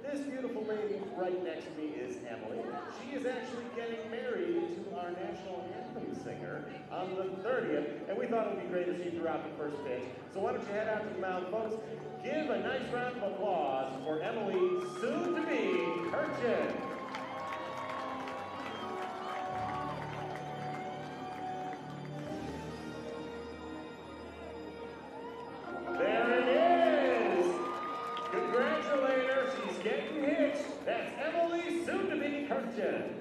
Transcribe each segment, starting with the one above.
This beautiful lady right next to me is Emily. She is actually getting married to our national anthem singer on the 30th, and we thought it would be great if she threw out the first pitch. So why don't you head out to the mound, folks? Give a nice round of applause for Emily, soon-to-be Kirchen. There it is! Congratulate her, she's getting hitched. That's Emily, soon-to-be Kirchen.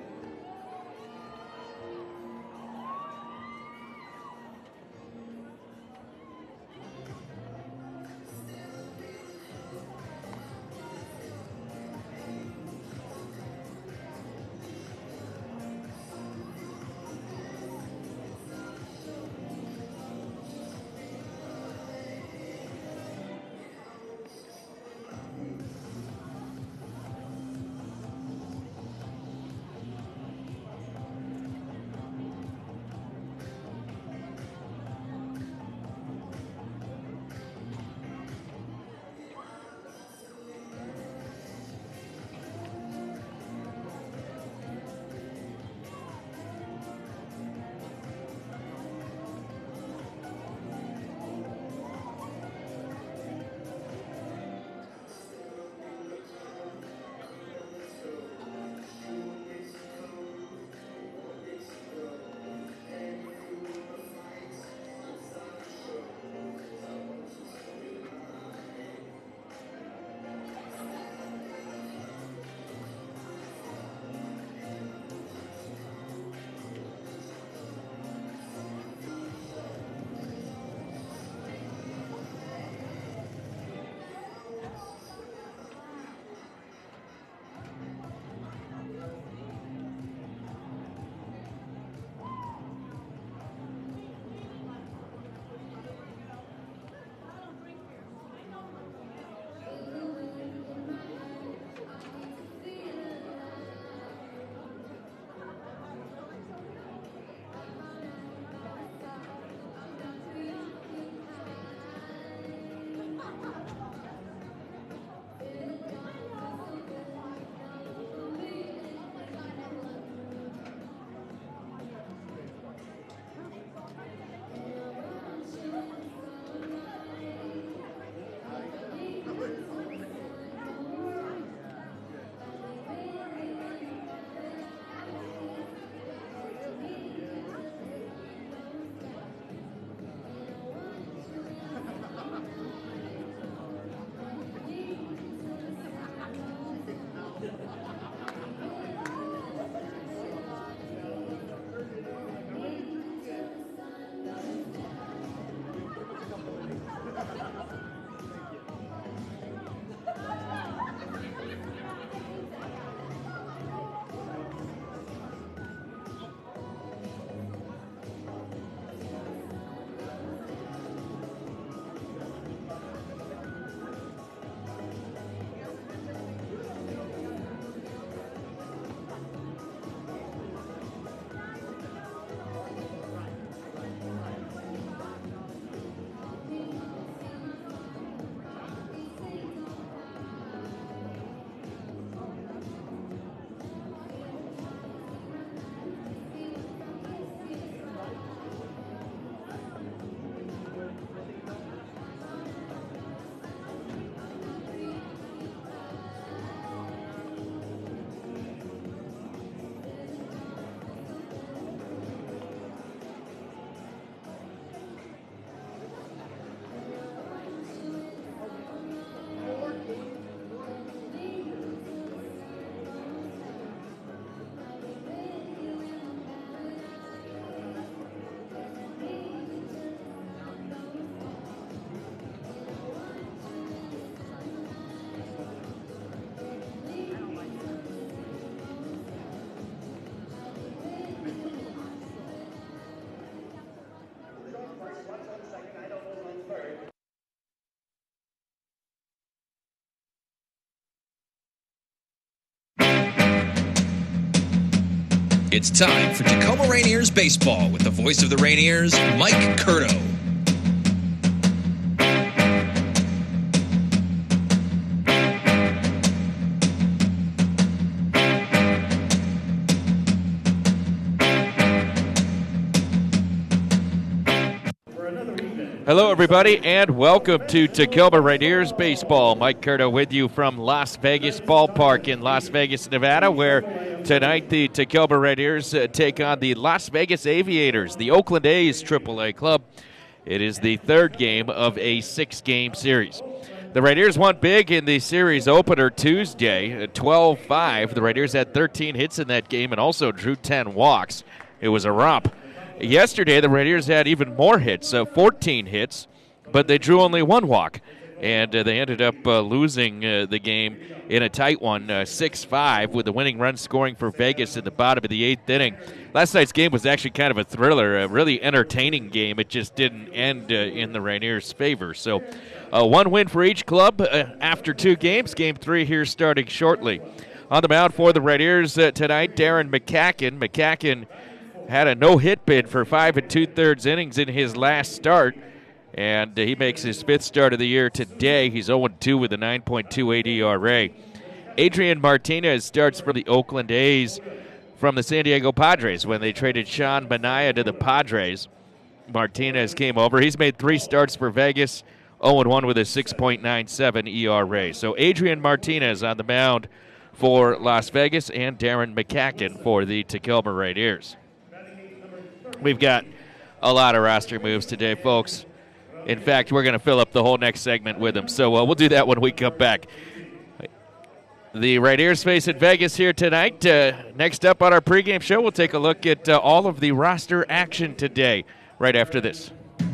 It's time for Tacoma Rainiers baseball with the voice of the Rainiers, Mike Curto. Hello, everybody, and welcome to Tacoma Rainiers Baseball. Mike Curto with you from Las Vegas Ballpark in Las Vegas, Nevada, where tonight the Tacoma Rainiers take on the Las Vegas Aviators, the Oakland A's AAA club. It is the third game of a 6-game series. The Rainiers won big in the series opener Tuesday, 12-5. The Rainiers had 13 hits in that game and also drew 10 walks. It was a romp. Yesterday, the Rainiers had even more hits, 14 hits, but they drew only 1 walk. And they ended up losing the game in a tight one, 6-5, with the winning run scoring for Vegas in the bottom of the 8th inning. Last night's game was actually kind of a thriller, a really entertaining game. It just didn't end in the Rainiers' favor. So 1 win for each club after 2 games. Game 3 here starting shortly. On the mound for the Rainiers tonight, Darren McCacken. McCacken had a no-hit bid for 5 2/3 innings in his last start, and he makes his 5th start of the year today. He's 0-2 with a 9.28 ERA. Adrian Martinez starts for the Oakland A's from the San Diego Padres when they traded Sean Manaea to the Padres. Martinez came over. He's made 3 starts for Vegas, 0-1 with a 6.97 ERA. So Adrian Martinez on the mound for Las Vegas and Darren McCacken for the Tacoma Rainiers. We've got a lot of roster moves today, folks. In fact, we're going to fill up the whole next segment with them. So we'll do that when we come back. The Rainiers face at Vegas here tonight. Next up on our pregame show, we'll take a look at all of the roster action today, right after this.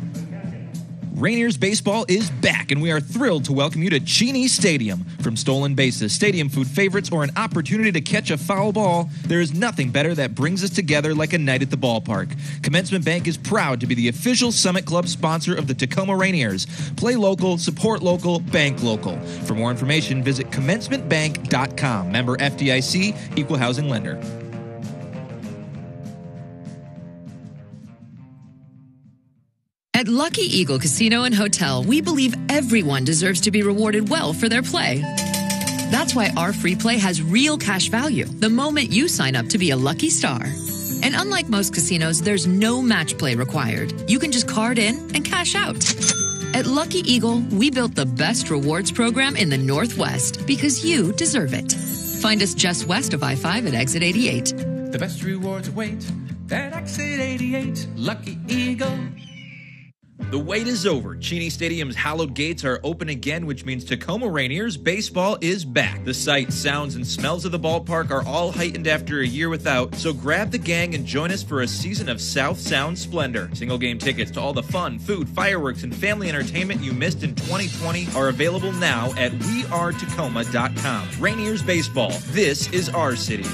Rainiers baseball is back, and we are thrilled to welcome you to Cheney Stadium. From stolen bases, stadium food favorites, or an opportunity to catch a foul ball, there is nothing better that brings us together like a night at the ballpark. Commencement Bank is proud to be the official Summit Club sponsor of the Tacoma Rainiers. Play local, support local, bank local. For more information, visit commencementbank.com. Member FDIC, Equal Housing Lender. At Lucky Eagle Casino and Hotel, we believe everyone deserves to be rewarded well for their play. That's why our free play has real cash value the moment you sign up to be a lucky star. And unlike most casinos, there's no match play required. You can just card in and cash out. At Lucky Eagle, we built the best rewards program in the Northwest because you deserve it. Find us just west of I-5 at exit 88. The best rewards await at exit 88. Lucky Eagle. The wait is over. Cheney Stadium's hallowed gates are open again, which means Tacoma Rainiers baseball is back. The sights, sounds, and smells of the ballpark are all heightened after a year without, so grab the gang and join us for a season of South Sound splendor. Single game tickets to all the fun, food, fireworks, and family entertainment you missed in 2020 are available now at wearetacoma.com. Rainiers baseball. This is our city.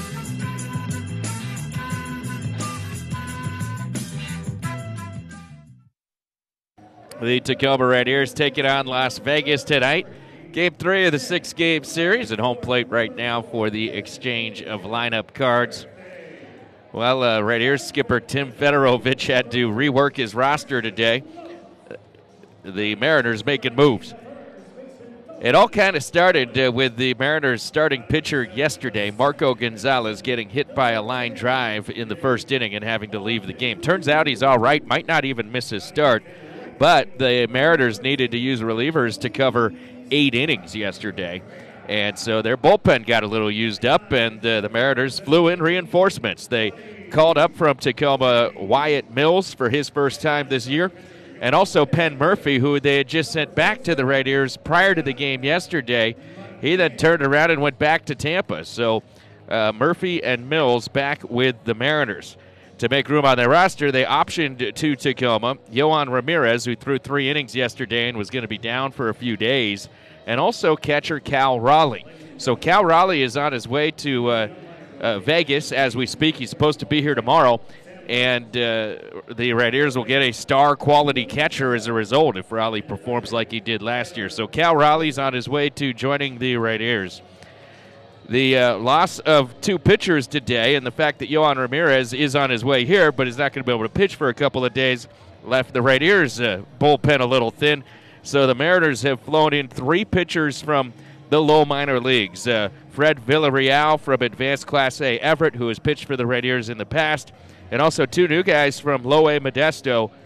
The Tacoma Rainiers take it on Las Vegas tonight. Game 3 of the 6-game series at home plate right now for the exchange of lineup cards. Well, Rainiers skipper Tim Fedorovich had to rework his roster today. The Mariners making moves. It all kind of started with the Mariners starting pitcher yesterday, Marco Gonzalez, getting hit by a line drive in the first inning and having to leave the game. Turns out he's all right, might not even miss his start. But the Mariners needed to use relievers to cover 8 innings yesterday. And so their bullpen got a little used up, and the Mariners flew in reinforcements. They called up from Tacoma Wyatt Mills for his first time this year, and also Penn Murphy, who they had just sent back to the Rainiers prior to the game yesterday. He then turned around and went back to Tampa. So Murphy and Mills back with the Mariners. To make room on their roster, they optioned to Tacoma Yohan Ramirez, who threw 3 innings yesterday and was going to be down for a few days, and also catcher Cal Raleigh. So Cal Raleigh is on his way to Vegas as we speak. He's supposed to be here tomorrow, and the Rainiers will get a star-quality catcher as a result if Raleigh performs like he did last year. So Cal Raleigh's on his way to joining the Rainiers. The loss of 2 pitchers today and the fact that Yohan Ramirez is on his way here but is not going to be able to pitch for a couple of days left the Rainiers' bullpen a little thin. So the Mariners have flown in 3 pitchers from the low minor leagues. Fred Villarreal from Advanced Class A Everett, who has pitched for the Rainiers in the past, and also 2 new guys from Low A Modesto,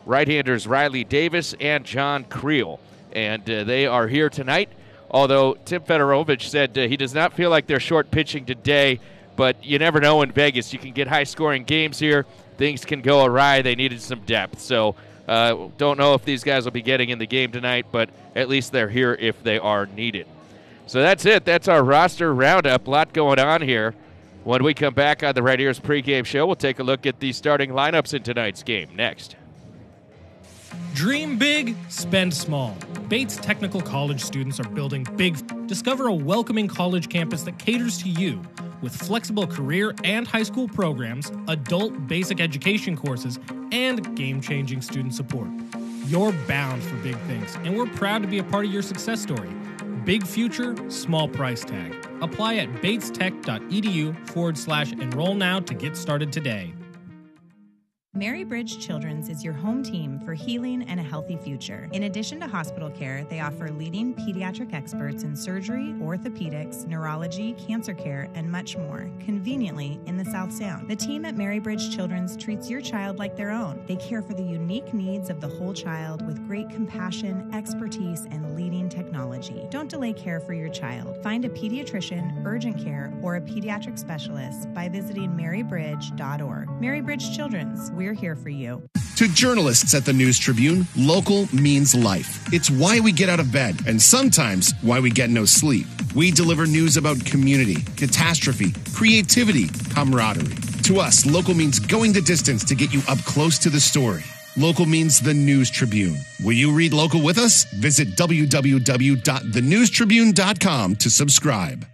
right-handers Riley Davis and John Creel. And they are here tonight, although Tim Fedorovich said he does not feel like they're short pitching today, but you never know in Vegas. You can get high-scoring games here. Things can go awry. They needed some depth. So don't know if these guys will be getting in the game tonight, but at least they're here if they are needed. So that's it. That's our roster roundup. A lot going on here. When we come back on the Red Ears pregame show, we'll take a look at the starting lineups in tonight's game next. Dream big, spend small. Bates Technical College students are building big. Discover a welcoming college campus that caters to you with flexible career and high school programs, adult basic education courses, and game-changing student support. You're bound for big things, and we're proud to be a part of your success story. Big future, small price tag. Apply at batestech.edu/enroll now to get started today. Mary Bridge Children's is your home team for healing and a healthy future. In addition to hospital care, they offer leading pediatric experts in surgery, orthopedics, neurology, cancer care, and much more, conveniently in the South Sound. The team at Mary Bridge Children's treats your child like their own. They care for the unique needs of the whole child with great compassion, expertise, and leading technology. Don't delay care for your child. Find a pediatrician, urgent care, or a pediatric specialist by visiting marybridge.org. Mary Bridge Children's, we're here for you. To journalists at the News Tribune, local means life. It's why we get out of bed and sometimes why we get no sleep. We deliver news about community, catastrophe, creativity, camaraderie. To us, local means going the distance to get you up close to the story. Local means the News Tribune. Will you read local with us? Visit www.thenewstribune.com to subscribe.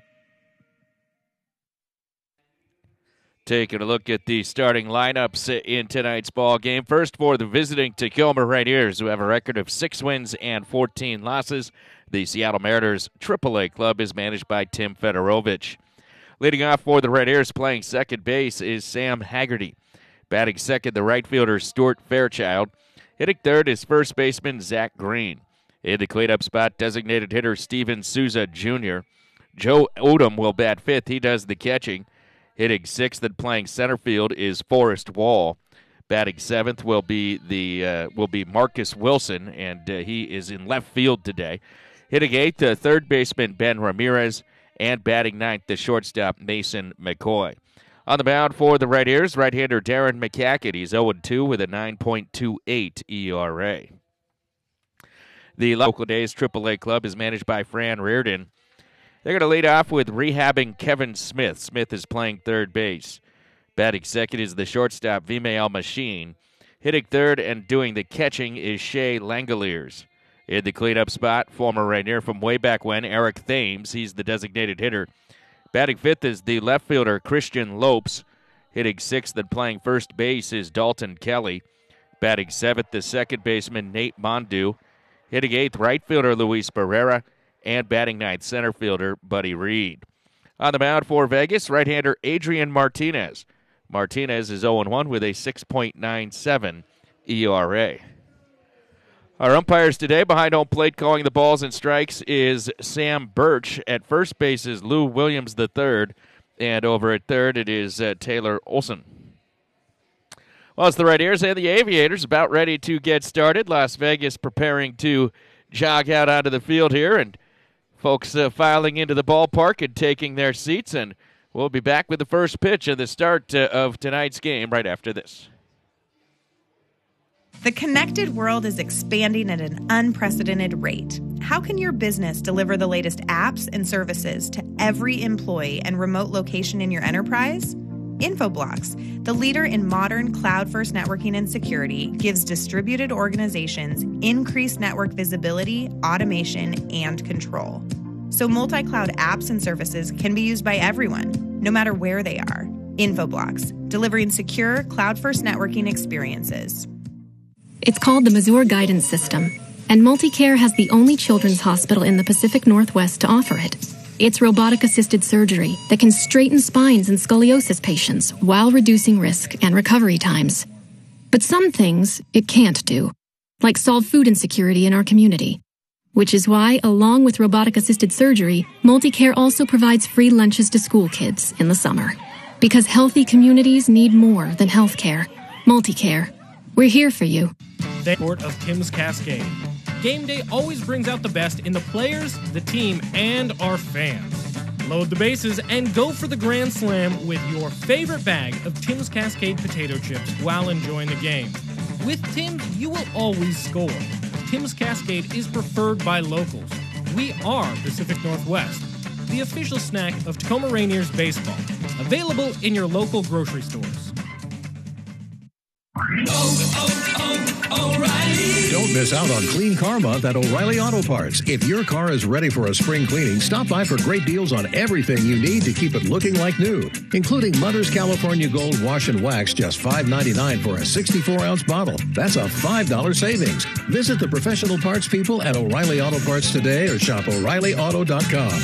Taking a look at the starting lineups in tonight's ball game. First for the visiting Tacoma Red Ears, who have a record of 6 wins and 14 losses. The Seattle Mariners AAA club is managed by Tim Fedorovich. Leading off for the Red Ears, playing second base, is Sam Haggerty. Batting second, the right fielder Stuart Fairchild. Hitting third is first baseman Zach Green. In the cleanup spot, designated hitter Steven Souza Jr. Joe Odom will bat fifth. He does the catching. Hitting sixth and playing center field is Forrest Wall. Batting seventh will be Marcus Wilson, and he is in left field today. Hitting eighth, third baseman Ben Ramirez, and batting ninth, the shortstop Mason McCoy. On the mound for the Red Ears, right-hander Darren McCackett. He's 0-2 with a 9.28 ERA. The local days AAA club is managed by Fran Reardon. They're going to lead off with rehabbing Kevin Smith. Smith is playing third base. Batting second is the shortstop Vimael Machine. Hitting third and doing the catching is Shea Langoliers. In the cleanup spot, former Rainier from way back when, Eric Thames. He's the designated hitter. Batting fifth is the left fielder Christian Lopes. Hitting sixth and playing first base is Dalton Kelly. Batting seventh, the second baseman Nate Mondu. Hitting eighth, right fielder Luis Barrera. And batting ninth, center fielder Buddy Reed. On the mound for Vegas, right-hander Adrian Martinez. Martinez is 0-1 with a 6.97 ERA. Our umpires today behind home plate calling the balls and strikes is Sam Birch. At first base is Lou Williams III. And over at third it is Taylor Olson. Well, it's the Red Ears and the Aviators about ready to get started. Las Vegas preparing to jog out onto the field here, and folks filing into the ballpark and taking their seats, and we'll be back with the first pitch of the start of tonight's game right after this. The connected world is expanding at an unprecedented rate. How can your business deliver the latest apps and services to every employee and remote location in your enterprise? Infoblox, the leader in modern cloud-first networking and security, gives distributed organizations increased network visibility, automation, and control. So multi-cloud apps and services can be used by everyone, no matter where they are. Infoblox, delivering secure cloud-first networking experiences. It's called the Mazur Guidance System, and MultiCare has the only children's hospital in the Pacific Northwest to offer it. It's robotic-assisted surgery that can straighten spines in scoliosis patients while reducing risk and recovery times. But some things it can't do, like solve food insecurity in our community. Which is why, along with robotic-assisted surgery, MultiCare also provides free lunches to school kids in the summer. Because healthy communities need more than healthcare. MultiCare. We're here for you. the sport of Tim's Cascade. Game day always brings out the best in the players, the team, and our fans. Load the bases and go for the Grand Slam with your favorite bag of Tim's Cascade potato chips while enjoying the game. With Tim's, you will always score. Tim's Cascade is preferred by locals. We are Pacific Northwest, the official snack of Tacoma Rainiers baseball. Available in your local grocery stores. O'Reilly. Don't miss out on Clean Car Month at O'Reilly Auto Parts. If your car is ready for a spring cleaning, stop by for great deals on everything you need to keep it looking like new, including Mother's California Gold Wash and Wax, just $5.99 for a 64-ounce bottle. That's a $5 savings. Visit the professional parts people at O'Reilly Auto Parts today or shop O'ReillyAuto.com.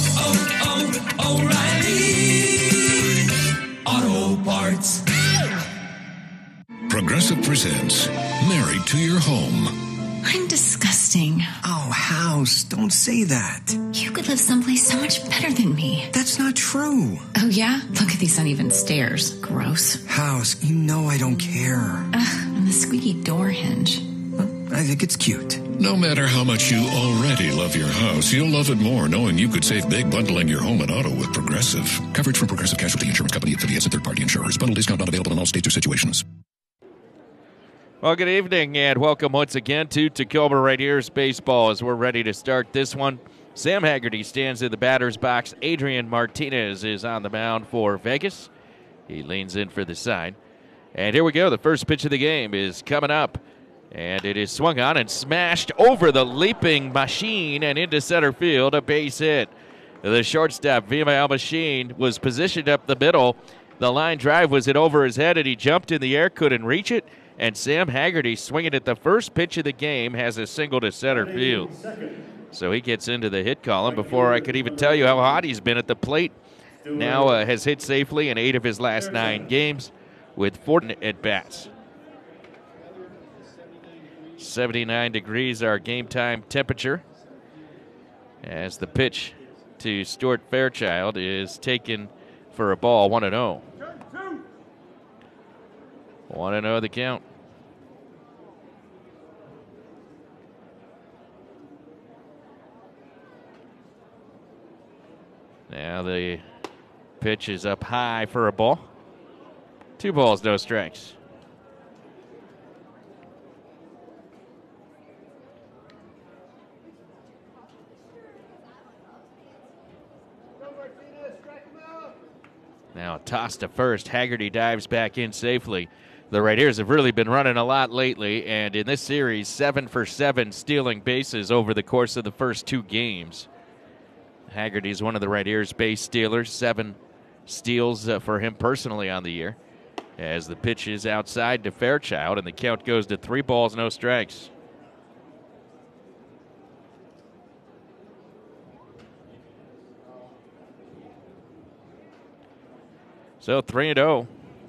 O'Reilly Auto Parts. Progressive presents Married to Your Home. I'm disgusting. Oh, House, don't say that. You could live someplace so much better than me. That's not true. Oh, yeah? Look at these uneven stairs. Gross. House, you know I don't care. Ugh, and the squeaky door hinge. Well, I think it's cute. No matter how much you already love your house, you'll love it more knowing you could save big bundling your home and auto with Progressive. Coverage from Progressive Casualty Insurance Company, affiliates, and third-party insurers. Bundle discount not available in all states or situations. Well, good evening and welcome once again to Tacoma Rainiers baseball as we're ready to start this one. Sam Haggerty stands in the batter's box. Adrian Martinez is on the mound for Vegas. He leans in for the sign. And here we go. The first pitch of the game is coming up. And it is swung on and smashed over the leaping machine and into center field, a base hit. The shortstop, Vimael Machine, was positioned up the middle. The line drive was hit over his head and he jumped in the air, couldn't reach it. And Sam Haggerty, swinging at the first pitch of the game, has a single to center field. So he gets into the hit column before I could even tell you how hot he's been at the plate. Now has hit safely in 8 of his last 9 games with 4 at-bats. 79 degrees our game time temperature as the pitch to Stuart Fairchild is taken for a ball, 1-0. 1-0 the count. Now the pitch is up high for a ball. 2 balls, no strikes. Now a toss to first. Haggerty dives back in safely. The Rainiers have really been running a lot lately, and in this series, 7 for 7 stealing bases over the course of the first 2 games. Haggerty is one of the Rainiers' base stealers, 7 steals for him personally on the year. As the pitch is outside to Fairchild, and the count goes to 3 balls, no strikes. So 3-0.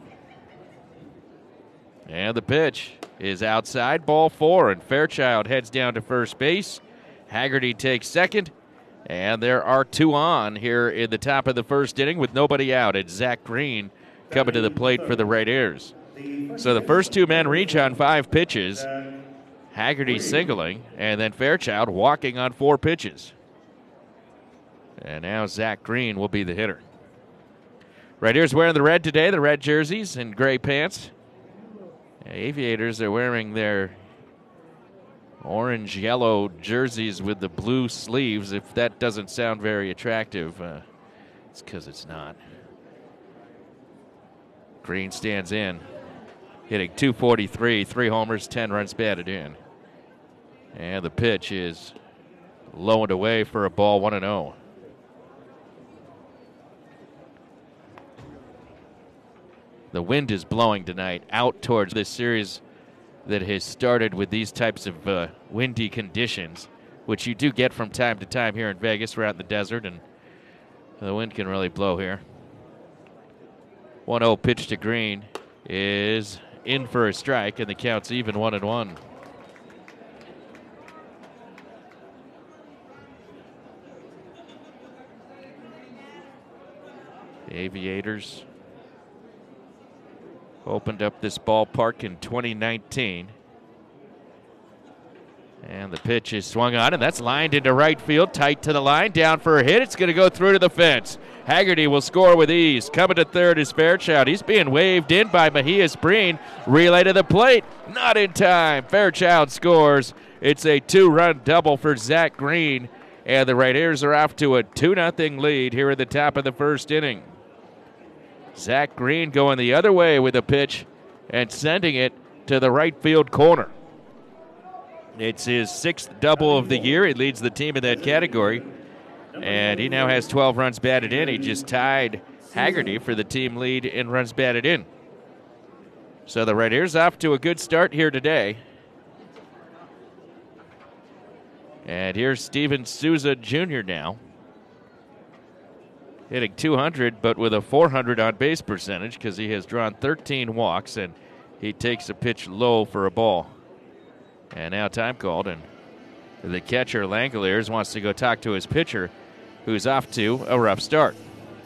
And the pitch is outside, ball 4, and Fairchild heads down to first base. Haggerty takes second, and there are 2 on here in the top of the first inning with nobody out. It's Zach Green coming to the plate for the Rainiers. So the first 2 men reach on 5 pitches. Haggerty singling, and then Fairchild walking on 4 pitches. And now Zach Green will be the hitter. Rainiers wearing the red today, the red jerseys and gray pants. Aviators are wearing their orange-yellow jerseys with the blue sleeves. If that doesn't sound very attractive, it's because it's not. Green stands in, hitting .243, 3 homers, 10 runs batted in. And the pitch is low and away for a ball, 1-0. The wind is blowing tonight out towards this series that has started with these types of windy conditions, which you do get from time to time here in Vegas. We're out in the desert, and the wind can really blow here. 1-0 pitch to Green is in for a strike, and the count's even, 1-1. The Aviators opened up this ballpark in 2019. And the pitch is swung on, and that's lined into right field, tight to the line, down for a hit. It's going to go through to the fence. Haggerty will score with ease. Coming to third is Fairchild. He's being waved in by Mejias Breen. Relay to the plate. Not in time. Fairchild scores. It's a 2-run double for Zach Green. And the Rainiers are off to a 2-0 lead here at the top of the first inning. Zach Green going the other way with a pitch and sending it to the right field corner. It's his 6th double of the year. He leads the team in that category. And he now has 12 runs batted in. He just tied Haggerty for the team lead in runs batted in. So the Rainiers off to a good start here today. And here's Steven Souza Jr. now. Hitting 200, but with a 400 on base percentage because he has drawn 13 walks, and he takes a pitch low for a ball. And now time called, and the catcher, Langoliers, wants to go talk to his pitcher, who's off to a rough start.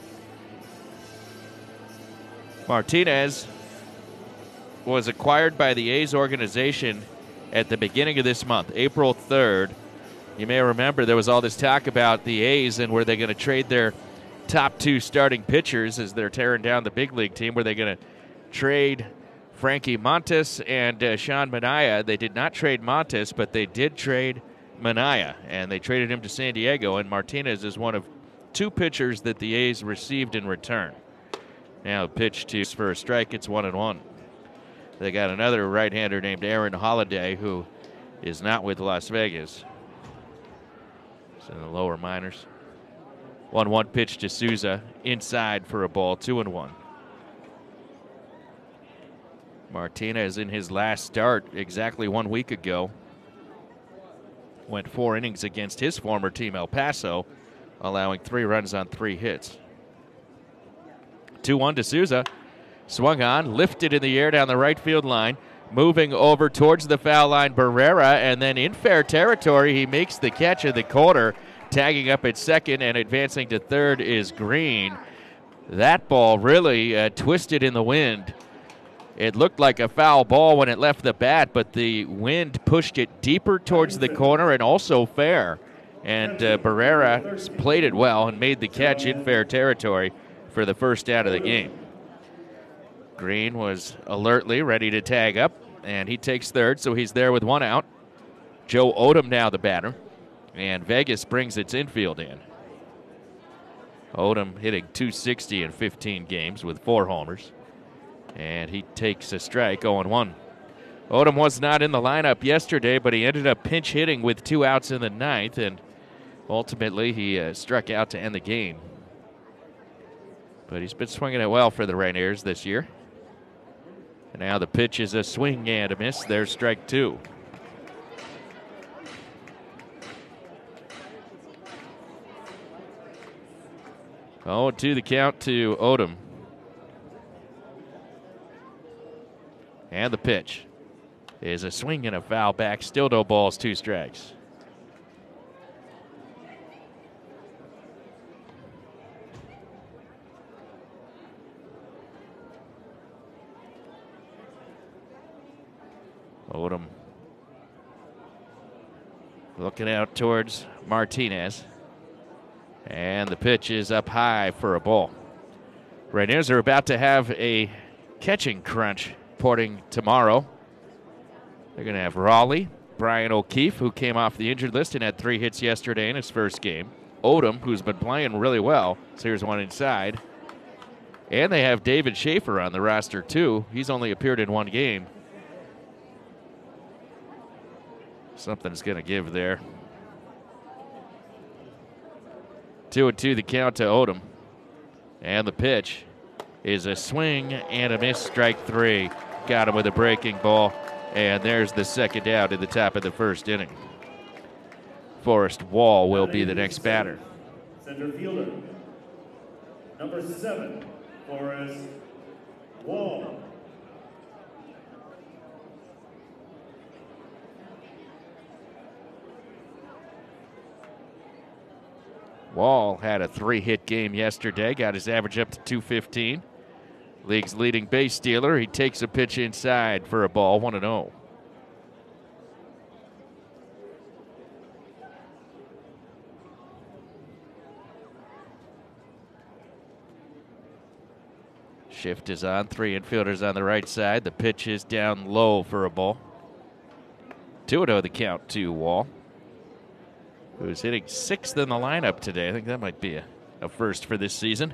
Martinez was acquired by the A's organization at the beginning of this month, April 3rd. You may remember there was all this talk about the A's and were they going to trade their top 2 starting pitchers as they're tearing down the big league team. Were they going to trade Frankie Montes and Sean Manaea? They did not trade Montes, but they did trade Manaea, and they traded him to San Diego, and Martinez is one of 2 pitchers that the A's received in return. Now pitch to for a strike, it's 1-1. They got another right-hander named Aaron Holiday, who is not with Las Vegas. It's in the lower minors. 1-1 pitch to Souza, inside for a ball, 2-1. Martinez in his last start exactly 1 week ago went 4 innings against his former team El Paso, allowing 3 runs on 3 hits. 2-1 to Souza. Swung on, lifted in the air down the right field line, moving over towards the foul line, Barrera, and then in fair territory, he makes the catch in the corner, tagging up at second, and advancing to third is Green. That ball really twisted in the wind. It looked like a foul ball when it left the bat, but the wind pushed it deeper towards the corner and also fair. And Barrera played it well and made the catch in fair territory for the first out of the game. Green was alertly ready to tag up, and he takes third, so he's there with 1 out. Joe Odom now the batter, and Vegas brings its infield in. Odom hitting .260 in 15 games with 4 homers. And he takes a strike, 0-1. Odom was not in the lineup yesterday, but he ended up pinch hitting with 2 outs in the 9th, and ultimately he struck out to end the game. But he's been swinging it well for the Rainiers this year. And now the pitch is a swing and a miss. There's strike 2. Oh, 2 the count to Odom. And the pitch is a swing and a foul back. Still no balls, 2 strikes. Odom looking out towards Martinez. And the pitch is up high for a ball. Rainiers are about to have a catching crunch reporting tomorrow. They're going to have Raleigh, Brian O'Keefe, who came off the injured list and had 3 hits yesterday in his first game. Odom, who's been playing really well. So here's one inside. And they have David Schaefer on the roster, too. He's only appeared in 1 game. Something's going to give there. 2-2 the count to Odom. And the pitch is a swing and a miss, strike 3. Got him with a breaking ball. And there's the second out at the top of the first inning. Forrest Wall will be the next batter. Center fielder, number 7, Forrest Wall. Wall had a 3-hit game yesterday, got his average up to 215. League's leading base stealer. He takes a pitch inside for a ball, 1-0. Shift is on. 3 infielders on the right side. The pitch is down low for a ball. 2-0 the count to Wall, who's hitting 6th in the lineup today. I think that might be a first for this season.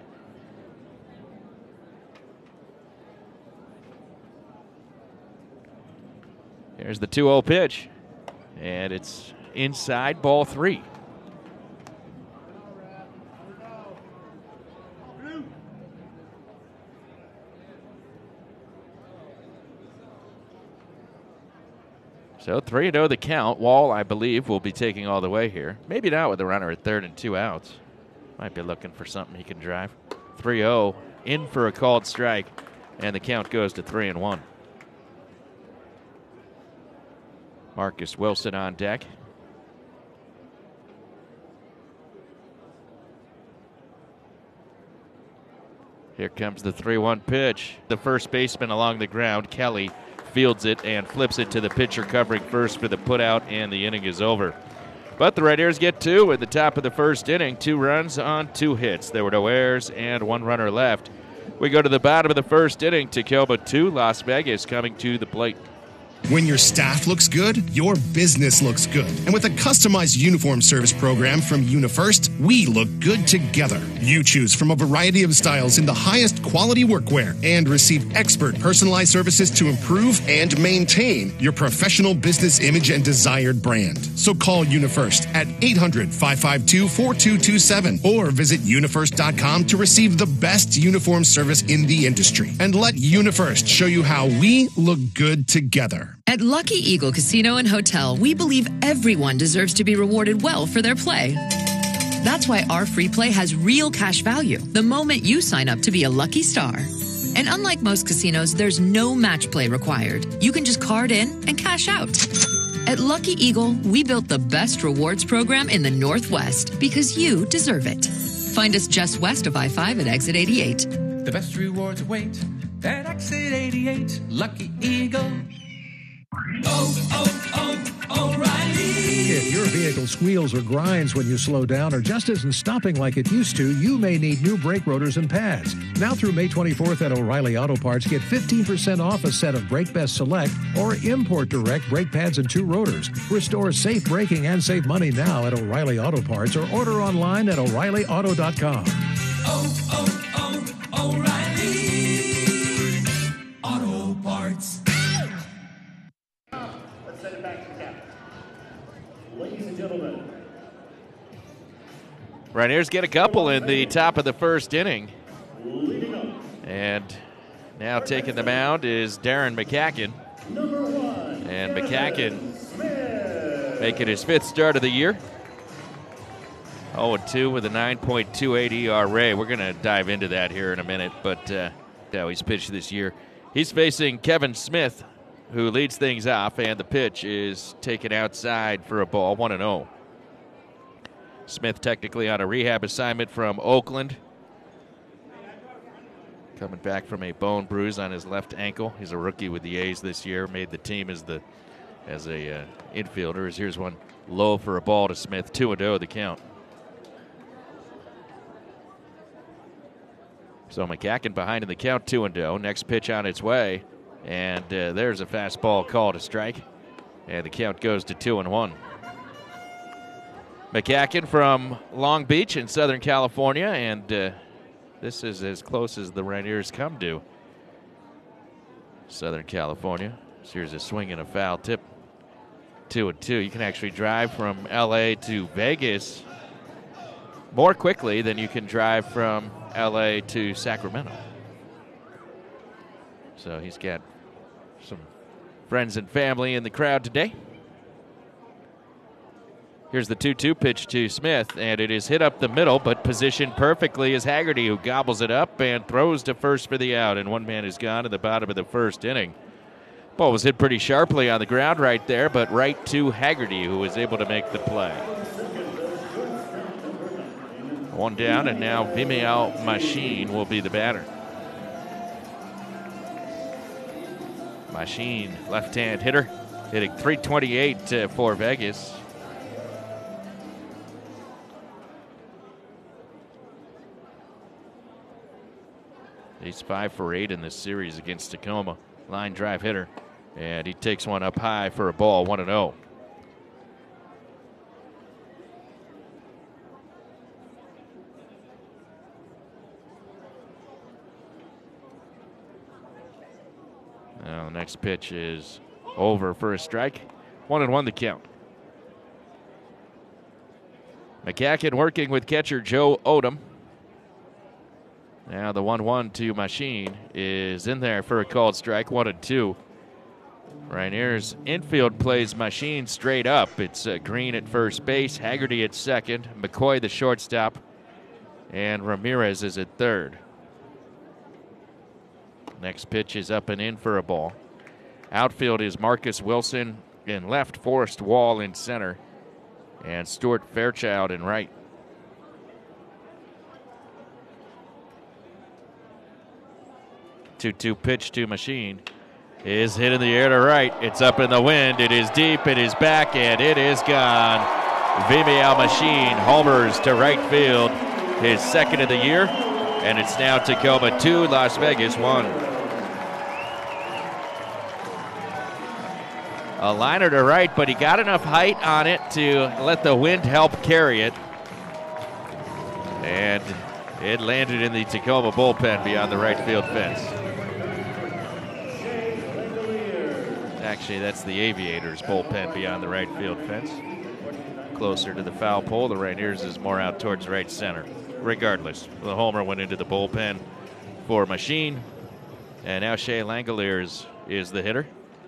Here's the 2-0 pitch, and it's inside, ball 3. So 3-0 the count. Wall, I believe, will be taking all the way here. Maybe not with a runner at third and 2 outs. Might be looking for something he can drive. 3-0 in for a called strike, and the count goes to 3-1. Marcus Wilson on deck. Here comes the 3-1 pitch. The first baseman along the ground, Kelly, fields it and flips it to the pitcher covering first for the putout, and the inning is over. But the Red Airs get 2 at the top of the first inning. 2 runs on 2 hits. There were no errors and 1 runner left. We go to the bottom of the first inning. Tacoma 2, Las Vegas coming to the plate. When your staff looks good, your business looks good. And with a customized uniform service program from UniFirst, we look good together. You choose from a variety of styles in the highest quality workwear and receive expert personalized services to improve and maintain your professional business image and desired brand. So call UniFirst at 800-552-4227 or visit unifirst.com to receive the best uniform service in the industry. And let UniFirst show you how we look good together. At Lucky Eagle Casino and Hotel, we believe everyone deserves to be rewarded well for their play. That's why our free play has real cash value the moment you sign up to be a lucky star. And unlike most casinos, there's no match play required. You can just card in and cash out. At Lucky Eagle, we built the best rewards program in the Northwest because you deserve it. Find us just west of I-5 at exit 88. The best rewards await at exit 88. Lucky Eagle. O'Reilly. If your vehicle squeals or grinds when you slow down or just isn't stopping like it used to, you may need new brake rotors and pads. Now through May 24th at O'Reilly Auto Parts, get 15% off a set of Brake Best Select or Import Direct brake pads and 2 rotors. Restore safe braking and save money now at O'Reilly Auto Parts or order online at O'ReillyAuto.com. O'Reilly Auto Parts. Let's send it back to the captain. Ladies and gentlemen. Red Airs get a couple in the top of the first inning. And now taking the mound is Darren McCacken. And McCacken making his 5th start of the year. 0-2 with a 9.28 ERA. We're going to dive into that here in a minute, but how he's pitched this year. He's facing Kevin Smith, who leads things off, and the pitch is taken outside for a ball, 1-0. Smith technically on a rehab assignment from Oakland. Coming back from a bone bruise on his left ankle. He's a rookie with the A's this year. Made the team as a infielder. Here's one low for a ball to Smith. 2-0 the count. So McCacken behind in the count, 2-0. Next pitch on its way. And there's a fastball called a strike. And the count goes to 2-1. McCacken from Long Beach in Southern California. And this is as close as the Red Airs come to Southern California. So here's a swing and a foul tip. 2-2. You can actually drive from L.A. to Vegas more quickly than you can drive from L.A. to Sacramento. So he's got some friends and family in the crowd today. Here's the 2-2 pitch to Smith, and it is hit up the middle, but positioned perfectly is Haggerty, who gobbles it up and throws to first for the out, and one man is gone at the bottom of the first inning. Ball was hit pretty sharply on the ground right there, but right to Haggerty, who was able to make the play. One down, and now Vimeo Machine will be the batter. Machine, left-hand hitter, hitting .328 for Vegas. He's 5 for 8 in this series against Tacoma. Line drive hitter. And he takes one up high for a ball, 1-0. Now the next pitch is over for a strike. 1-1 the count. McCacken working with catcher Joe Odom. Now the 1-1 to Machine is in there for a called strike, 1-2. Rainier's infield plays Machine straight up. It's Green at first base, Haggerty at second, McCoy the shortstop, and Ramirez is at third. Next pitch is up and in for a ball. Outfield is Marcus Wilson in left, Forrest Wall in center, and Stuart Fairchild in right. 2-2 pitch to Machine is hit in the air to right. It's up in the wind. It is deep. It is back, and it is gone. Vimial Machine homers to right field, his second of the year, and it's now Tacoma 2, Las Vegas 1. A liner to right, but he got enough height on it to let the wind help carry it. And it landed in the Tacoma bullpen beyond the right field fence. Actually, that's the Aviators bullpen beyond the right field fence. Closer to the foul pole. The Rainiers is more out towards right center. Regardless, the homer went into the bullpen for Machine. And now Shea Langoliers is the hitter.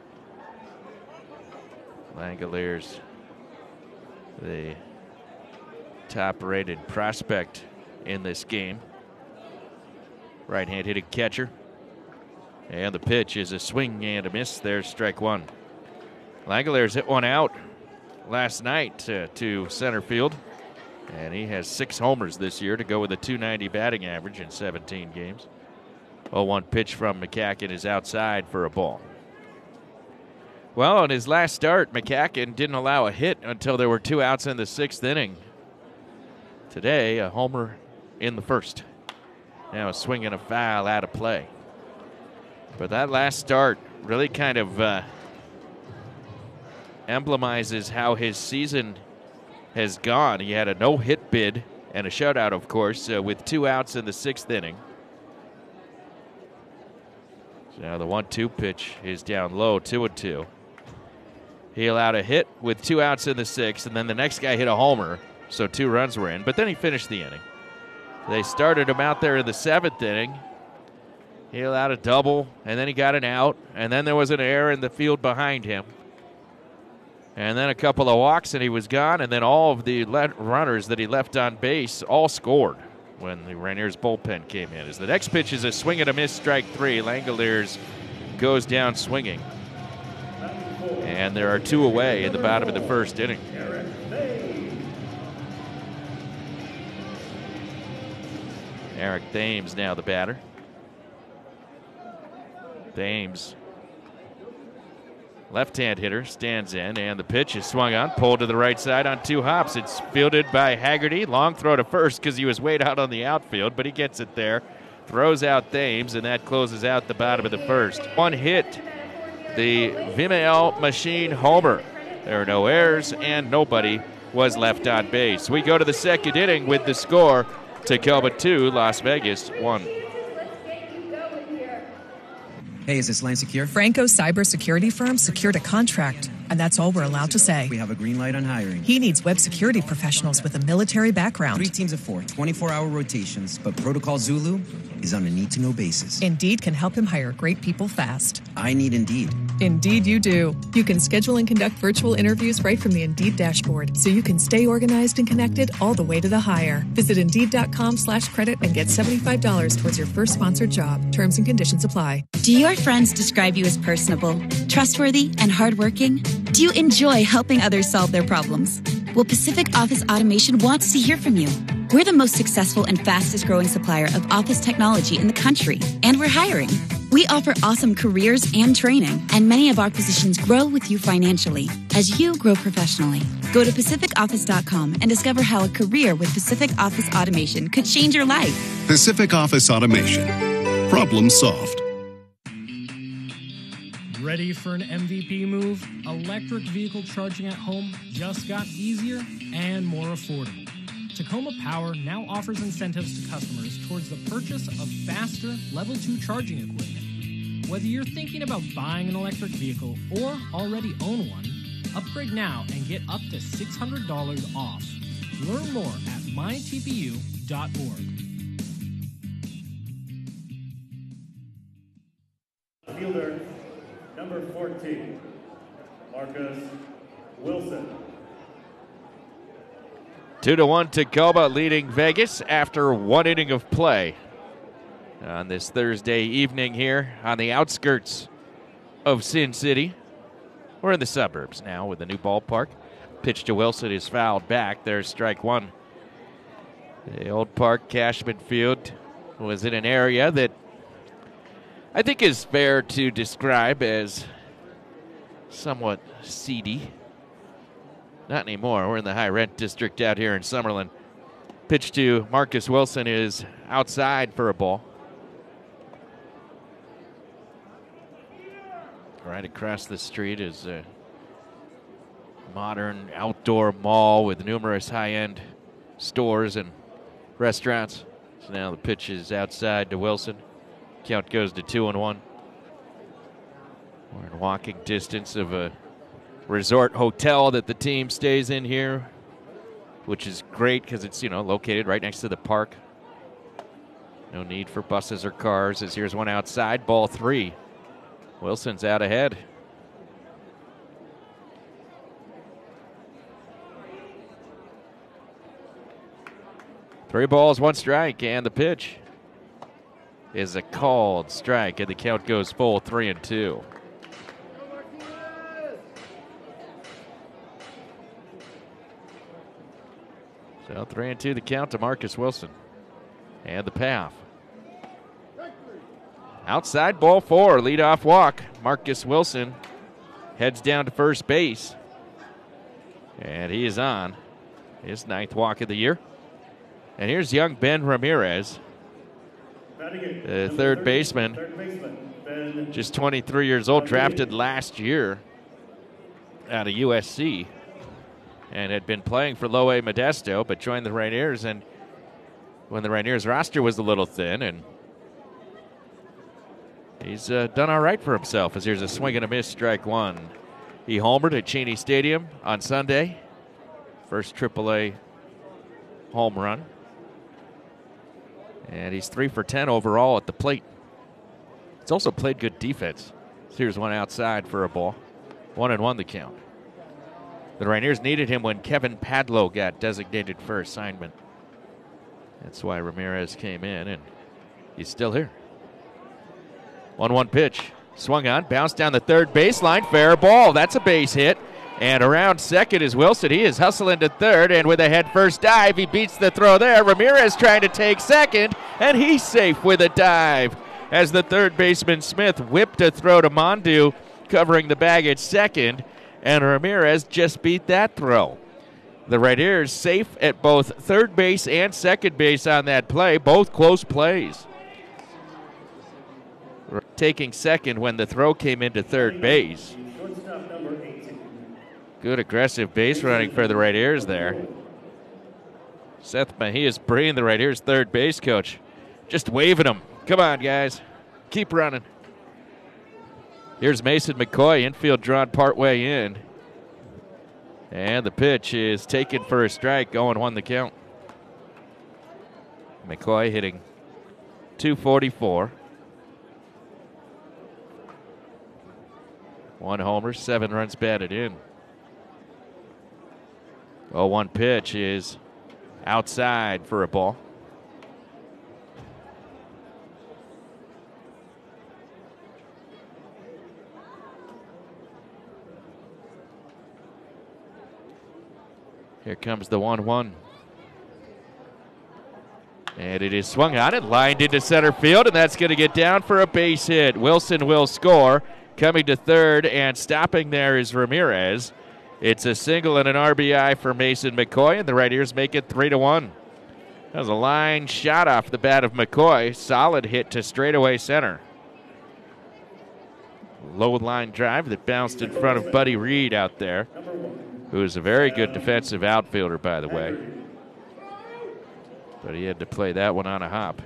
Langoliers, the top-rated prospect in this game. Right-hand hitting catcher. And the pitch is a swing and a miss. There's strike one. Langoliers hit one out last night to center field. And he has 6 homers this year to go with a .290 batting average in 17 games. 0-1 pitch from McCacken is outside for a ball. Well, in his last start, McCacken didn't allow a hit until there were 2 outs in the 6th inning. Today, a homer in the first. Now a swing and a foul out of play. But that last start really kind of emblemizes how his season has gone. He had a no-hit bid and a shutout, of course, with 2 outs in the 6th inning. So now the 1-2 pitch is down low, 2-2. He allowed a hit with 2 outs in the 6th, and then the next guy hit a homer, so 2 runs were in. But then he finished the inning. They started him out there in the 7th inning. He allowed a double, and then he got an out, and then there was an error in the field behind him. And then a couple of walks, and he was gone, and then all of the runners that he left on base all scored when the Rainiers bullpen came in. As the next pitch is a swing and a miss, strike 3. Langoliers goes down swinging. And there are 2 away in the bottom of the 1st inning. Eric Thames now the batter. Thames, left-hand hitter, stands in, and the pitch is swung on, pulled to the right side on 2 hops. It's fielded by Haggerty. Long throw to first because he was way out on the outfield, but he gets it there. Throws out Thames, and that closes out the bottom of the 1st. 1 hit, the Vimial Machine homer. There are no errors, and nobody was left on base. We go to the 2nd inning with the score, Tacoma 2, Las Vegas 1. Hey, is this line secure? Franco's cybersecurity firm secured a contract, and that's all we're allowed to say. We have a green light on hiring. He needs web security professionals with a military background. 3 teams of 4, 24-hour rotations, but Protocol Zulu is on a need-to-know basis. Indeed can help him hire great people fast. I need Indeed. Indeed you do. You can schedule and conduct virtual interviews right from the Indeed dashboard, so you can stay organized and connected all the way to the hire. Visit Indeed.com/credit and get $75 towards your first sponsored job. Terms and conditions apply. Do your friends describe you as personable, trustworthy, and hardworking? Do you enjoy helping others solve their problems? Well, Pacific Office Automation wants to hear from you. We're the most successful and fastest growing supplier of office technology in the country, and we're hiring. We offer awesome careers and training, and many of our positions grow with you financially as you grow professionally. Go to PacificOffice.com and discover how a career with Pacific Office Automation could change your life. Pacific Office Automation. Problem solved. Ready for an MVP move? Electric vehicle charging at home just got easier and more affordable. Tacoma Power now offers incentives to customers towards the purchase of faster Level 2 charging equipment. Whether you're thinking about buying an electric vehicle or already own one, upgrade now and get up to $600 off. Learn more at mytpu.org. Fielder, number 14, Marcus Wilson. 2-1 Tacoma leading Vegas after 1 inning of play on this Thursday evening here on the outskirts of Sin City. We're in the suburbs now with the new ballpark. Pitch to Wilson is fouled back. There's strike one. The old park, Cashman Field, was in an area that I think is fair to describe as somewhat seedy. Not anymore. We're in the high rent district out here in Summerlin. Pitch to Marcus Wilson is outside for a ball. Right across the street is a modern outdoor mall with numerous high-end stores and restaurants. So now the pitch is outside to Wilson. Count goes to 2-1. We're in walking distance of a resort hotel that the team stays in here, which is great because it's, located right next to the park. No need for buses or cars, as here's one outside, ball 3. Wilson's out ahead. Three balls, 1 strike, and the pitch is a called strike, and the count goes full 3-2. So 3-2 the count to Marcus Wilson. And the path. Outside ball 4, leadoff walk. Marcus Wilson heads down to first base. And he is on his 9th walk of the year. And here's young Ben Ramirez, the third baseman, just 23 years old, drafted last year out of USC. And had been playing for Loe Modesto, but joined the Rainiers, and when the Rainiers roster was a little thin, and he's done all right for himself, as here's a swing and a miss, strike 1. He homered at Cheney Stadium on Sunday. First AAA home run. And he's 3 for 10 overall at the plate. He's also played good defense. So here's one outside for a ball. 1-1 the count. The Rainiers needed him when Kevin Padlow got designated for assignment. That's why Ramirez came in, and he's still here. 1-1 pitch. Swung on, bounced down the third baseline. Fair ball. That's a base hit. And around second is Wilson. He is hustling to third, and with a head-first dive, he beats the throw there. Ramirez trying to take second, and he's safe with a dive. As the third baseman Smith whipped a throw to Mondu, covering the bag at second. And Ramirez just beat that throw. The Rainiers safe at both third base and second base on that play, both close plays. Taking second when the throw came into third base. Good aggressive base running for the Rainiers there. Seth Mejia's bringing the Rainiers third base coach. Just waving them. Come on, guys. Keep running. Here's Mason McCoy, infield drawn partway in. And the pitch is taken for a strike, 0-1 the count. McCoy hitting .244. 1 homer, 7 runs batted in. 0-1 pitch is outside for a ball. Here comes the 1-1. And it is swung on and lined into center field, and that's going to get down for a base hit. Wilson will score. Coming to third and stopping there is Ramirez. It's a single and an RBI for Mason McCoy, and the Rainiers make it 3-1. That was a line shot off the bat of McCoy. Solid hit to straightaway center. Low line drive that bounced in front of Buddy Reed out there, who is a very good defensive outfielder, by the way. But he had to play that one on a hop.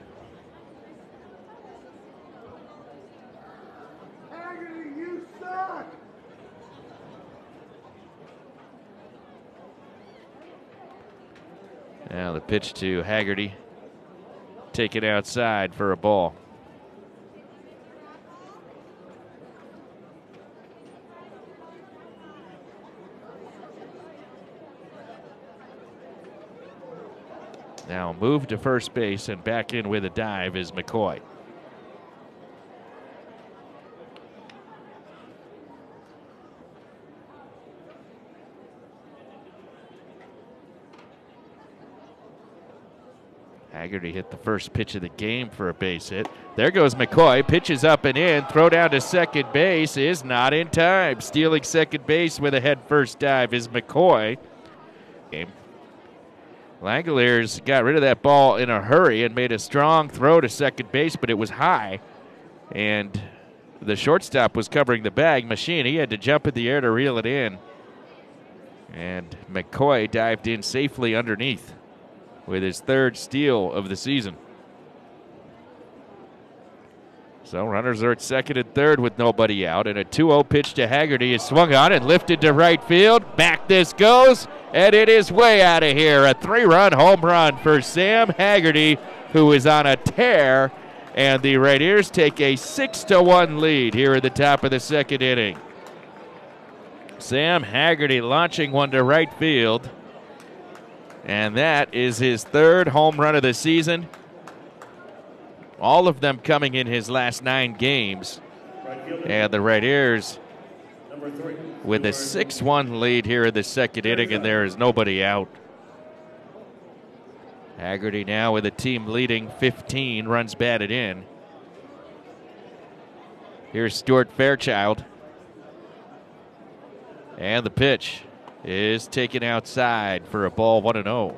Now the pitch to Haggerty. Taken outside for a ball. Now move to first base and back in with a dive is McCoy. Haggerty hit the first pitch of the game for a base hit. There goes McCoy. Pitches up and in. Throw down to second base is not in time. Stealing second base with a head first dive is McCoy. Langoliers got rid of that ball in a hurry and made a strong throw to second base, but it was high. And the shortstop was covering the bag. Machine, he had to jump in the air to reel it in. And McCoy dived in safely underneath with his third steal of the season. So runners are at second and third with nobody out, and a 2-0 pitch to Haggerty is swung on and lifted to right field. Back this goes, and it is way out of here. A 3-run home run for Sam Haggerty, who is on a tear, and the Rainiers take a 6-1 lead here at the top of the second inning. Sam Haggerty launching one to right field, and that is his third home run of the season. All of them coming in his last 9 games. And the Rainiers with a 6-1 lead here in the second inning, and there is nobody out. Haggerty now with a team leading 15 runs batted in. Here's Stuart Fairchild. And the pitch is taken outside for a ball, 1-0.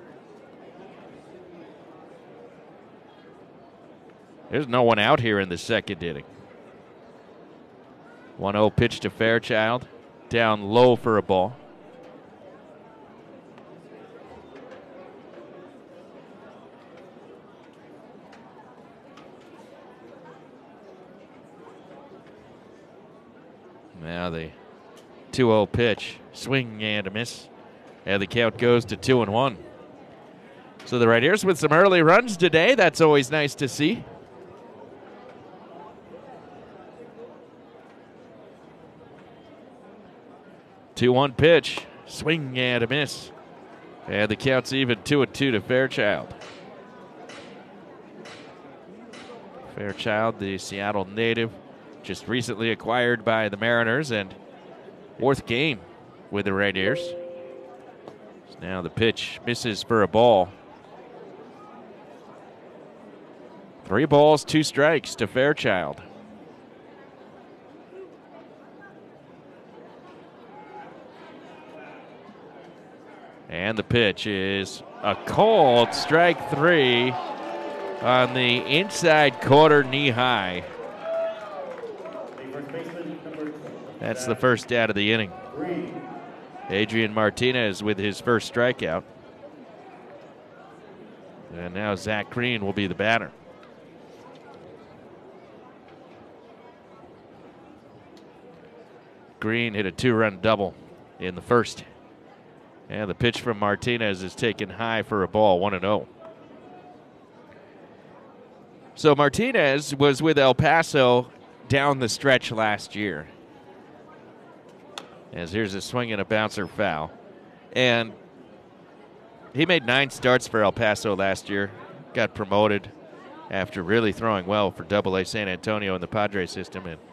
There's no one out here in the second inning. 1-0 pitch to Fairchild. Down low for a ball. Now the 2-0 pitch. Swing and a miss. And the count goes to 2-1. So the Rainiers with some early runs today. That's always nice to see. 2-1 pitch. Swing and a miss. And the count's even 2-2 to Fairchild. Fairchild, the Seattle native, just recently acquired by the Mariners, and 4th game with the Rainiers. So now the pitch misses for a ball. 3 balls, 2 strikes to Fairchild. And the pitch is a cold strike 3 on the inside corner, knee high. That's the first out of the inning. Adrian Martinez with his first strikeout. And now Zach Green will be the batter. Green hit a 2-run double in the first. And the pitch from Martinez is taken high for a ball, 1-0. So Martinez was with El Paso down the stretch last year. As here's a swing and a bouncer foul. And he made 9 starts for El Paso last year. Got promoted after really throwing well for AA San Antonio in the Padres system. And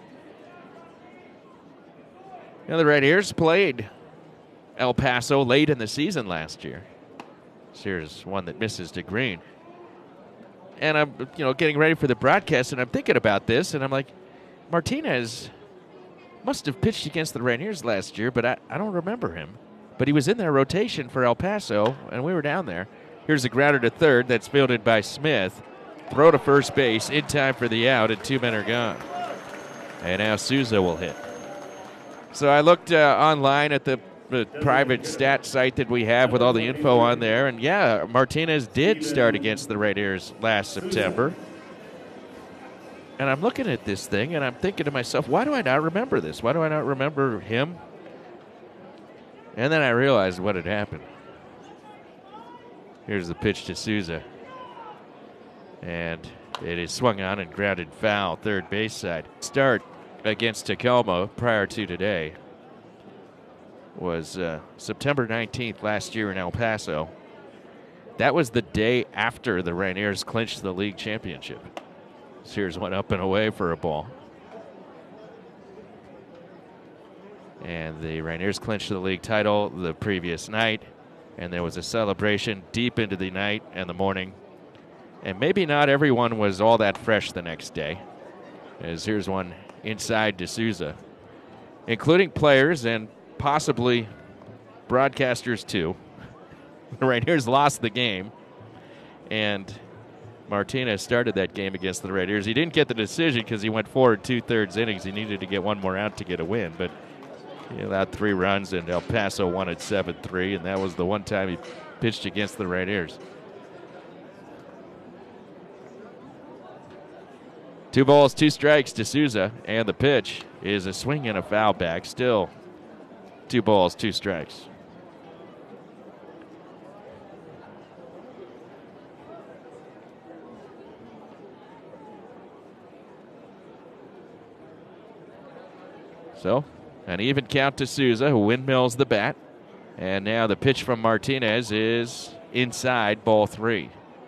the Rainiers played El Paso late in the season last year. So here's one that misses to Green. And I'm, getting ready for the broadcast, and I'm thinking about this, and I'm like, Martinez must have pitched against the Rainiers last year, but I don't remember him. But he was in their rotation for El Paso, and we were down there. Here's a grounder to third that's fielded by Smith. Throw to first base in time for the out, and 2 men are gone. And now Souza will hit. So I looked online at the private stat site that we have with all the info on there, and yeah, Martinez did start against the Rainiers last September. And I'm looking at this thing, and I'm thinking to myself, why do I not remember this? Why do I not remember him? And then I realized what had happened. Here's the pitch to Souza. And it is swung on and grounded foul, third base side. Start against Tacoma prior to today was September 19th last year in El Paso. That was the day after the Rainiers clinched the league championship. Sears went up and away for a ball. And the Rainiers clinched the league title the previous night. And there was a celebration deep into the night and the morning. And maybe not everyone was all that fresh the next day. As here's one inside to Souza, including players and possibly broadcasters too. The Rainiers lost the game, and Martinez started that game against the Rainiers. He didn't get the decision because he went 4 2/3 innings. He needed to get one more out to get a win, but he allowed 3 runs, and El Paso won at 7-3, and that was the one time he pitched against the Rainiers. 2 balls, 2 strikes to Souza, and the pitch is a swing and a foul back. Still 2 balls, 2 strikes. So, an even count to Souza, who windmills the bat. And now the pitch from Martinez is inside, ball 3.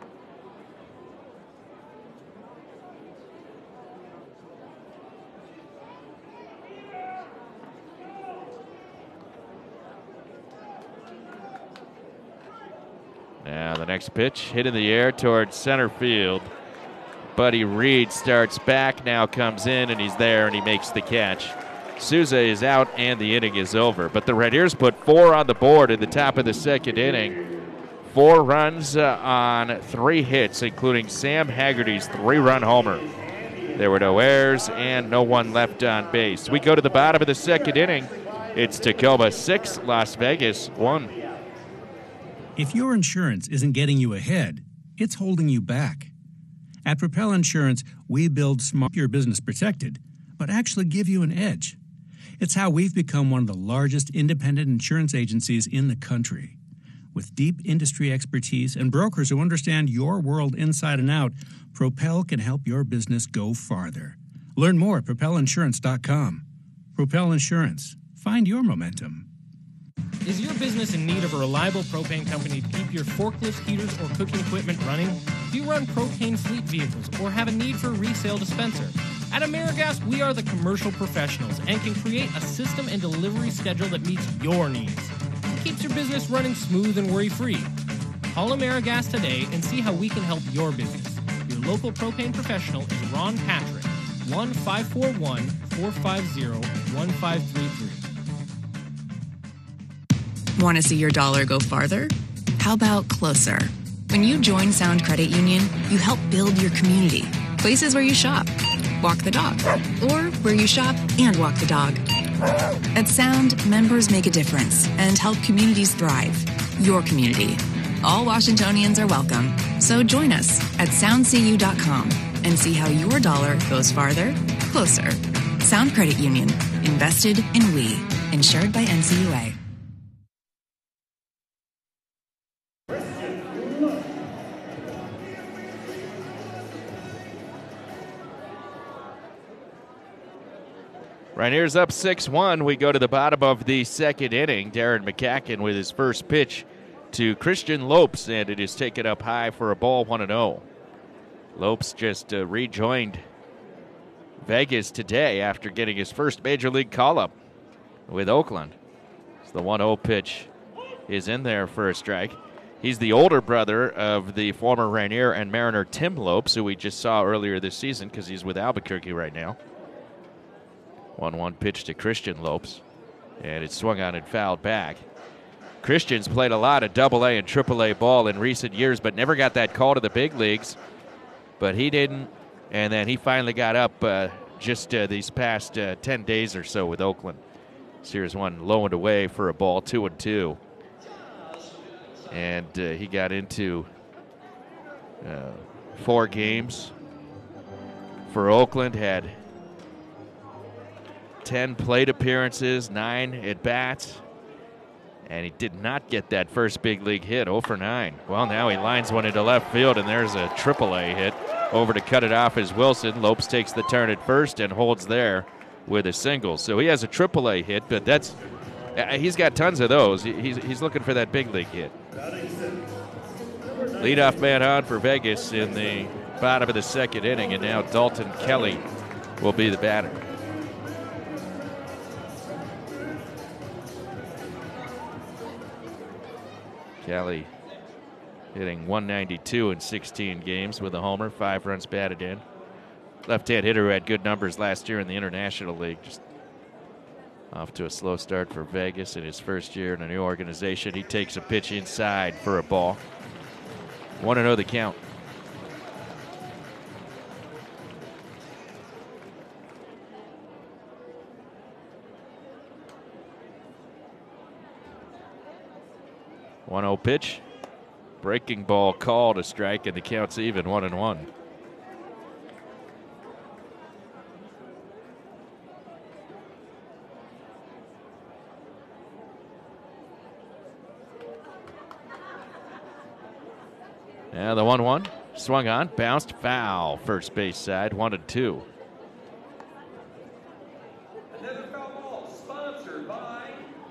Now the next pitch hit in the air towards center field. Buddy Reed starts back, now comes in, and he's there, and he makes the catch. Souza is out, and the inning is over. But the Rainiers put 4 on the board in the top of the second inning. 4 runs on 3 hits, including Sam Haggerty's 3-run homer. There were no errors and no one left on base. We go to the bottom of the second inning. It's Tacoma 6, Las Vegas 1. If your insurance isn't getting you ahead, it's holding you back. At Propel Insurance, we build smart your business protected, but actually give you an edge. It's how we've become one of the largest independent insurance agencies in the country. With deep industry expertise and brokers who understand your world inside and out, Propel can help your business go farther. Learn more at propelinsurance.com. Propel Insurance. Find your momentum. Is your business in need of a reliable propane company to keep your forklifts, heaters, or cooking equipment running? Do you run propane fleet vehicles or have a need for a resale dispenser? At AmeriGas, we are the commercial professionals and can create a system and delivery schedule that meets your needs. It keeps your business running smooth and worry-free. Call AmeriGas today and see how we can help your business. Your local propane professional is Ron Patrick, 1-541-450-1533. Want to see your dollar go farther? How about closer? When you join Sound Credit Union, you help build your community. Places where you shop, walk the dog, or where you shop and walk the dog. At Sound, members make a difference and help communities thrive. Your community. All Washingtonians are welcome. So join us at soundcu.com and see how your dollar goes farther, closer. Sound Credit Union. Invested in we. Insured by NCUA. Rainiers up 6-1. We go to the bottom of the second inning. Darren McCacken with his first pitch to Christian Lopes, and it is taken up high for a ball, 1-0. Lopes just rejoined Vegas today after getting his first major league call-up with Oakland. So the 1-0 pitch is in there for a strike. He's the older brother of the former Rainier and Mariner Tim Lopes, who we just saw earlier this season because he's with Albuquerque right now. 1-1 pitch to Christian Lopes, and it's swung on and fouled back. Christian's played a lot of AA and AAA ball in recent years, but never got that call to the big leagues. But he didn't, and then he finally got up just these past 10 days or so with Oakland. Here's one low and away for a ball, 2-2. And he got into 4 games for Oakland, had 10 plate appearances, 9 at-bats, and he did not get that first big league hit, 0 for 9. Well, now he lines one into left field, and there's a AAA hit. Over to cut it off is Wilson. Lopes takes the turn at first and holds there with a single. So he has a AAA hit, but he's got tons of those. He's looking for that big league hit. Leadoff man on for Vegas in the bottom of the second inning, and now Dalton Kelly will be the batter. Kelly hitting .192 in 16 games with a homer, 5 runs batted in. Left-hand hitter who had good numbers last year in the International League. Just off to a slow start for Vegas in his first year in a new organization. He takes a pitch inside for a ball. 1-0 the count. One-0 pitch. Breaking ball called a strike, and the count's even, 1-1. Now the 1-1 swung on, bounced foul, first base side, 1-2. Another foul ball sponsored by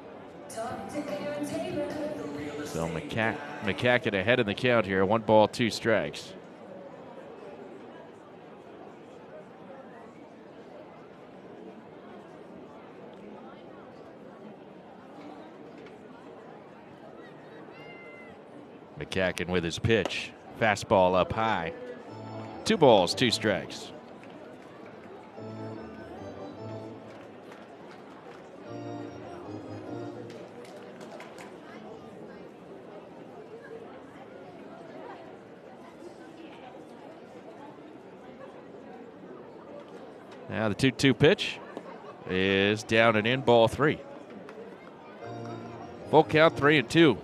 So McCacken ahead in the count here, 1 ball, 2 strikes. McCacken with his pitch. Fastball up high. 2 balls, 2 strikes. Now the 2-2 pitch is down and in, ball 3. Full count, 3-2.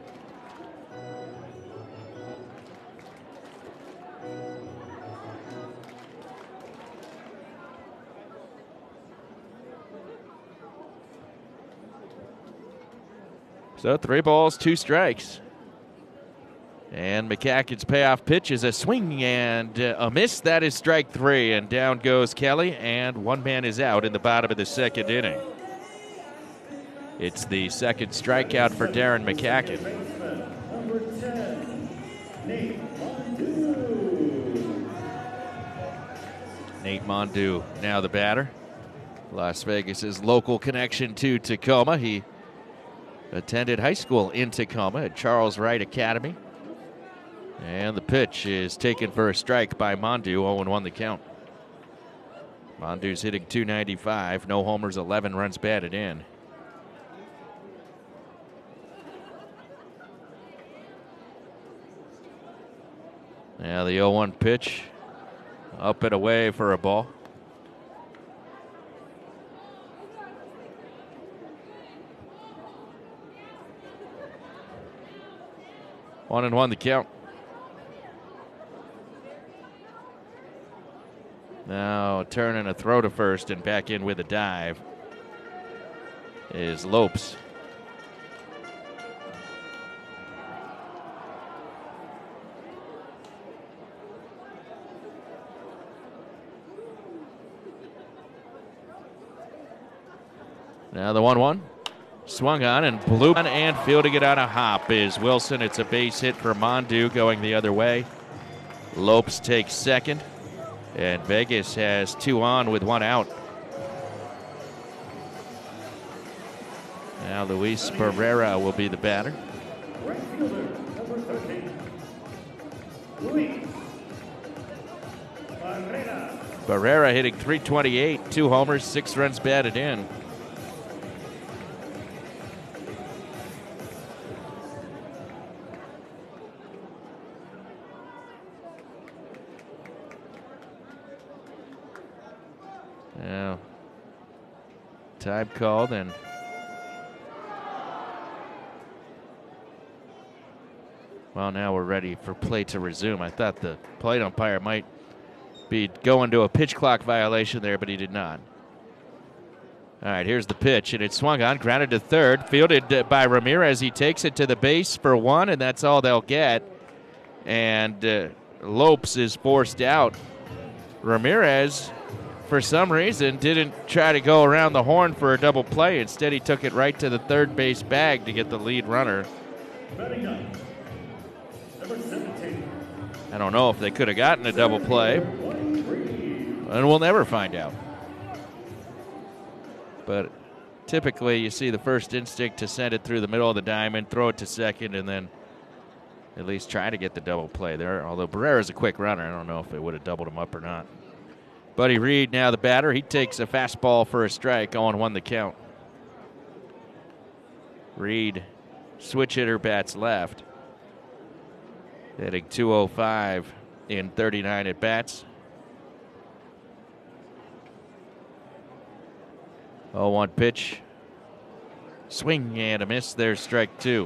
So 3 balls, 2 strikes. And McCacken's payoff pitch is a swing and a miss. That is strike 3, and down goes Kelly, and 1 man is out in the bottom of the second inning. It's the second strikeout for Darren McCacken. Number 10, Nate Mondu. Nate Mondu now the batter. Las Vegas's local connection to Tacoma. He attended high school in Tacoma at Charles Wright Academy. And the pitch is taken for a strike by Mondu, 0-1 the count. Mondu's hitting .295, no homers, 11 runs batted in. Now the 0-1 pitch, up and away for a ball. One and one the count. Now turn and a throw to first, and back in with a dive is Lopes. Now the 1-1. Swung on and blew on, and fielding it on a hop is Wilson. It's a base hit for Mondu going the other way. Lopes takes second, and Vegas has 2 on with 1 out. Now Luis Barrera will be the batter. Right fielder, number 13, Luis Barrera. Barrera hitting .328, 2 homers, 6 runs batted in. Now, time called, and well, now we're ready for play to resume. I thought the plate umpire might be going to a pitch clock violation there, but he did not. All right, here's the pitch, and it's swung on, grounded to third, fielded by Ramirez. He takes it to the base for one, and that's all they'll get. And Lopes is forced out. Ramirez, for some reason, didn't try to go around the horn for a double play. Instead, he took it right to the third base bag to get the lead runner. I don't know if they could have gotten a double play, and we'll never find out. But typically you see the first instinct to send it through the middle of the diamond, throw it to second, and then at least try to get the double play there. Although Barrera's a quick runner, I don't know if they would have doubled him up or not. Buddy Reed, now the batter, he takes a fastball for a strike, 0-1 the count. Reed, switch hitter, bats left. Hitting .205 in 39 at bats. 0-1 pitch. Swing and a miss. There's strike two.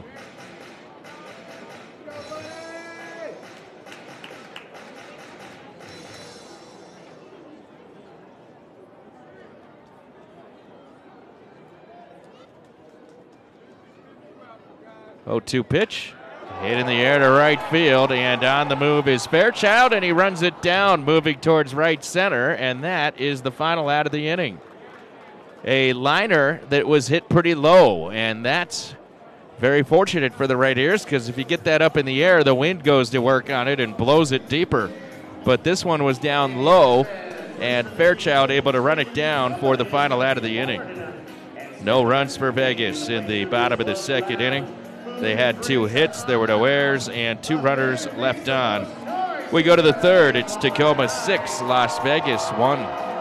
Oh-2 pitch. Hit in the air to right field, and on the move is Fairchild, and he runs it down, moving towards right center, and that is the final out of the inning. A liner that was hit pretty low, and that's very fortunate for the Rainiers, because if you get that up in the air, the wind goes to work on it and blows it deeper. But this one was down low, and Fairchild able to run it down for the final out of the inning. No runs for Vegas in the bottom of the second inning. They had 2 hits, there were no errors, and 2 runners left on. We go to the third. It's Tacoma 6, Las Vegas 1.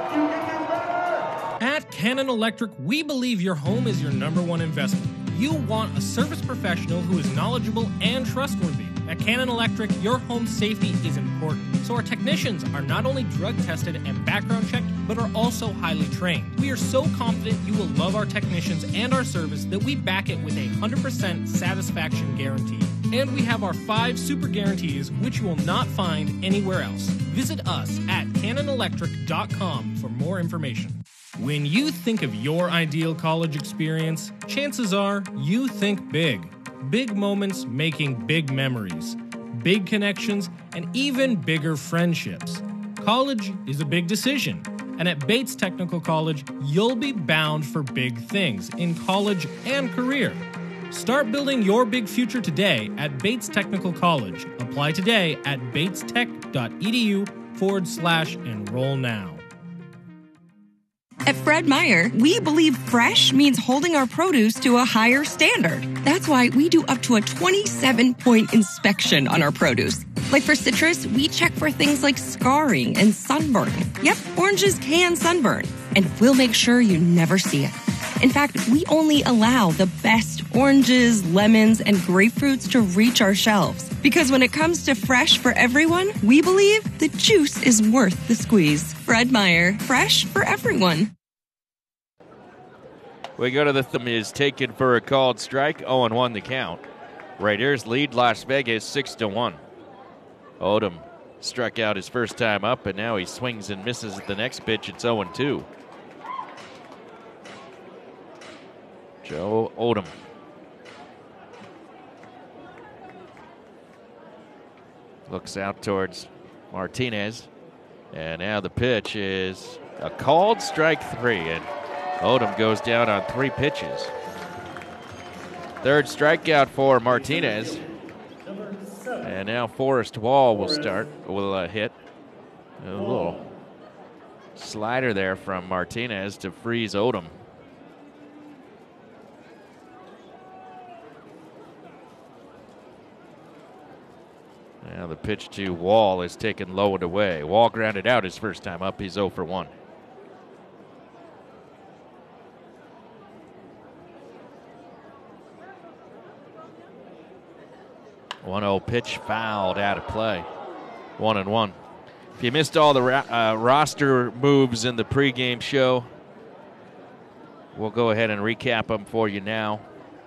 At Cannon Electric, we believe your home is your #1 investment. You want a service professional who is knowledgeable and trustworthy. At Cannon Electric, your home safety is important, so our technicians are not only drug tested and background checked, but are also highly trained. We are so confident you will love our technicians and our service that we back it with a 100% satisfaction guarantee. And we have our 5 super guarantees, which you will not find anywhere else. Visit us at cannonelectric.com for more information. When you think of your ideal college experience, chances are you think big. Big moments making big memories, big connections, and even bigger friendships. College is a big decision, and at Bates Technical College, you'll be bound for big things in college and career. Start building your big future today at Bates Technical College. Apply today at batestech.edu/enroll now. At Fred Meyer, we believe fresh means holding our produce to a higher standard. That's why we do up to a 27-point inspection on our produce. Like for citrus, we check for things like scarring and sunburn. Yep, oranges can sunburn, and we'll make sure you never see it. In fact, we only allow the best oranges, lemons, and grapefruits to reach our shelves. Because when it comes to fresh for everyone, we believe the juice is worth the squeeze. Fred Meyer, fresh for everyone. We go to the is taken for a called strike, 0-1 the count. Raiders lead Las Vegas 6-1. Odom struck out his first time up, and now he swings and misses at the next pitch. It's 0-2. Joe Odom. Looks out towards Martinez. And now the pitch is a called strike 3. And Odom goes down on 3 pitches. Third strikeout for Martinez. And now Forrest Wall will hit. A little slider there from Martinez to freeze Odom. Now the pitch to Wall is taken low and away. Wall grounded out his first time up. He's 0 for 1. One pitch fouled out of play. 1-1. If you missed all the roster moves in the pregame show, we'll go ahead and recap them for you now.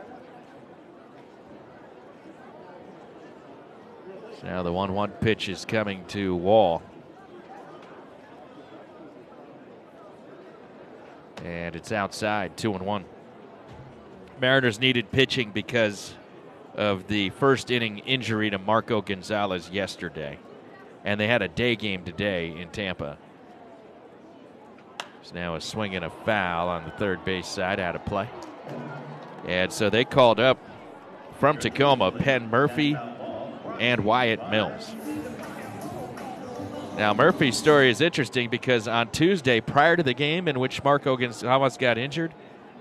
So now the 1-1 pitch is coming to Wall. And it's outside, 2-1. Mariners needed pitching because of the first inning injury to Marco Gonzalez yesterday. And they had a day game today in Tampa. There's now a swing and a foul on the third base side out of play. And so they called up from Tacoma Penn Murphy and Wyatt Mills. Now Murphy's story is interesting because on Tuesday, prior to the game in which Marco Gonzalez got injured,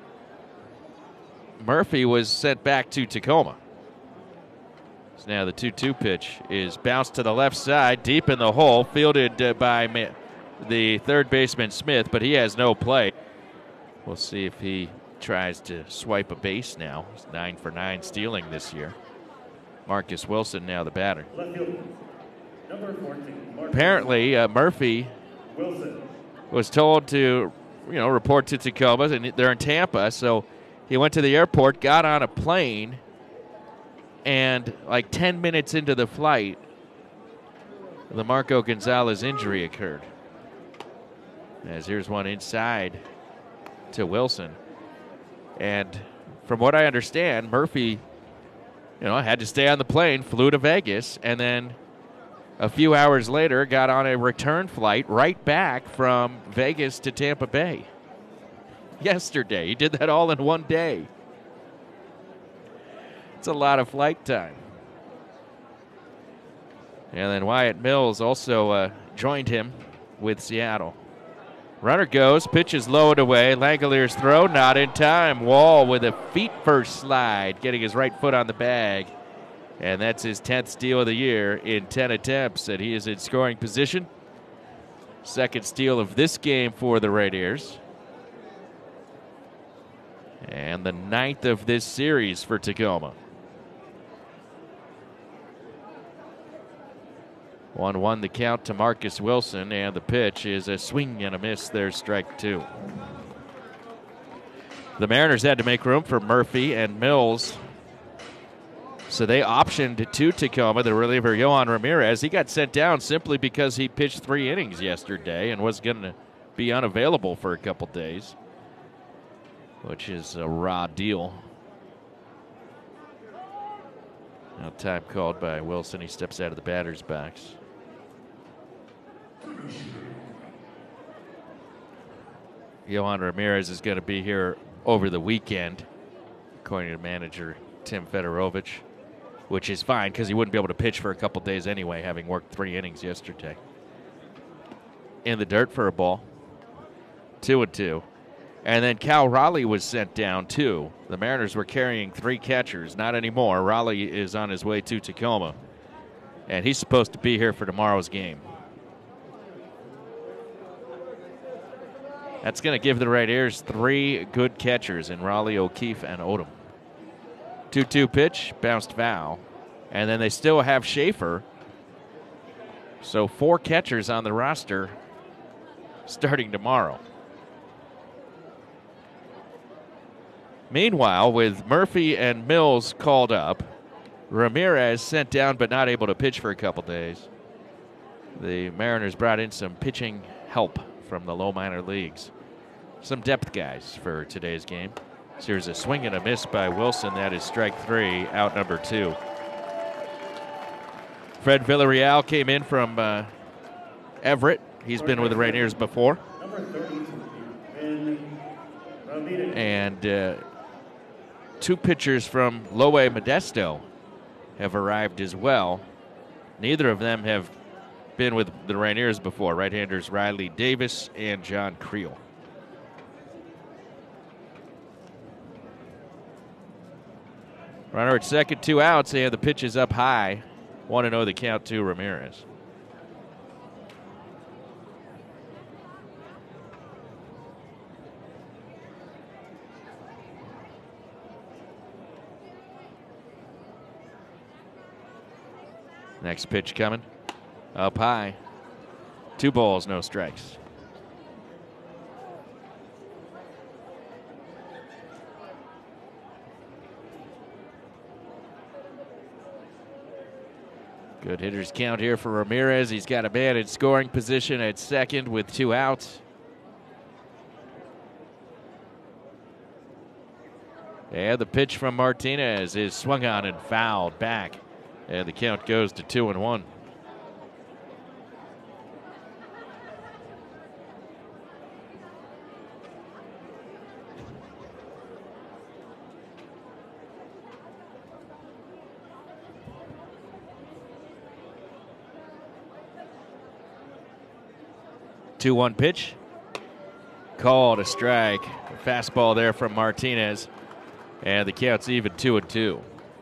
Murphy was sent back to Tacoma. So now the 2-2 pitch is bounced to the left side, deep in the hole, fielded by the third baseman Smith, but he has no play. We'll see if he tries to swipe a base now. He's 9 for 9 stealing this year. Marcus Wilson now the batter. Number 14, Apparently, Murphy was told to, report to Tacoma, and they're in Tampa, so he went to the airport, got on a plane, and like 10 minutes into the flight, the Marco Gonzalez injury occurred. As here's one inside to Wilson. And from what I understand, Murphy, had to stay on the plane, flew to Vegas, and then a few hours later got on a return flight right back from Vegas to Tampa Bay. Yesterday. He did that all in one day. It's a lot of flight time. And then Wyatt Mills also joined him with Seattle. Runner goes, pitch is lowered away. Langalier's throw, not in time. Wall with a feet-first slide, getting his right foot on the bag. And that's his 10th steal of the year in 10 attempts, and he is in scoring position. Second steal of this game for the Rainiers. And the 9th of this series for Tacoma. 1-1 the count to Marcus Wilson, and the pitch is a swing and a miss. There's strike 2. The Mariners had to make room for Murphy and Mills, so they optioned to Tacoma the reliever Yohan Ramirez. He got sent down simply because he pitched 3 innings yesterday and was going to be unavailable for a couple days, which is a raw deal. Now time called by Wilson. He steps out of the batter's box. Yohan Ramirez is going to be here over the weekend, according to manager Tim Fedorovich, which is fine because he wouldn't be able to pitch for a couple days anyway, having worked 3 innings yesterday. In the dirt for a ball. 2-2. And then Cal Raleigh was sent down, too. The Mariners were carrying 3 catchers. Not anymore. Raleigh is on his way to Tacoma. And he's supposed to be here for tomorrow's game. That's going to give the Rainiers 3 good catchers in Raleigh, O'Keefe, and Odom. 2-2 pitch, bounced foul. And then they still have Schaefer. So 4 catchers on the roster starting tomorrow. Meanwhile, with Murphy and Mills called up, Ramirez sent down but not able to pitch for a couple days, the Mariners brought in some pitching help from the low minor leagues. Some depth guys for today's game. So here's a swing and a miss by Wilson. That is strike 3, out number 2. Fred Villarreal came in from Everett. He's been with the Rainiers before. And 2 pitchers from Loe Modesto have arrived as well. Neither of them have been with the Rainiers before. Right-handers Riley Davis and John Creel. Runner at second, 2 outs, and the pitch is up high. 1-0 the count to Ramirez. Next pitch coming. Up high. 2 balls, no strikes. Good hitters count here for Ramirez. He's got a man in scoring position at second with 2 outs. And the pitch from Martinez is swung on and fouled back. And the count goes to 2-1. Two-one pitch. Called a strike. A fastball there from Martinez. And the count's even 2-2.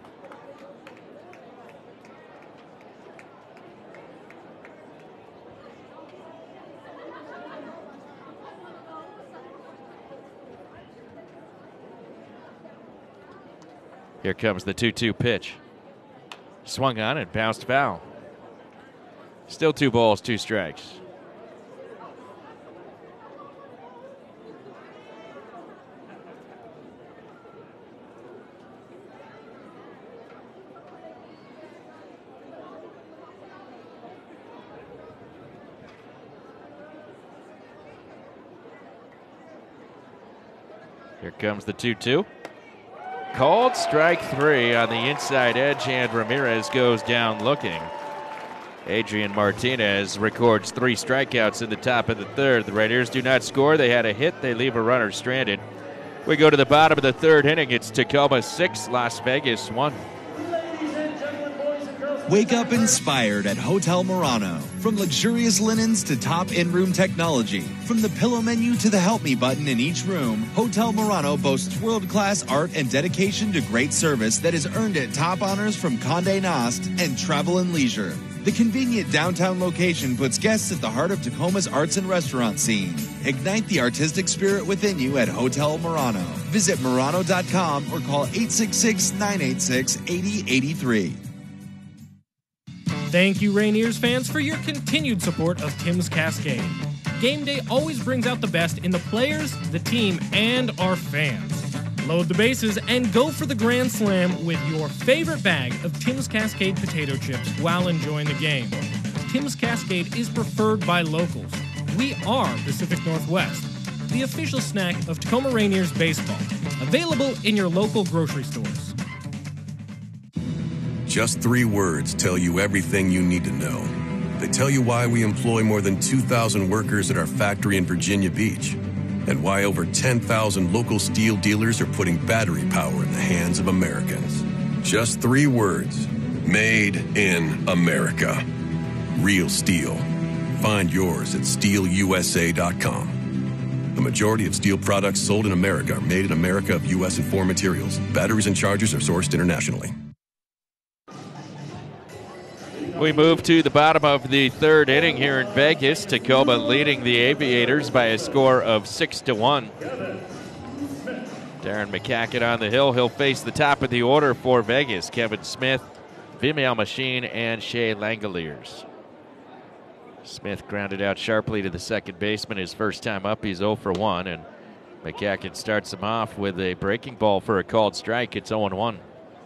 Here comes the 2-2 pitch. Swung on and bounced foul. Still 2 balls, 2 strikes. Here comes the 2-2. Called strike 3 on the inside edge, and Ramirez goes down looking. Adrian Martinez records 3 strikeouts in the top of the 3rd. The Raiders do not score. They had a hit. They leave a runner stranded. We go to the bottom of the 3rd inning. It's Tacoma 6, Las Vegas 1. Wake up inspired at Hotel Murano. From luxurious linens to top in-room technology, from the pillow menu to the help me button in each room, Hotel Murano boasts world-class art and dedication to great service that has earned it top honors from Condé Nast and Travel and Leisure. The convenient downtown location puts guests at the heart of Tacoma's arts and restaurant scene. Ignite the artistic spirit within you at Hotel Murano. Visit Murano.com or call 866-986-8083. Thank you, Rainiers fans, for your continued support of Tim's Cascade. Game day always brings out the best in the players, the team, and our fans. Load the bases and go for the Grand Slam with your favorite bag of Tim's Cascade potato chips while enjoying the game. Tim's Cascade is preferred by locals. We are Pacific Northwest, the official snack of Tacoma Rainiers baseball. Available in your local grocery stores. Just 3 words tell you everything you need to know. They tell you why we employ more than 2,000 workers at our factory in Virginia Beach, and why over 10,000 local steel dealers are putting battery power in the hands of Americans. Just 3 words. Made in America. Real steel. Find yours at steelusa.com. The majority of steel products sold in America are made in America of U.S. and foreign materials. Batteries and chargers are sourced internationally. We move to the bottom of the 3rd inning here in Vegas. Tacoma leading the Aviators by a score of 6-1. Darren McCacken on the hill. He'll face the top of the order for Vegas. Kevin Smith, Vimeo Machine, and Shea Langoliers. Smith grounded out sharply to the second baseman his first time up. He's 0 for 1, and McCacken starts him off with a breaking ball for a called strike. It's 0-1.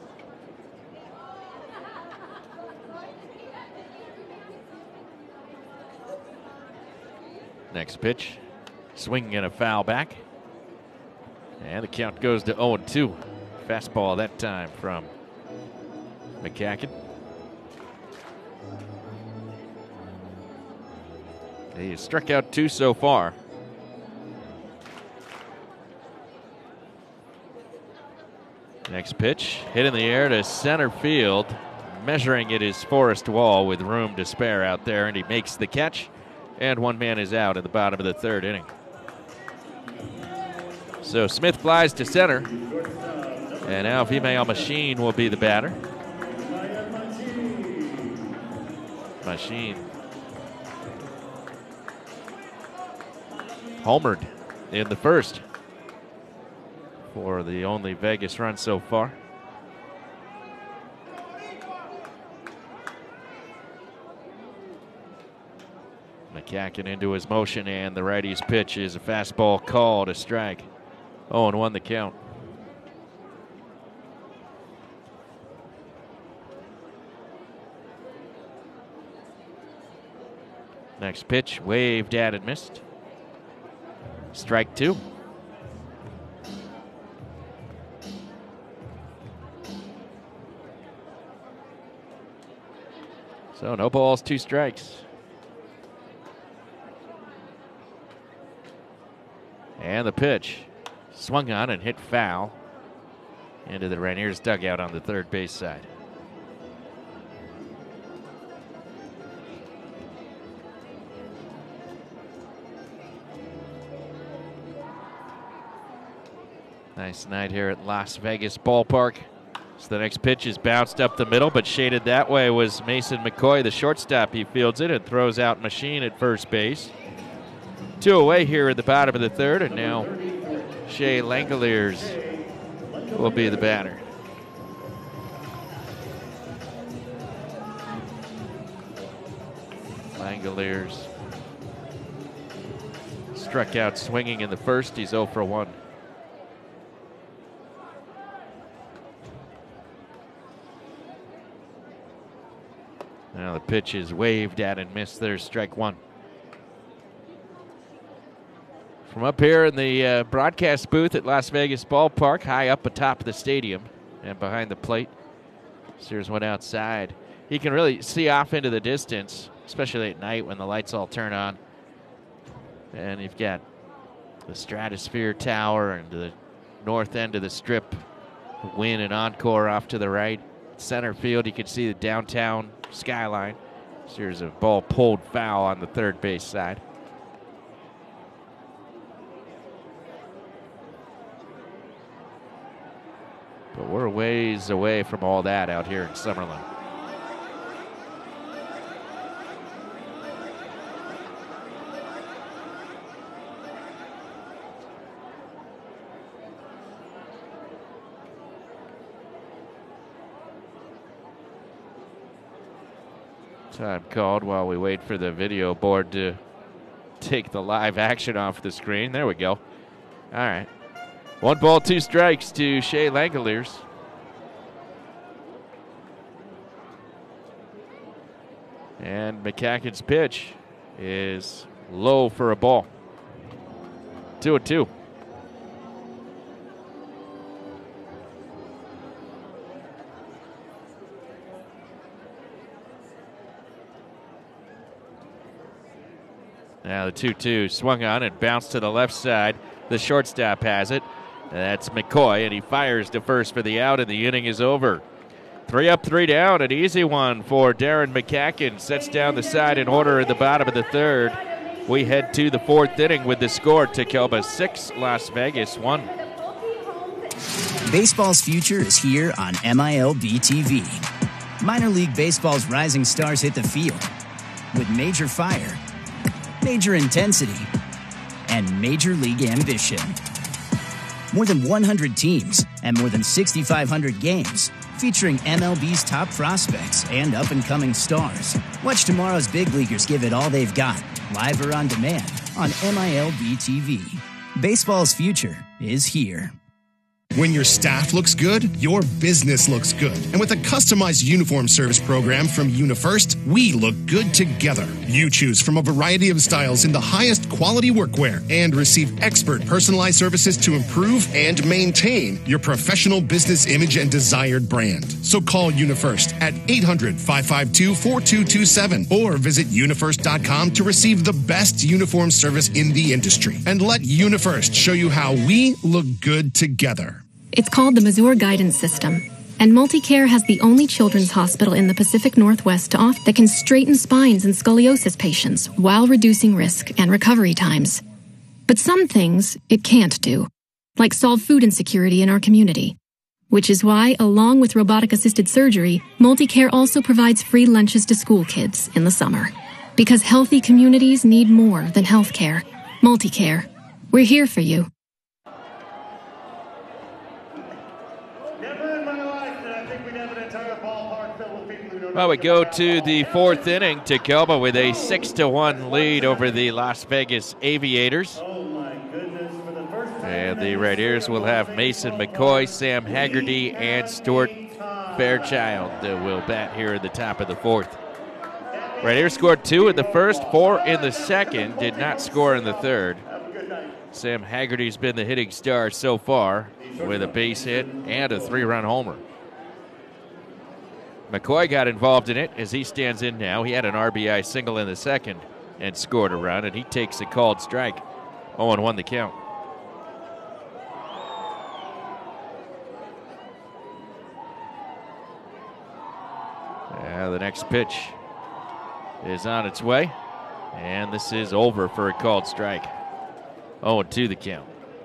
Next pitch, swinging and a foul back. And the count goes to 0-2. Fastball that time from McCacken. He has struck out 2 so far. Next pitch, hit in the air to center field. Measuring it is Forrest Wall with room to spare out there, and he makes the catch. And 1 man is out at the bottom of the 3rd inning. So Smith flies to center. And now Vimeo Machine will be the batter. Machine homered in the first for the only Vegas run so far. McCacken into his motion, and the righty's pitch is a fastball called a strike. 0-1 the count. Next pitch, waved at and missed. Strike 2. So no balls, 2 strikes. And the pitch swung on and hit foul into the Rainiers dugout on the third base side. Nice night here at Las Vegas Ballpark. So the next pitch is bounced up the middle, but shaded that way was Mason McCoy, the shortstop. He fields it and throws out Machine at first base. 2 away here at the bottom of the third, and now Shea Langoliers will be the batter. Langoliers struck out swinging in the first. He's 0 for 1. Now the pitch is waved at and missed. There's strike 1. From up here in the broadcast booth at Las Vegas Ballpark, high up atop the stadium and behind the plate, here's one outside. He can really see off into the distance, especially at night when the lights all turn on. And you've got the Stratosphere Tower and the north end of the strip, Wynn and Encore off to the right. Center field, you can see the downtown skyline. Here's a ball pulled foul on the third base side. But we're ways away from all that out here in Summerlin. Time called while we wait for the video board to take the live action off the screen. There we go. All right. 1 ball, 2 strikes to Shea Langoliers. And McCacken's pitch is low for a ball. 2-2. Now the 2-2 swung on and bounced to the left side. The shortstop has it. That's McCoy, and he fires to first for the out, and the inning is over. 3 up, 3 down, an easy one for Darren McCacken. Sets down the side in order at the bottom of the third. We head to the 4th inning with the score: Tacoma 6, Las Vegas 1. Baseball's future is here on MILB TV. Minor League Baseball's rising stars hit the field with major fire, major intensity, and major league ambition. More than 100 teams and more than 6,500 games featuring MLB's top prospects and up-and-coming stars. Watch tomorrow's big leaguers give it all they've got, live or on demand, on MILB TV. Baseball's future is here. When your staff looks good, your business looks good. And with a customized uniform service program from UniFirst, we look good together. You choose from a variety of styles in the highest quality workwear and receive expert personalized services to improve and maintain your professional business image and desired brand. So call UniFirst at 800-552-4227 or visit unifirst.com to receive the best uniform service in the industry. And let UniFirst show you how we look good together. It's called the Mazur Guidance System, and MultiCare has the only children's hospital in the Pacific Northwest to offer that can straighten spines in scoliosis patients while reducing risk and recovery times. But some things it can't do, like solve food insecurity in our community. Which is why, along with robotic-assisted surgery, MultiCare also provides free lunches to school kids in the summer. Because healthy communities need more than health care. MultiCare. We're here for you. Never in my life did I think we'd have have an entire ballpark filled with people who don't know. Well, we go to the fourth inning. Tacoma with a 6-1 lead over the Las Vegas Aviators. Oh my goodness! For the first time. And the Red Ears will have Mason McCoy, Sam Haggerty, and Stuart Fairchild will bat here at the top of the fourth. Red Ears scored 2 in the first, 4 in the second, did not score in the third. Sam Haggerty's been the hitting star so far with a base hit and a 3-run homer. McCoy got involved in it as he stands in now. He had an RBI single in the second and scored a run, and he takes a called strike. 0-1 the count. The next pitch is on its way, and this is over for a called strike. 0-2 the count.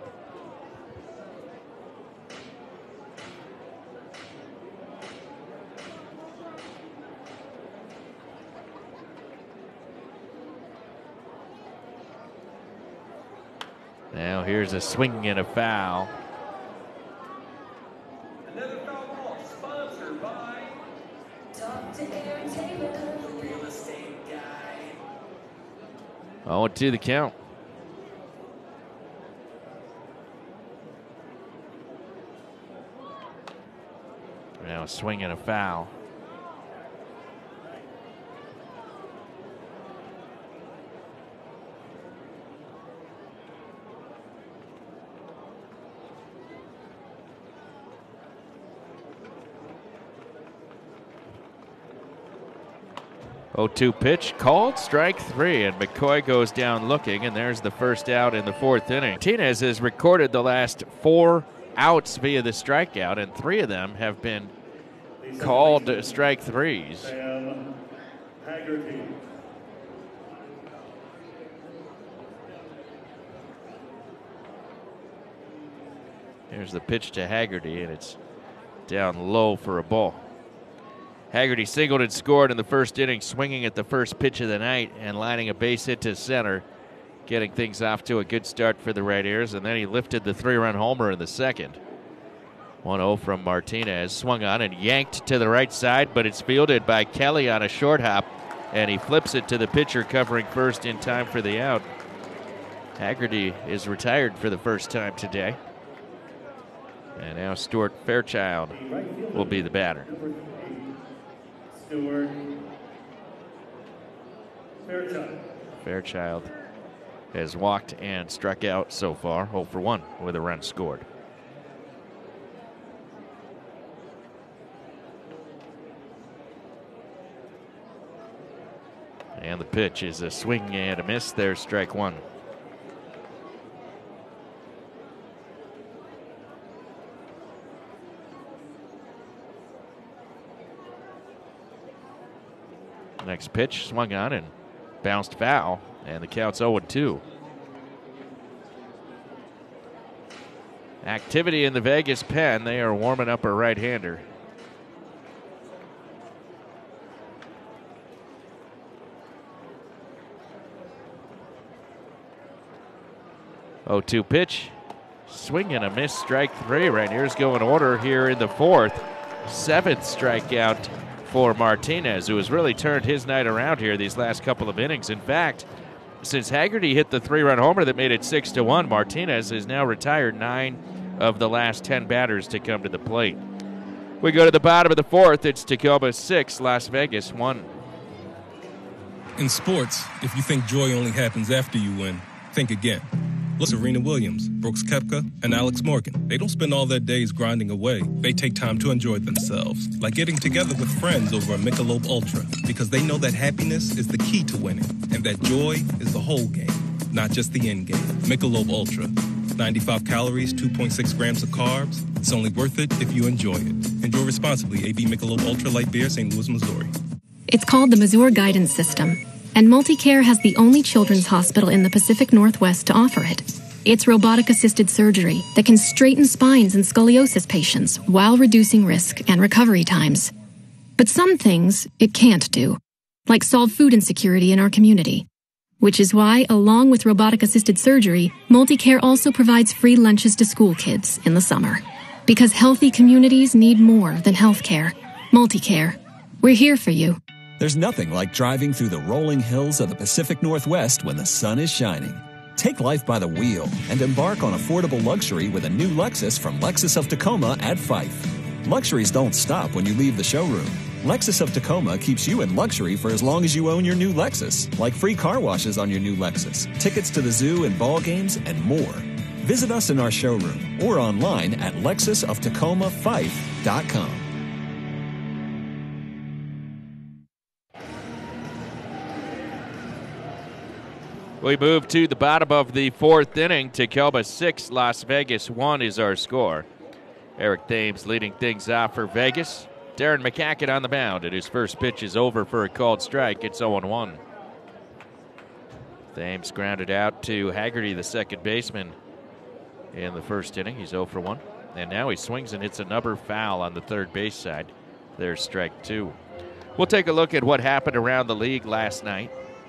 Now here's a swing and a foul. Another foul ball sponsored by Talk to Aaron Taylor, real estate guy. 0-2 the count. Now a swing and a foul. Oh, 2 pitch, called strike 3, and McCoy goes down looking, and there's the first out in the fourth inning. Martinez has recorded the last 4 outs via the strikeout, and 3 of them have been called strike 3s. Sam Haggerty. Here's the pitch to Haggerty, and it's down low for a ball. Haggerty singled and scored in the first inning, swinging at the first pitch of the night and lining a base hit to center, getting things off to a good start for the Red Ears, and then he lifted the 3-run homer in the second. 1-0 from Martinez, swung on and yanked to the right side, but it's fielded by Kelly on a short hop, and he flips it to the pitcher covering first in time for the out. Haggerty is retired for the first time today. And now Stuart Fairchild will be the batter. Stuart Fairchild. Fairchild has walked and struck out so far, 0 for 1 with a run scored. And the pitch is a swing and a miss. There's strike 1. Next pitch swung on and bounced foul, and the count's 0-2. Activity in the Vegas pen. They are warming up a right-hander. Oh, 2 pitch. Swing and a miss, strike 3. Red Ears go in order here in the fourth. 7th strikeout for Martinez, who has really turned his night around here these last couple of innings. In fact, since Haggerty hit the 3-run homer that made it 6-1, Martinez has now retired 9 of the last 10 batters to come to the plate. We go to the bottom of the fourth. It's Tacoma 6, Las Vegas 1. In sports, if you think joy only happens after you win, think again. Look, Serena Williams, Brooks Koepka, and Alex Morgan. They don't spend all their days grinding away. They take time to enjoy themselves, like getting together with friends over a Michelob Ultra, because they know that happiness is the key to winning, and that joy is the whole game, not just the end game. Michelob Ultra. 95 calories, 2.6 grams of carbs. It's only worth it if you enjoy it. Enjoy responsibly. AB Michelob Ultra Light Beer, St. Louis, Missouri. It's called the Mazur Guidance System, and MultiCare has the only children's hospital in the Pacific Northwest to offer it. It's robotic-assisted surgery that can straighten spines in scoliosis patients while reducing risk and recovery times. But some things it can't do, like solve food insecurity in our community. Which is why, along with robotic-assisted surgery, MultiCare also provides free lunches to school kids in the summer. Because healthy communities need more than healthcare. Multicare. We're here for you. There's nothing like driving through the rolling hills of the Pacific Northwest when the sun is shining. Take life by the wheel and embark on affordable luxury with a new Lexus from Lexus of Tacoma at Fife. Luxuries don't stop when you leave the showroom. Lexus of Tacoma keeps you in luxury for as long as you own your new Lexus, like free car washes on your new Lexus, tickets to the zoo and ball games, and more. Visit us in our showroom or online at lexusoftacoma5.com. We move to the bottom of the fourth inning. Tacoma 6, Las Vegas 1 is our score. Eric Thames leading things off for Vegas. Darren McCacken on the mound, and his first pitch is over for a called strike. It's 0-1. Thames grounded out to Haggerty, the second baseman, in the first inning. He's 0 for 1. And now he swings and hits another foul on the third base side. There's strike 2. We'll take a look at what happened around the league last night.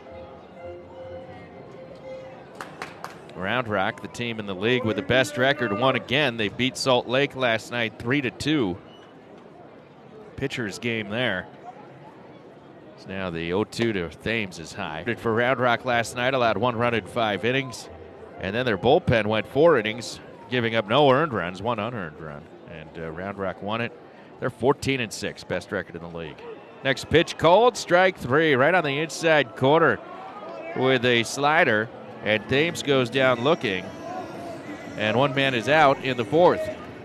Round Rock, the team in the league with the best record, won again. They beat Salt Lake last night 3-2. Pitcher's game there. So now the 0-2 to Thames is high. For Round Rock last night, allowed 1 run in 5 innings. And then their bullpen went 4 innings, giving up no earned runs, 1 unearned run. And Round Rock won it. They're 14-6, best record in the league. Next pitch called, strike 3, right on the inside corner with a slider. And Thames goes down looking, and one man is out in the fourth.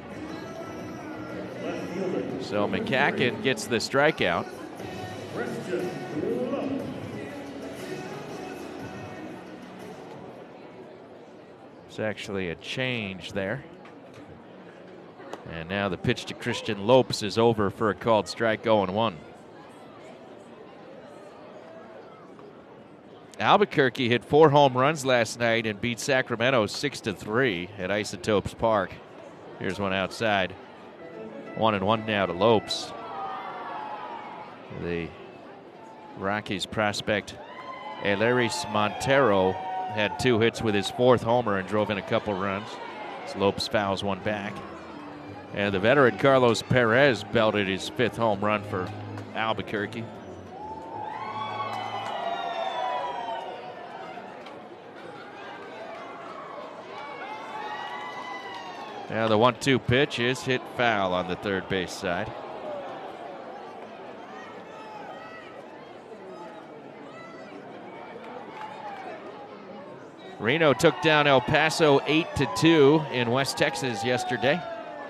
So McCacken gets the strikeout. It's actually a change there. And now the pitch to Christian Lopes is over for a called strike, 0-1. Albuquerque hit 4 home runs last night and beat Sacramento 6-3 at Isotopes Park. Here's one outside. 1-1 now to Lopes. The Rockies prospect Eleris Montero had 2 hits with his 4th homer and drove in a couple runs. So Lopes fouls one back. And the veteran Carlos Perez belted his 5th home run for Albuquerque. Now the 1-2 pitch is hit foul on the third base side. Reno took down El Paso 8-2 in West Texas yesterday.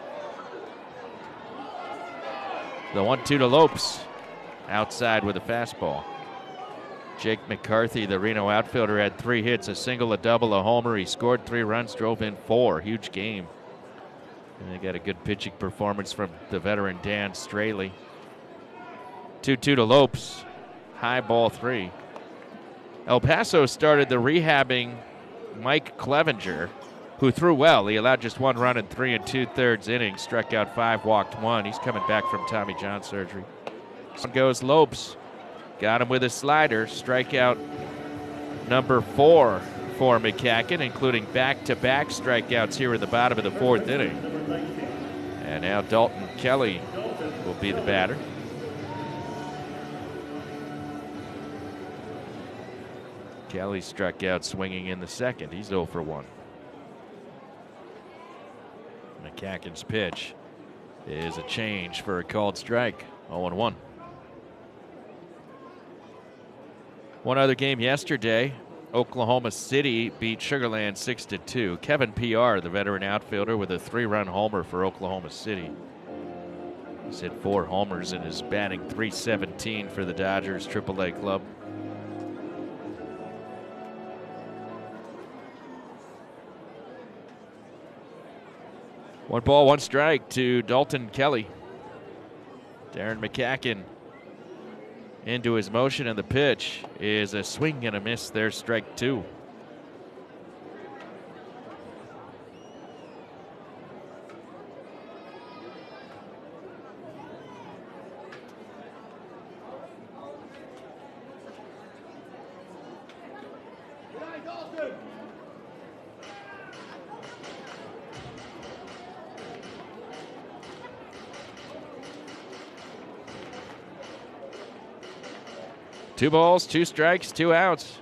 The 1-2 to Lopes, outside with a fastball. Jake McCarthy, the Reno outfielder, had 3 hits, a single, a double, a homer. He scored 3 runs, drove in 4. Huge game. And they got a good pitching performance from the veteran Dan Straley. 2-2 to Lopes. High ball 3. El Paso started the rehabbing Mike Clevenger, who threw well. He allowed just 1 run in 3 2/3 innings, struck out 5, walked 1. He's coming back from Tommy John surgery. On goes Lopes. Got him with a slider. Strikeout number 4 for McCacken, including back-to-back strikeouts here in the bottom of the 4th inning. And now Dalton Kelly will be the batter. Kelly struck out swinging in the 2nd. He's 0 for 1. McCacken's pitch is a change for a called strike. 0-1. One other game yesterday. Oklahoma City beat Sugar Land 6-2. Kevin PR, the veteran outfielder, with a 3-run homer for Oklahoma City. He's hit 4 homers and is batting .317 for the Dodgers AAA club. One ball, 1 strike to Dalton Kelly. Darren McCacken into his motion, and the pitch is a swing and a miss. There's strike 2. 2 balls, 2 strikes, 2 outs.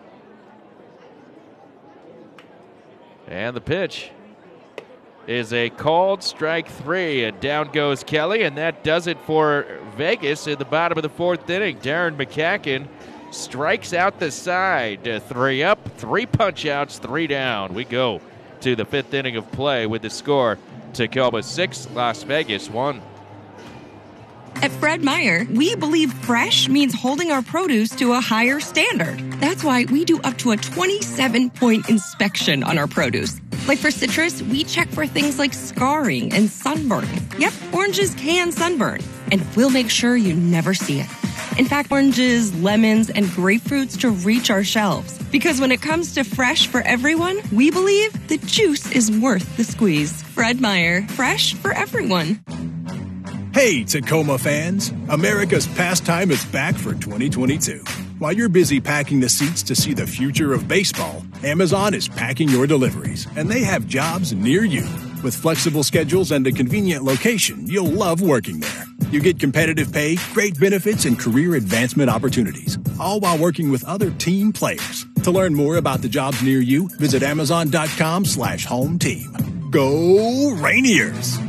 And the pitch is a called strike 3, and down goes Kelly, and that does it for Vegas in the bottom of the 4th inning. Darren McCacken strikes out the side. 3 up, 3 punch outs, 3 down. We go to the 5th inning of play with the score: Tacoma 6, Las Vegas 1. At Fred Meyer, we believe fresh means holding our produce to a higher standard. That's why we do up to a 27-point inspection on our produce. Like for citrus, we check for things like scarring and sunburn. Yep, oranges can sunburn, and we'll make sure you never see it. In fact, oranges, lemons, and grapefruits to reach our shelves. Because when it comes to fresh for everyone, we believe the juice is worth the squeeze. Fred Meyer, fresh for everyone. Hey, Tacoma fans! America's Pastime is back for 2022. While you're busy packing the seats to see the future of baseball, Amazon is packing your deliveries, and they have jobs near you. With flexible schedules and a convenient location, you'll love working there. You get competitive pay, great benefits, and career advancement opportunities, all while working with other team players. To learn more about the jobs near you, visit Amazon.com/home team. Go Rainiers!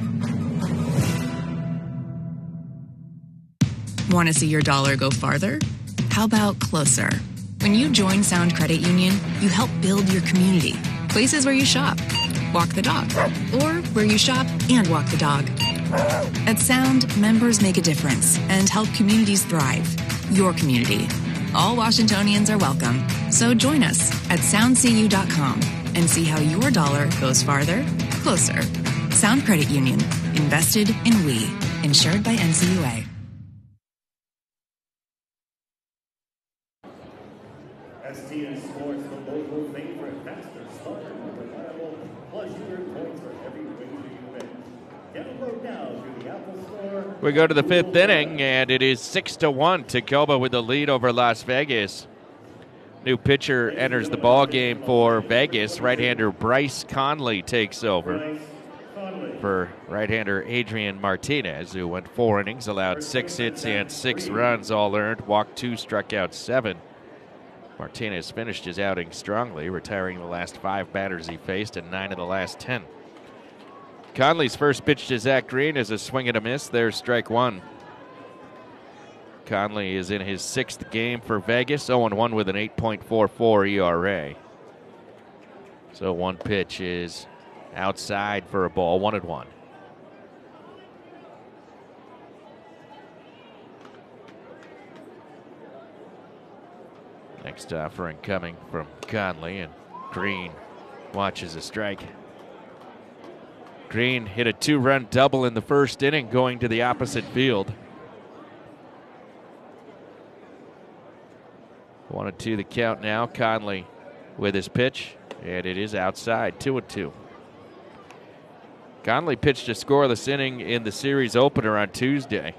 Want to see your dollar go farther? How about closer? When you join Sound Credit Union, you help build your community. Places where you shop, walk the dog, or where you shop and walk the dog. At Sound, members make a difference and help communities thrive. Your community. All Washingtonians are welcome. So join us at soundcu.com and see how your dollar goes farther, closer. Sound Credit Union. Invested in we. Insured by NCUA. STN Sports, the local favorite, faster, smarter, more reliable, plus you earn points for every wager you bet. Download now through the Apple Store. We go to the 5th inning, and it is 6-1. Tacoma with the lead over Las Vegas. New pitcher enters the ball game for Vegas. Right-hander Bryce Conley takes over for right-hander Adrian Martinez, who went 4 innings, allowed 6 hits and 6 runs, all earned, walked 2, struck out 7. Martinez finished his outing strongly, retiring the last 5 batters he faced and 9 of the last 10. Conley's first pitch to Zach Green is a swing and a miss. There's strike 1. Conley is in his 6th game for Vegas, 0-1 with an 8.44 ERA. So 1 pitch is outside for a ball, 1-1. Next offering coming from Conley, and Green watches a strike. Green hit a 2-run double in the 1st inning, going to the opposite field. 1-2 the count now. Conley with his pitch, and it is outside, 2-2. Conley pitched a scoreless inning in the series opener on Tuesday.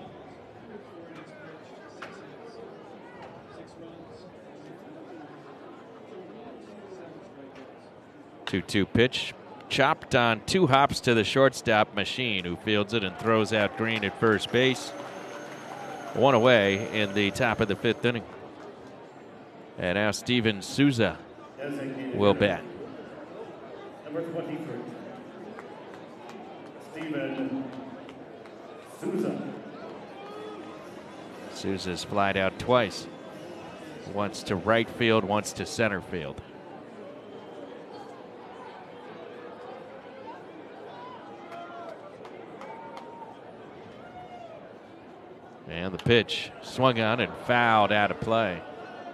Two pitch, chopped on 2 hops to the shortstop Machine, who fields it and throws out Green at first base. 1 away in the top of the 5th inning. And now Steven Souza will bat. Number 23, Steven Souza. Souza's flied out twice. Once to right field, once to center field. And the pitch swung on and fouled out of play.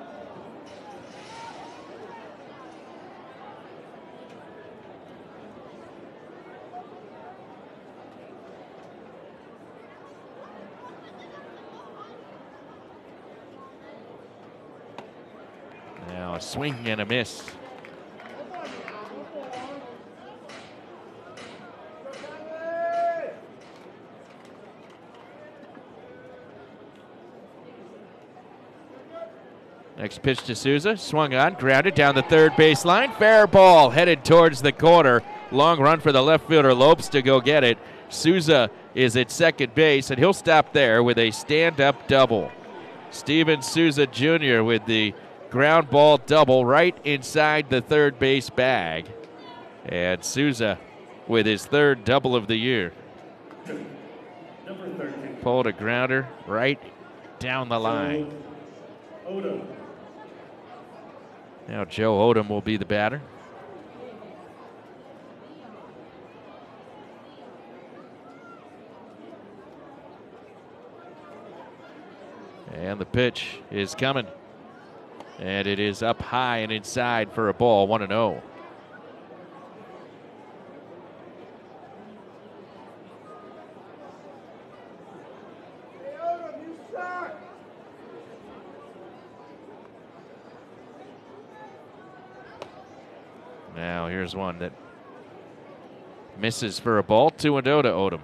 Now a swing and a miss. Next pitch to Souza, swung on, grounded down the 3rd baseline. Fair ball headed towards the corner. Long run for the left fielder Lopes to go get it. Souza is at second base, and he'll stop there with a stand-up double. Steven Souza Jr. with the ground ball double right inside the third base bag. And Souza with his third double of the year. Pulled a grounder right down the line. Now Joe Odom will be the batter. And the pitch is coming. And it is up high and inside for a ball, 1-0. Now here's one that misses for a ball, 2-0 to Odom.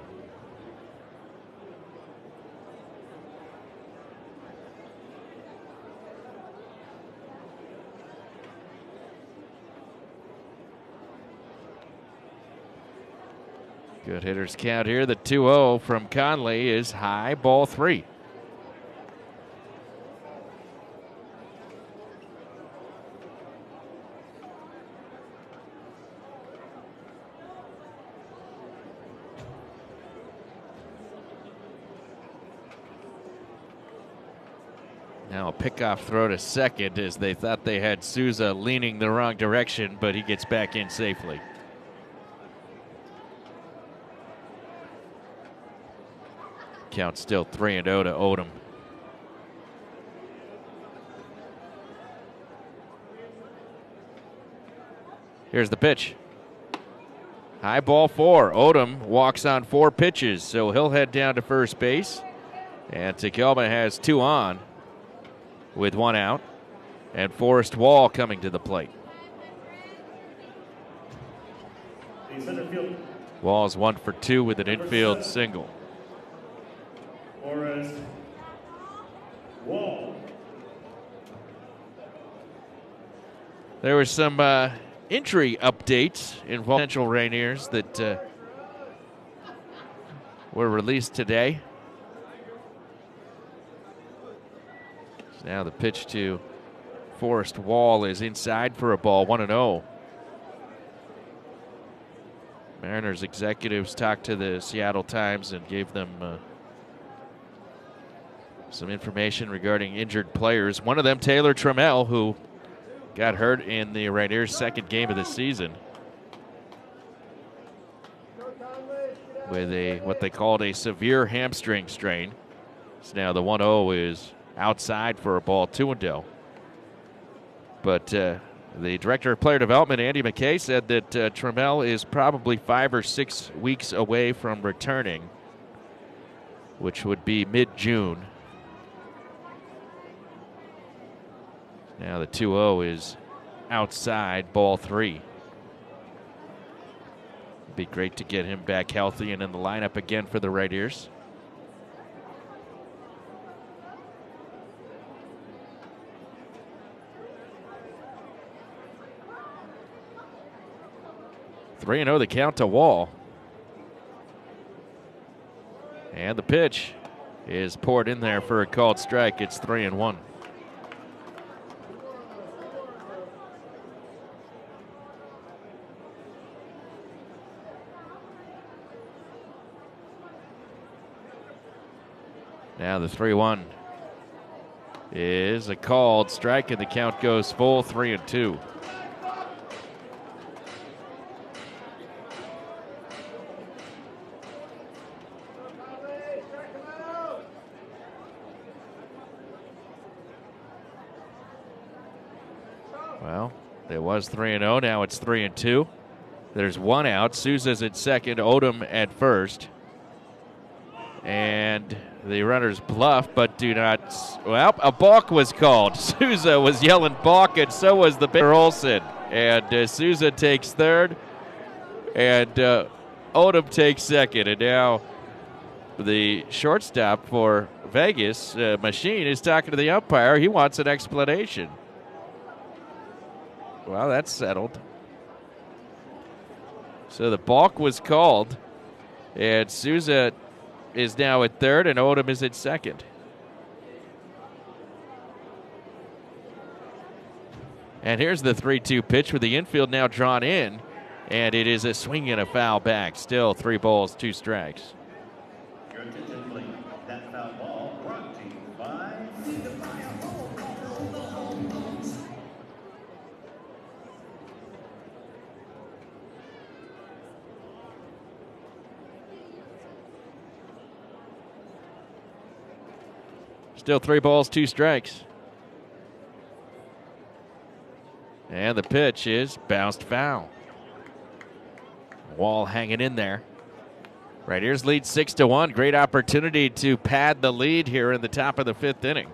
Good hitters count here. The 2-0 from Conley is high, ball 3. Now a pickoff throw to second as they thought they had Souza leaning the wrong direction, but he gets back in safely. Count still 3-0 to Odom. Here's the pitch. High ball 4. Odom walks on 4 pitches, so he'll head down to first base. And Takelma has 2 on with 1 out. And Forrest Wall coming to the plate. Wall's 1 for 2 with an infield single. Forrest Wall. There was some injury updates involving Central Rainiers that were released today. So now the pitch to Forrest Wall is inside for a ball, 1-0. Mariners executives talked to the Seattle Times and gave them some information regarding injured players. One of them, Taylor Trammell, who got hurt in the Rainiers' second game of the season with what they called a severe hamstring strain. So now the 1-0 is outside for a ball, 2-0. But the director of player development, Andy McKay, said that Trammell is probably 5 or 6 weeks away from returning, which would be mid-June. Now the 2-0 is outside, ball 3. It'd be great to get him back healthy and in the lineup again for the Rainiers. Three and 0 the count to Wall. And the pitch is poured in there for a called strike. It's 3-1. Now the 3-1 is a called strike, and the count goes full, 3-2. Well, it was 3-0. Now it's 3-2. There's 1 out. Souza's at second, Odom at first. And the runners bluff, but do not. Well, a balk was called. Souza was yelling balk, and so was the batter Olsen. And Souza takes third, and Odom takes second. And now the shortstop for Vegas, Machine, is talking to the umpire. He wants an explanation. Well, that's settled. So the balk was called, and Souza is now at third, and Odom is at second. And here's the 3-2 pitch with the infield now drawn in. And it is a swing and a foul back. Still 3 balls, 2 strikes. Your attention, please. That foul ball brought to you by Still 3 balls, 2 strikes. And the pitch is bounced foul. Wall hanging in there. Right here's lead 6-1. Great opportunity to pad the lead here in the top of the 5th inning.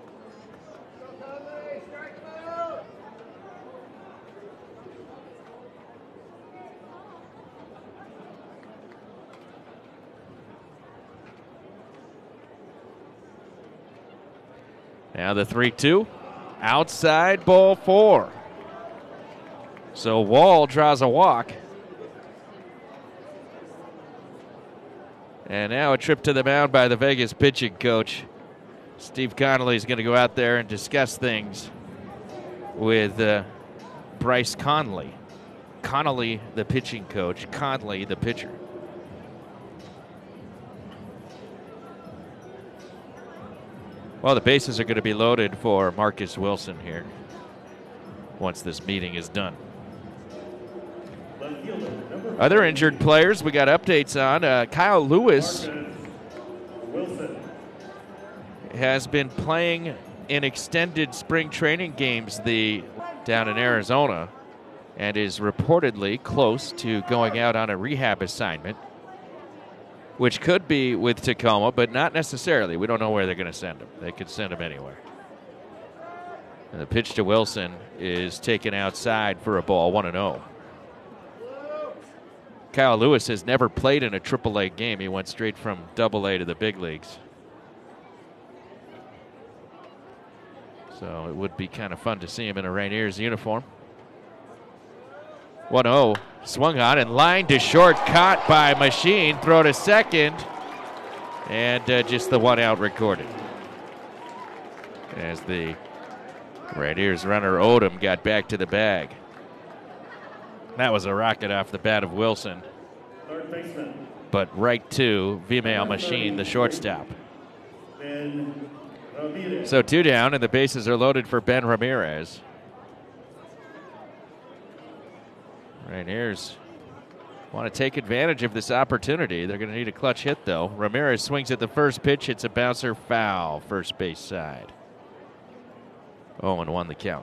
Now the 3-2. Outside, ball 4. So Wall draws a walk. And now a trip to the mound by the Vegas pitching coach. Steve Connolly is going to go out there and discuss things with Bryce Conley. Connolly, the pitching coach. Conley, the pitcher. Well, the bases are going to be loaded for Marcus Wilson here once this meeting is done. Other injured players we got updates on. Kyle Lewis has been playing in extended spring training games down in Arizona and is reportedly close to going out on a rehab assignment, which could be with Tacoma, but not necessarily. We don't know where they're going to send him. They could send him anywhere. And the pitch to Wilson is taken outside for a ball, 1-0. Kyle Lewis has never played in a AAA game. He went straight from AA to the big leagues. So it would be kind of fun to see him in a Rainiers uniform. 1-0. Swung on and lined to short, caught by Machine. Throw to second. And just the 1 out recorded. As the Rainiers runner Odom got back to the bag. That was a rocket off the bat of Wilson. third baseman. But right to Vimael Machine, the shortstop. Ben Ramirez. So 2 down, and the bases are loaded for Ben Ramirez. Rainiers want to take advantage of this opportunity. They're going to need a clutch hit, though. Ramirez swings at the first pitch. It's a bouncer foul, first base side. 0-1 the count.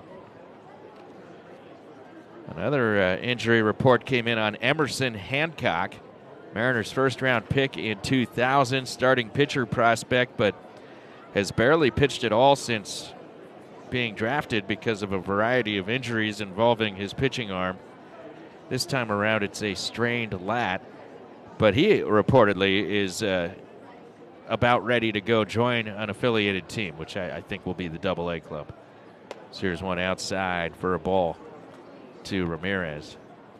Another injury report came in on Emerson Hancock, Mariners' first-round pick in 2000, starting pitcher prospect, but has barely pitched at all since being drafted because of a variety of injuries involving his pitching arm. This time around, it's a strained lat, but he reportedly is about ready to go join an affiliated team, which I think will be the AA club. So here's one outside for a ball to Ramirez.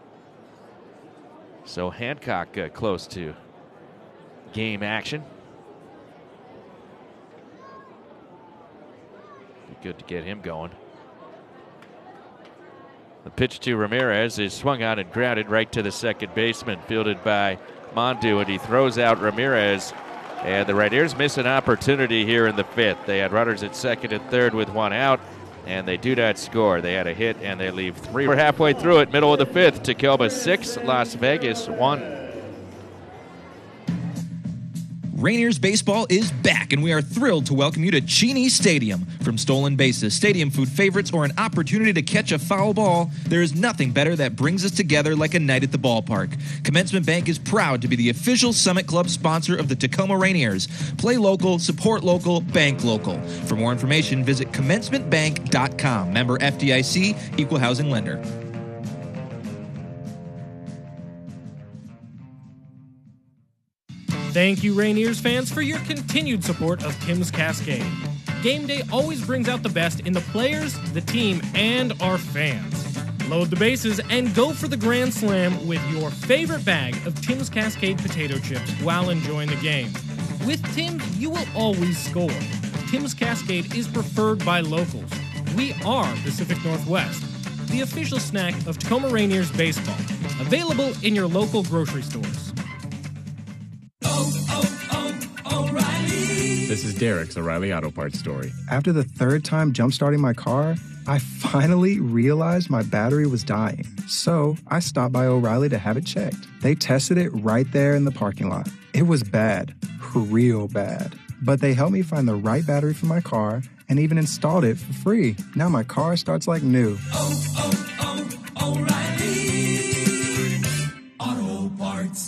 So Hancock close to game action. Be good to get him going. The pitch to Ramirez is swung on and grounded right to the second baseman, fielded by Mondu, and he throws out Ramirez. And the Rainiers miss an opportunity here in the 5th. They had runners at second and third with 1 out, and they do not score. They had a hit, and they leave 3. We're halfway through it, middle of the 5th. Tacoma 6, Las Vegas 1. Rainiers baseball is back, and we are thrilled to welcome you to Cheney Stadium. From stolen bases, stadium food favorites, or an opportunity to catch a foul ball, there is nothing better that brings us together like a night at the ballpark. Commencement Bank is proud to be the official Summit Club sponsor of the Tacoma Rainiers. Play local, support local, bank local. For more information, visit commencementbank.com. Member FDIC, Equal Housing Lender. Thank you, Rainiers fans, for your continued support of Tim's Cascade. Game day always brings out the best in the players, the team, and our fans. Load the bases and go for the Grand Slam with your favorite bag of Tim's Cascade potato chips while enjoying the game. With Tim's, you will always score. Tim's Cascade is preferred by locals. We are Pacific Northwest. the official snack of Tacoma Rainiers baseball. Available in your local grocery stores. This is Derek's O'Reilly Auto Parts story. After the third time jump-starting my car, I finally realized my battery was dying. So I stopped by O'Reilly to have it checked. They tested it right there in the parking lot. It was bad, real bad. But they helped me find the right battery for my car and even installed it for free. Now my car starts like new. O'Reilly Auto Parts.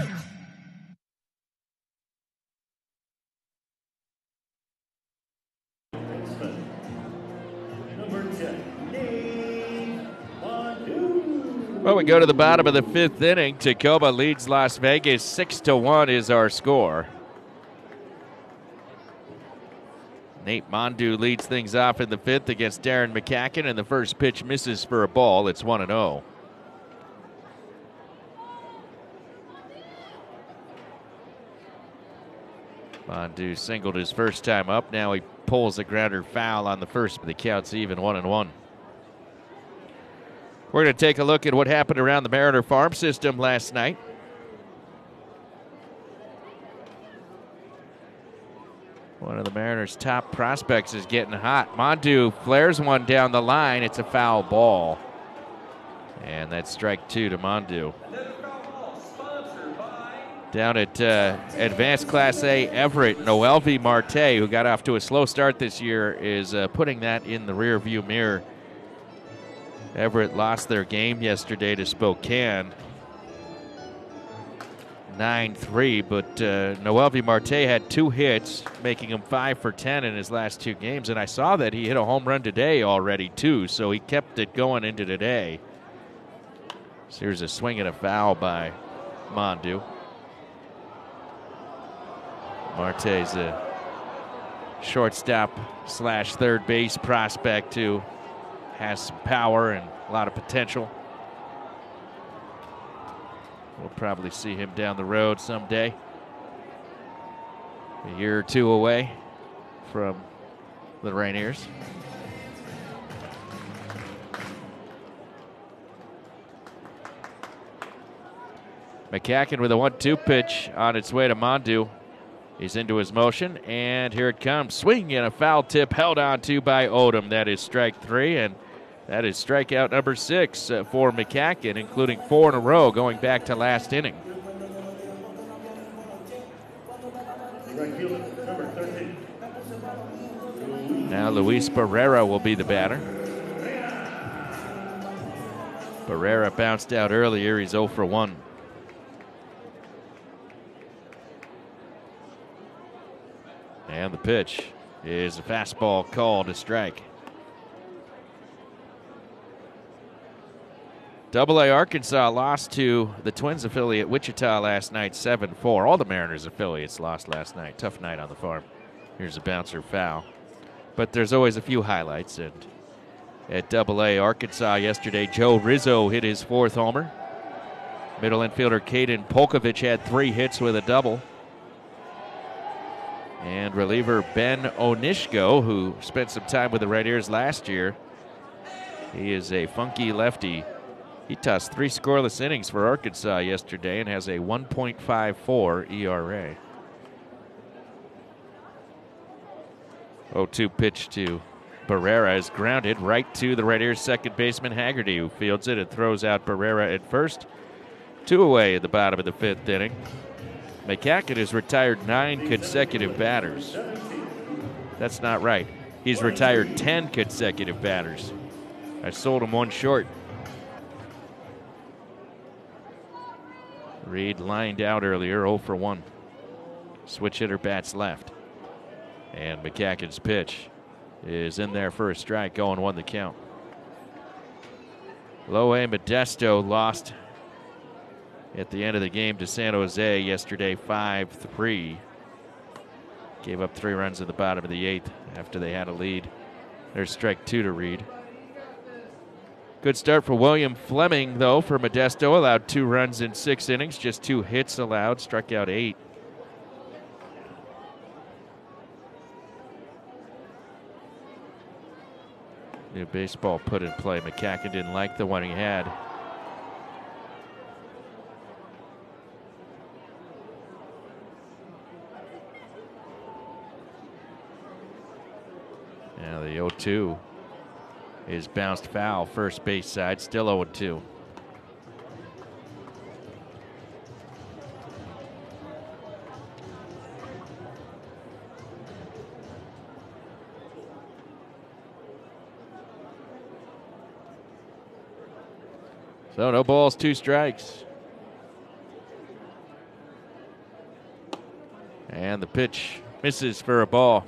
Well, we go to the bottom of the fifth inning. Tacoma leads Las Vegas 6-1 is our score. Nate Mondu leads things off in the fifth against Darren McCacken, and the first pitch misses for a ball. It's 1-0. Mondu singled his first time up. Now he pulls a grounder foul on the first, but the count's even 1-1. We're going to take a look at what happened around the Mariner farm system last night. One of the Mariners' top prospects is getting hot. Mondu flares one down the line. It's a foul ball. And that's strike two to Mondu. Down at Advanced Class A Everett, Noelvi Marte, who got off to a slow start this year, is putting that in the rearview mirror. Everett lost their game yesterday to Spokane, 9-3, but Noelvi Marte had 2 hits, making him 5 for 10 in his last 2 games, and I saw that he hit a home run today already, too, so he kept it going into today. So here's a swing and a foul by Mondu. Marte's a shortstop / third base prospect who has some power and a lot of potential. We'll probably see him down the road someday. A year or 2 away from the Rainiers. McCacken with a 1-2 pitch on its way to Mondu. He's into his motion, and here it comes. Swing and a foul tip held on to by Odom. That is strike 3, and that is strikeout number 6 for McCacken, including 4 in a row going back to last inning. Now Luis Barrera will be the batter. Barrera bounced out earlier. He's 0 for 1. And the pitch is a fastball called a strike. AA Arkansas lost to the Twins affiliate Wichita last night 7-4. All the Mariners affiliates lost last night. Tough night on the farm. Here's a bouncer foul. But there's always a few highlights. And at AA Arkansas yesterday, Joe Rizzo hit his 4th homer. Middle infielder Caden Polkovich had 3 hits with a double. And reliever Ben Onishko, who spent some time with the Rainiers last year, he is a funky lefty. He tossed 3 scoreless innings for Arkansas yesterday and has a 1.54 ERA. 0-2 pitch to Barrera is grounded right to the Raiders' second baseman Haggerty, who fields it and throws out Barrera at first. 2 away at the bottom of the 5th inning. McCacken has retired 9 consecutive batters. That's not right. He's retired 10 consecutive batters. I sold him 1 short. Reed lined out earlier, 0 for 1. Switch hitter bats left. And McCacken's pitch is in there for a strike, 0-1 the count. Loe Modesto lost at the end of the game to San Jose yesterday, 5-3. Gave up 3 runs in the bottom of the 8th after they had a lead. There's strike 2 to Reed. Good start for William Fleming, though, for Modesto. Allowed 2 runs in 6 innings, just 2 hits allowed, struck out 8. New baseball put in play. McCacken didn't like the one he had. Now the 0-2 is bounced foul. First base side, still 0-2. So no balls, 2 strikes. And the pitch misses for a ball.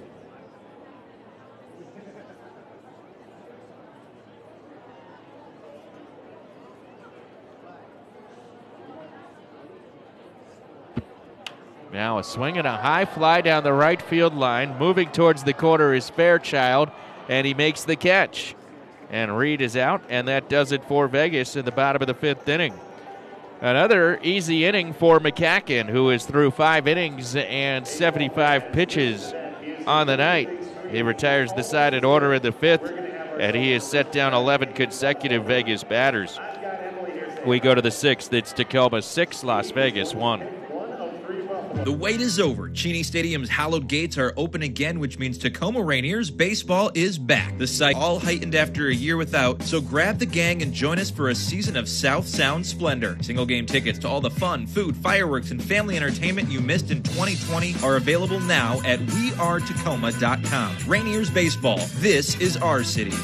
Now a swing and a high fly down the right field line. Moving towards the corner is Fairchild, and he makes the catch. And Reed is out, and that does it for Vegas in the bottom of the 5th inning. Another easy inning for McCacken, who is through 5 innings and 75 pitches on the night. He retires the side in order in the 5th, and he has set down 11 consecutive Vegas batters. We go to the 6th. It's Tacoma 6, Las Vegas 1. The wait is over. Cheney Stadium's hallowed gates are open again, which means Tacoma Rainiers baseball is back. The site all heightened after a year without, so grab the gang and join us for a season of South Sound splendor. Single game tickets to all the fun, food, fireworks, and family entertainment you missed in 2020 are available now at wearetacoma.com. Rainiers baseball. This is our city.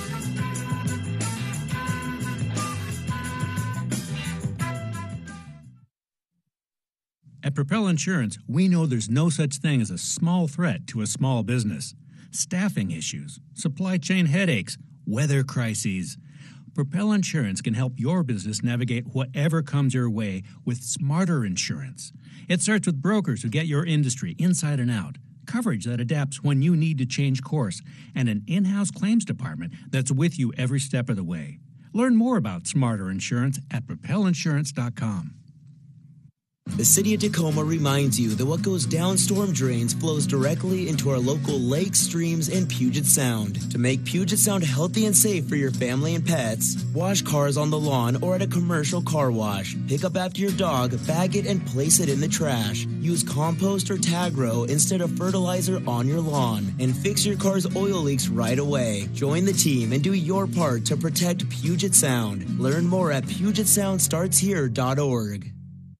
At Propel Insurance, we know there's no such thing as a small threat to a small business. Staffing issues, supply chain headaches, weather crises. Propel Insurance can help your business navigate whatever comes your way with smarter insurance. It starts with brokers who get your industry inside and out, coverage that adapts when you need to change course, and an in-house claims department that's with you every step of the way. Learn more about smarter insurance at propelinsurance.com. The City of Tacoma reminds you that what goes down storm drains flows directly into our local lakes, streams, and Puget Sound. To make Puget Sound healthy and safe for your family and pets, wash cars on the lawn or at a commercial car wash. Pick up after your dog, bag it, and place it in the trash. Use compost or Tagro instead of fertilizer on your lawn. And fix your car's oil leaks right away. Join the team and do your part to protect Puget Sound. Learn more at PugetSoundStartsHere.org.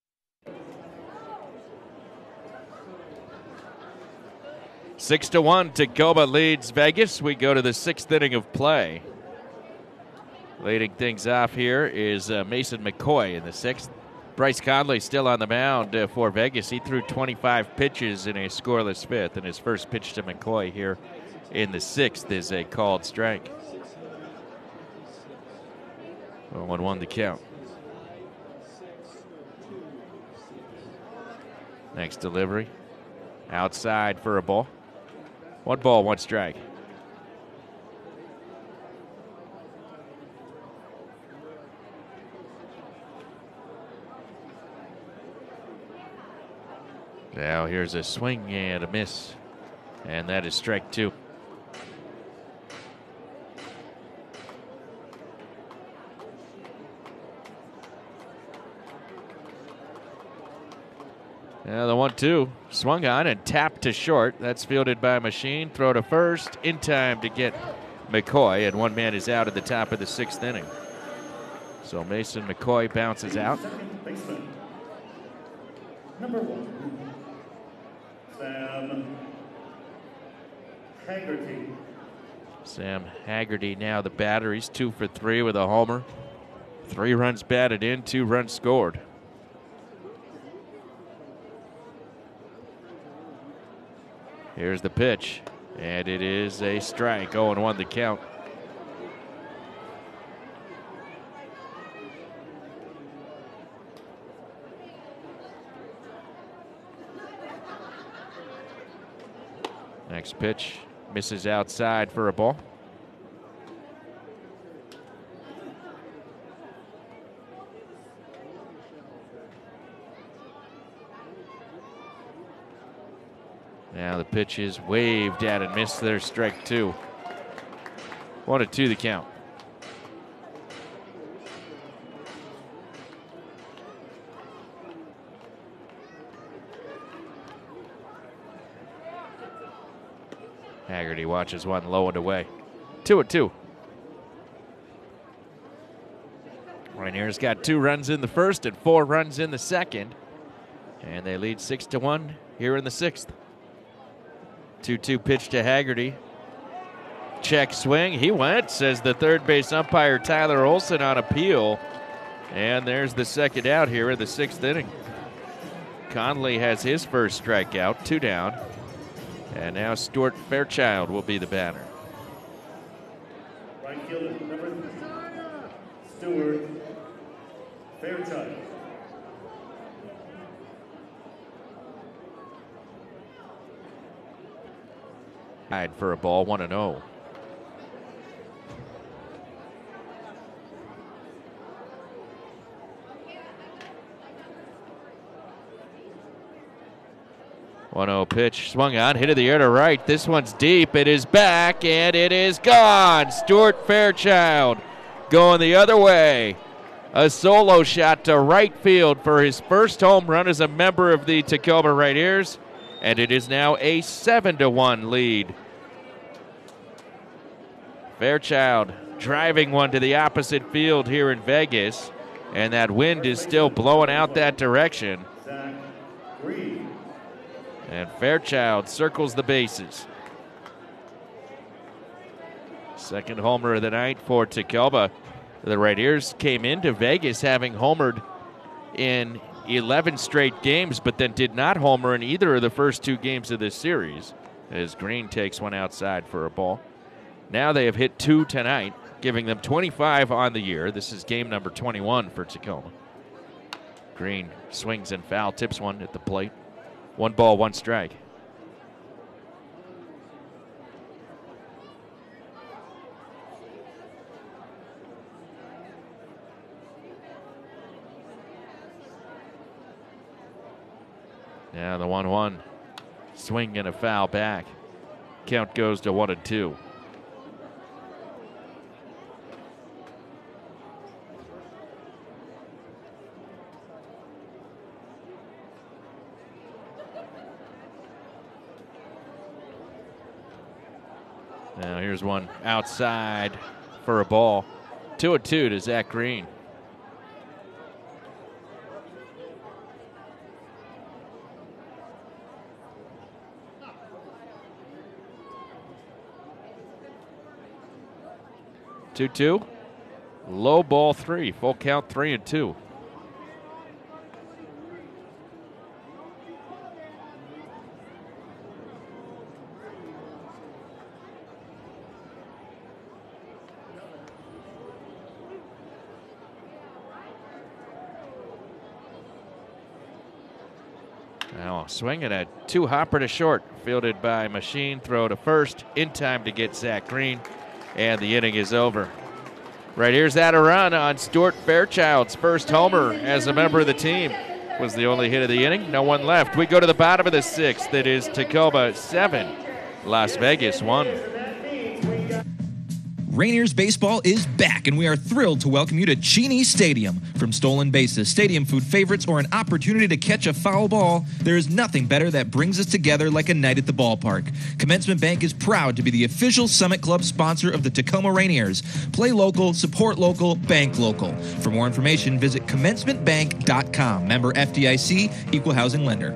6-1, Tacoma leads Vegas. We go to the 6th inning of play. Leading things off here is Mason McCoy in the 6th. Bryce Conley still on the mound for Vegas. He threw 25 pitches in a scoreless 5th, and his first pitch to McCoy here in the 6th is a called strike. 1-1 the count. Next delivery. Outside for a ball. 1 ball, 1 strike. Now here's a swing and a miss. And that is strike 2. Now the 1-2 swung on and tapped to short. That's fielded by Machine. Throw to first in time to get McCoy, and 1 man is out at the top of the 6th inning. So Mason McCoy bounces out. Baseman, number 1, Sam Haggerty. Sam Haggerty now the batter. He's 2 for 3 with a homer. 3 runs batted in, 2 runs scored. Here's the pitch, and it is a strike. 0-1 the count. Next pitch misses outside for a ball. Now the pitch is waved at and missed. Their strike 2. 1-2 the count. Haggerty watches one low and away. 2-2. Rainier's got 2 runs in the first and 4 runs in the second. And they lead 6-1 here in the 6th. 2-2 pitch to Haggerty. Check swing. He went, says the third base umpire Tyler Olson on appeal. And there's the second out here in the 6th inning. Conley has his first strikeout, 2 down. And now Stuart Fairchild will be the batter. Right fielder number 3, Stuart Fairchild. Tied for a ball, 1-0. Pitch swung on, hit in the air to right. This one's deep. It is back, and it is gone. Stuart Fairchild going the other way. A solo shot to right field for his first home run as a member of the Tacoma Rainiers, and it is now a 7-1 lead. Fairchild driving one to the opposite field here in Vegas, and that wind is still blowing out that direction. And Fairchild circles the bases. Second homer of the night for Tacoma. The Rainiers came into Vegas having homered in 11 straight games, but then did not homer in either of the first 2 games of this series, as Green takes one outside for a ball. Now they have hit 2 tonight, giving them 25 on the year. This is game number 21 for Tacoma. Green swings and foul, tips one at the plate. 1 ball, 1 strike. Now the 1-1. Swing and a foul back. Count goes to 1-2. Now here's one outside for a ball. 2-2 to Zach Green. Two. Low ball 3. Full count 3-2. Now swinging a 2-hopper to short, fielded by Machine. Throw to first, in time to get Zach Green, and the inning is over. Right here's that a run on Stuart Fairchild's first homer as a member of the team. Was the only hit of the inning. No one left. We go to the bottom of the 6th. It is Tacoma 7, Las Vegas 1. Rainiers baseball is back, and we are thrilled to welcome you to Cheney Stadium. From stolen bases, stadium food favorites, or an opportunity to catch a foul ball, there is nothing better that brings us together like a night at the ballpark. Commencement Bank is proud to be the official Summit Club sponsor of the Tacoma Rainiers. Play local, support local, bank local. For more information, visit commencementbank.com. Member FDIC, equal housing lender.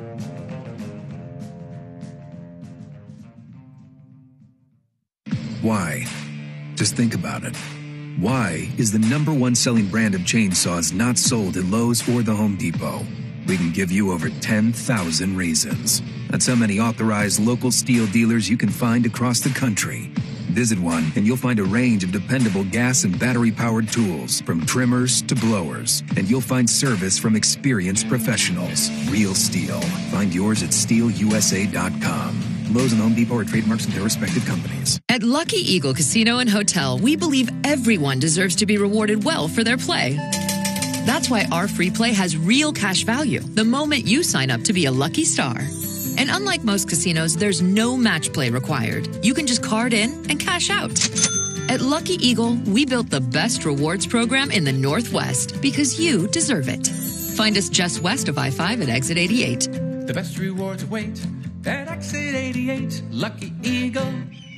Why? Just think about it. Why is the #1 selling brand of chainsaws not sold at Lowe's or the Home Depot? We can give you over 10,000 reasons. That's how many authorized local steel dealers you can find across the country. Visit one and you'll find a range of dependable gas and battery-powered tools, from trimmers to blowers. And you'll find service from experienced professionals. Real steel. Find yours at steelusa.com. Lowe's and Home Depot are trademarks of their respective companies. At Lucky Eagle Casino and Hotel, we believe everyone deserves to be rewarded well for their play. That's why our free play has real cash value the moment you sign up to be a lucky star. And unlike most casinos, there's no match play required. You can just card in and cash out. At Lucky Eagle, we built the best rewards program in the Northwest because you deserve it. Find us just west of I-5 at exit 88. The best rewards await at exit 88. Lucky Eagle.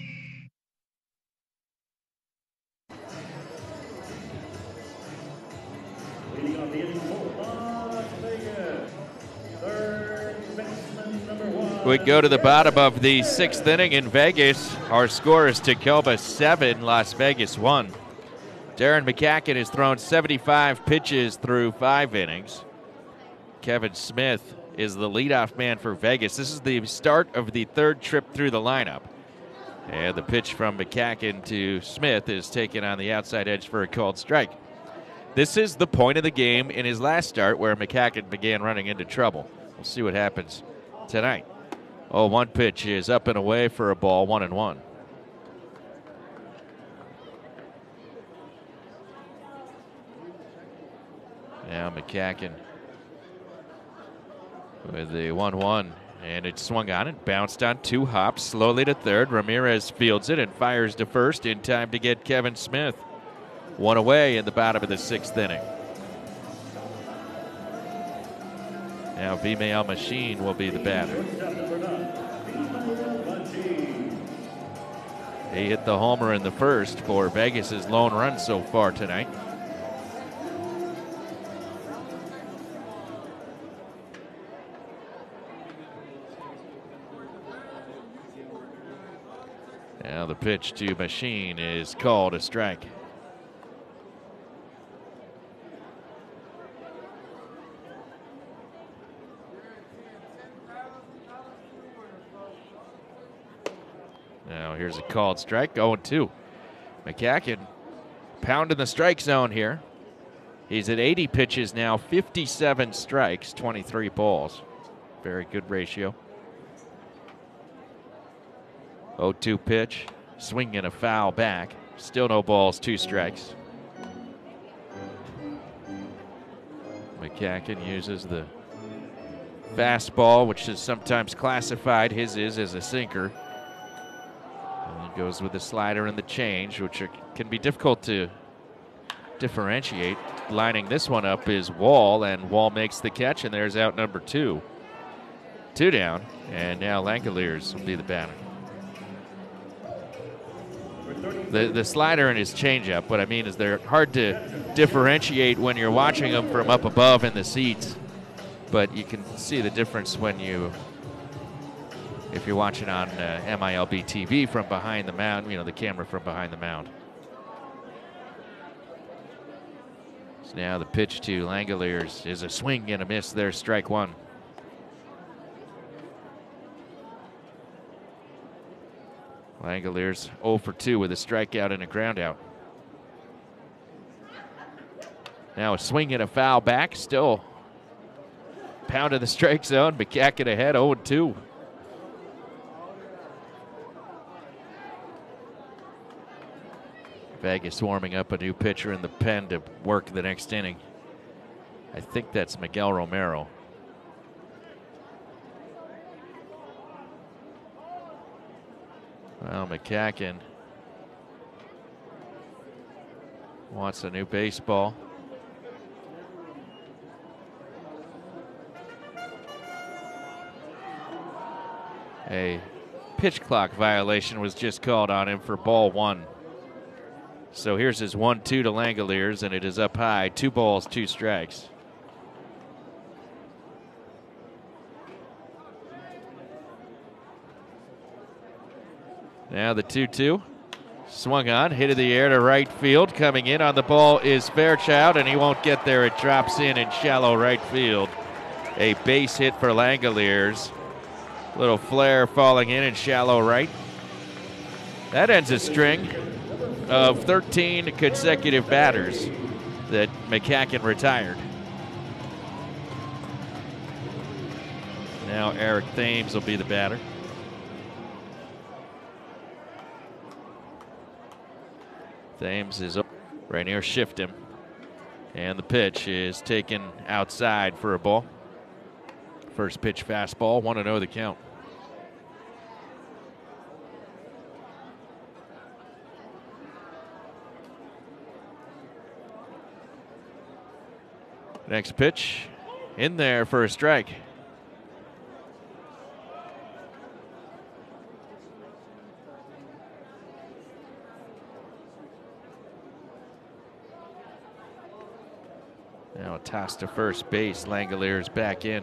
Leading on the inning for Las Vegas, third baseman number 1. We go to the bottom of the 6th inning in Vegas. Our score is Tacoma 7, Las Vegas 1. Darren McCacken has thrown 75 pitches through 5 innings. Kevin Smith is the leadoff man for Vegas. This is the start of the 3rd trip through the lineup. And the pitch from McCacken to Smith is taken on the outside edge for a called strike. This is the point of the game in his last start where McCacken began running into trouble. We'll see what happens tonight. 0-1 pitch is up and away for a ball, 1-1. Now McCacken with the 1-1, and it swung on and bounced on 2 hops, slowly to third. Ramirez fields it and fires to first in time to get Kevin Smith. 1 away in the bottom of the 6th inning. Now Vimael Machine will be the batter. He hit the homer in the first for Vegas' lone run so far tonight. Now the pitch to Machine is called a strike. Now here's a called strike, 0-2. McCacken pounding the strike zone here. He's at 80 pitches now, 57 strikes, 23 balls. Very good ratio. 0-2 pitch, swing and a foul back. Still no balls, 2 strikes. McCacken uses the fastball, which is sometimes classified, his is, as a sinker. And he goes with the slider and the change, which can be difficult to differentiate. Lining this one up is Wall, and Wall makes the catch, and there's out number 2. 2 down, and now Langeliers will be the batter. The slider and his changeup, what I mean is they're hard to differentiate when you're watching them from up above in the seats, but you can see the difference if you're watching on MILB TV from behind the mound, the camera from behind the mound. So now the pitch to Langeliers is a swing and a miss there, strike 1. Langeliers 0 for 2 with a strikeout and a groundout. Now a swing and a foul back, still pounding the strike zone. McCacken ahead, 0-2. Vegas warming up a new pitcher in the pen to work the next inning. I think that's Miguel Romero. Well, McCacken wants a new baseball. A pitch clock violation was just called on him for ball 1. So here's his 1-2 to Langeliers, and it is up high. 2 balls, 2 strikes. Now the 2-2. Swung on, hit in the air to right field. Coming in on the ball is Fairchild, and he won't get there. It drops in shallow right field. A base hit for Langeliers. Little flare falling in shallow right. That ends a string of 13 consecutive batters that McCacken retired. Now Eric Thames will be the batter. Thames is right near shift him. And the pitch is taken outside for a ball. First pitch fastball, 1-0 the count. Next pitch in there for a strike. Now a toss to first base. Langoliers back in.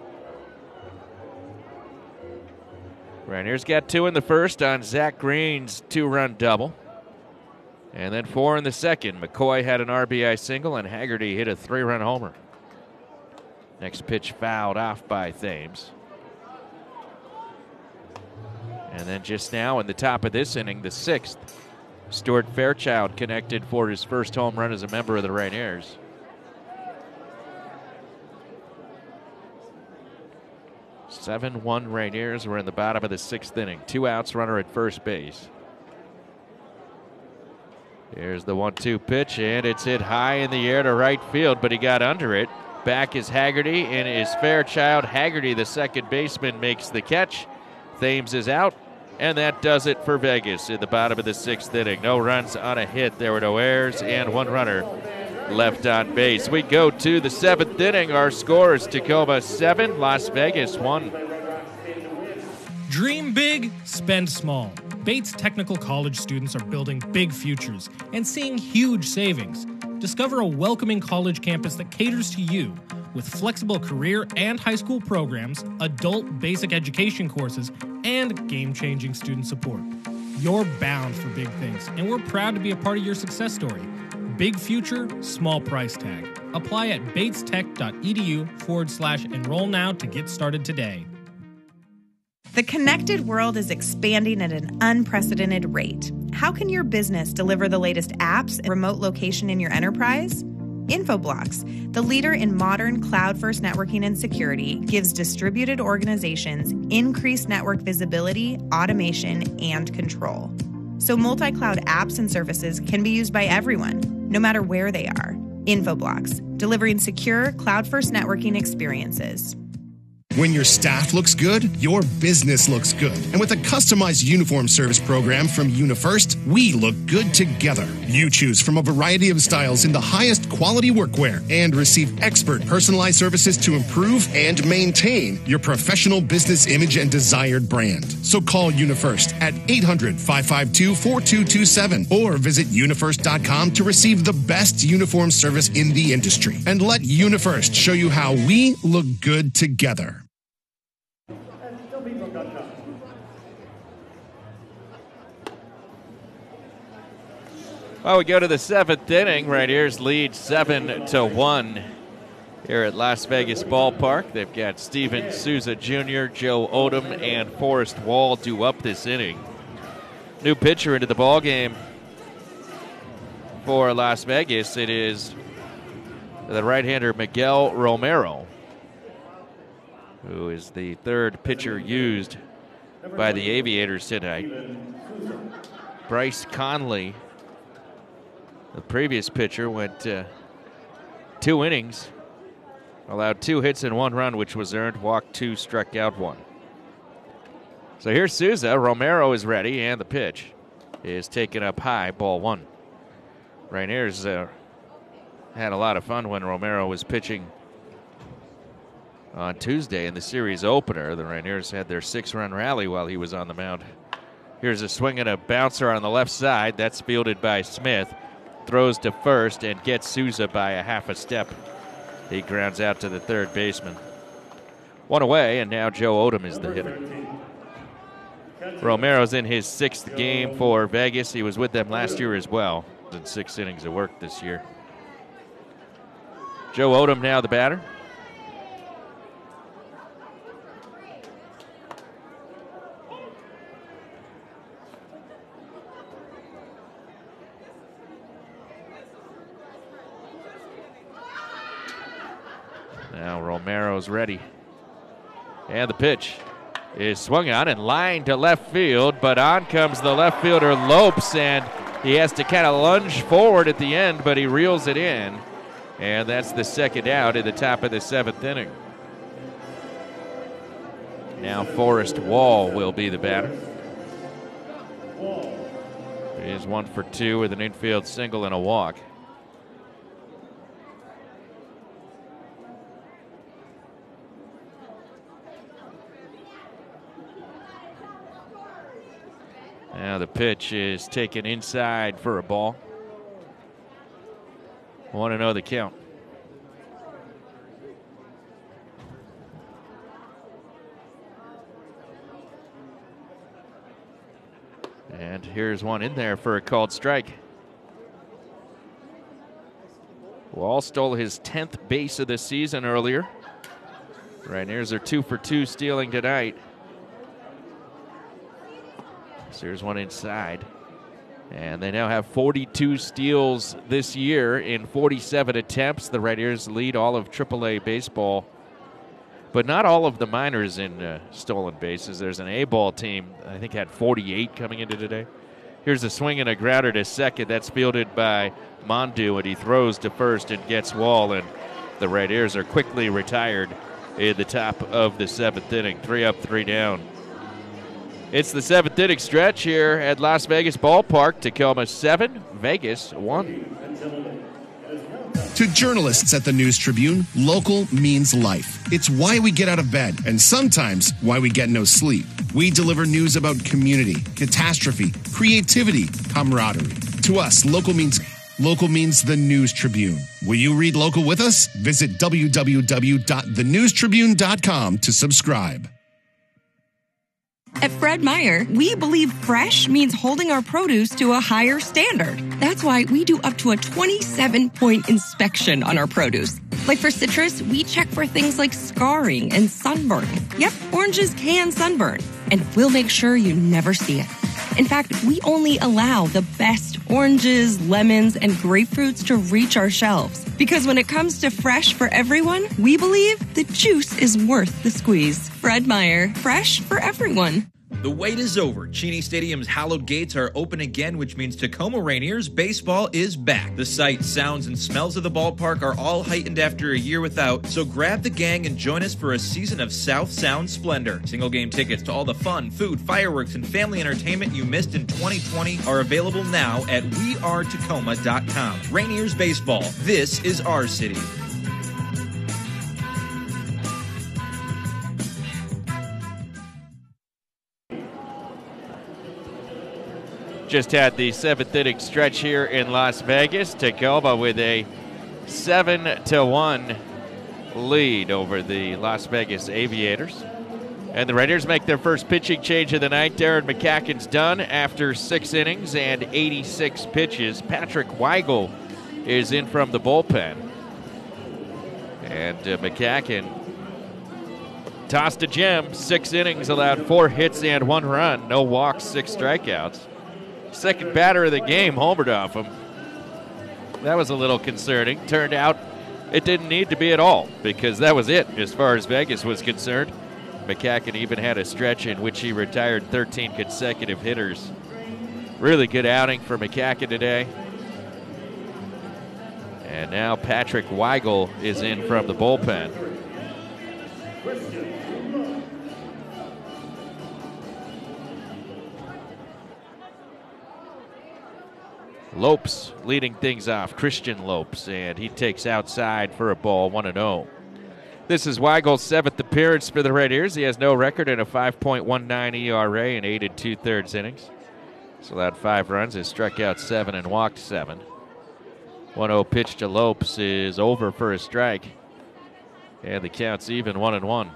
Rainier's got 2 in the first on Zach Green's 2-run double. And then 4 in the second. McCoy had an RBI single and Haggerty hit a 3-run homer. Next pitch fouled off by Thames. And then just now in the top of this inning, the 6th, Stuart Fairchild connected for his first home run as a member of the Rainiers. Seven 7-1 Rainiers. We're in the bottom of the 6th inning. 2 outs, runner at first base. Here's the 1-2 pitch, and it's hit high in the air to right field, but he got under it. Back is Haggerty, and is Fairchild. Haggerty, the second baseman, makes the catch. Thames is out, and that does it for Vegas in the bottom of the 6th inning. No runs on a hit. There were no errors, and 1 runner left on base. We go to the 7th inning. Our score is Tacoma 7, Las Vegas 1. Dream big, spend small. Bates Technical College students are building big futures and seeing huge savings. Discover a welcoming college campus that caters to you with flexible career and high school programs, adult basic education courses, and game-changing student support. You're bound for big things, and we're proud to be a part of your success story. Big future, small price tag. Apply at batestech.edu/enroll now to get started today. The connected world is expanding at an unprecedented rate. How can your business deliver the latest apps and remote location in your enterprise? Infoblox, the leader in modern cloud-first networking and security, gives distributed organizations increased network visibility, automation, and control. So multi-cloud apps and services can be used by everyone, no matter where they are. Infoblox, delivering secure cloud-first networking experiences. When your staff looks good, your business looks good. And with a customized uniform service program from UniFirst, we look good together. You choose from a variety of styles in the highest quality workwear and receive expert personalized services to improve and maintain your professional business image and desired brand. So call UniFirst at 800-552-4227 or visit unifirst.com to receive the best uniform service in the industry. And let UniFirst show you how we look good together. Well, we go to the 7th inning. Rainiers lead 7-1 here at Las Vegas Ballpark. They've got Steven Souza Jr., Joe Odom, and Forrest Wall due up this inning. New pitcher into the ballgame for Las Vegas. It is the right-hander Miguel Romero, who is the 3rd pitcher used by the Aviators tonight. Bryce Conley, the previous pitcher, went 2 innings, allowed 2 hits and 1 run, which was earned, walked 2, struck out 1. So here's Souza. Romero is ready, and the pitch is taken up high, ball 1. Rainiers had a lot of fun when Romero was pitching on Tuesday in the series opener. The Rainiers had their 6-run rally while he was on the mound. Here's a swing and a bouncer on the left side. That's fielded by Smith. Throws to first and gets Souza by a half a step. He grounds out to the 3rd baseman. 1 away, and now Joe Odom is the hitter. Romero's in his 6th game for Vegas. He was with them last year as well. In 6 innings of work this year. Joe Odom now the batter. Now Romero's ready. And the pitch is swung on and lined to left field, but on comes the left fielder Lopes, and he has to kind of lunge forward at the end, but he reels it in. And that's the 2nd out at the top of the 7th inning. Now Forrest Wall will be the batter. He is 1 for 2 with an infield single and a walk. Now the pitch is taken inside for a ball. 1-0 the count. And here's one in there for a called strike. Wall stole his 10th base of the season earlier. Rainiers are 2 for 2 stealing tonight. So here's one inside. And they now have 42 steals this year in 47 attempts. The Rainiers lead all of AAA baseball, but not all of the minors in stolen bases. There's an A-ball team, I think, had 48 coming into today. Here's a swing and a grounder to second. That's fielded by Mondu, and he throws to first and gets Wall, and the Rainiers are quickly retired in the top of the 7th inning. 3 up, 3 down. It's the 7th inning stretch here at Las Vegas Ballpark. Tacoma 7, Vegas 1. To journalists at the News Tribune, local means life. It's why we get out of bed, and sometimes why we get no sleep. We deliver news about community, catastrophe, creativity, camaraderie. To us, local means the News Tribune. Will you read local with us? Visit www.thenewstribune.com to subscribe. At Fred Meyer, we believe fresh means holding our produce to a higher standard. That's why we do up to a 27-point inspection on our produce. Like for citrus, we check for things like scarring and sunburn. Yep, oranges can sunburn, and we'll make sure you never see it. In fact, we only allow the best oranges, lemons, and grapefruits to reach our shelves. Because when it comes to fresh for everyone, we believe the juice is worth the squeeze. Fred Meyer, fresh for everyone. The wait is over. Cheney Stadium's hallowed gates are open again, which means Tacoma Rainiers baseball is back. The sights, sounds, and smells of the ballpark are all heightened after a year without, so grab the gang and join us for a season of South Sound splendor. Single game tickets to all the fun, food, fireworks, and family entertainment you missed in 2020 are available now at wearetacoma.com. Rainiers baseball. This is our city. Just had the 7th inning stretch here in Las Vegas. Tacoma with a 7-1 lead over the Las Vegas Aviators. And the Raiders make their first pitching change of the night. Darren McCacken's done after 6 innings and 86 pitches. Patrick Weigel is in from the bullpen. And McCacken tossed a gem. 6 innings, allowed 4 hits and 1 run. No walks, 6 strikeouts. Second batter of the game homered off him. That was a little concerning. Turned out it didn't need to be at all, because that was it as far as Vegas was concerned. McCacken even had a stretch in which he retired 13 consecutive hitters. Really good outing for McCacken today. And now Patrick Weigel is in from the bullpen. Lopes leading things off, Christian Lopes, and he takes outside for a ball, 1-0. This is Weigel's 7th appearance for the Rainiers. He has no record in a 5.19 ERA in 8 2/3 innings. So allowed 5 runs, has struck out 7 and walked 7. 1-0 pitch to Lopes is over for a strike, and the count's even, 1-1.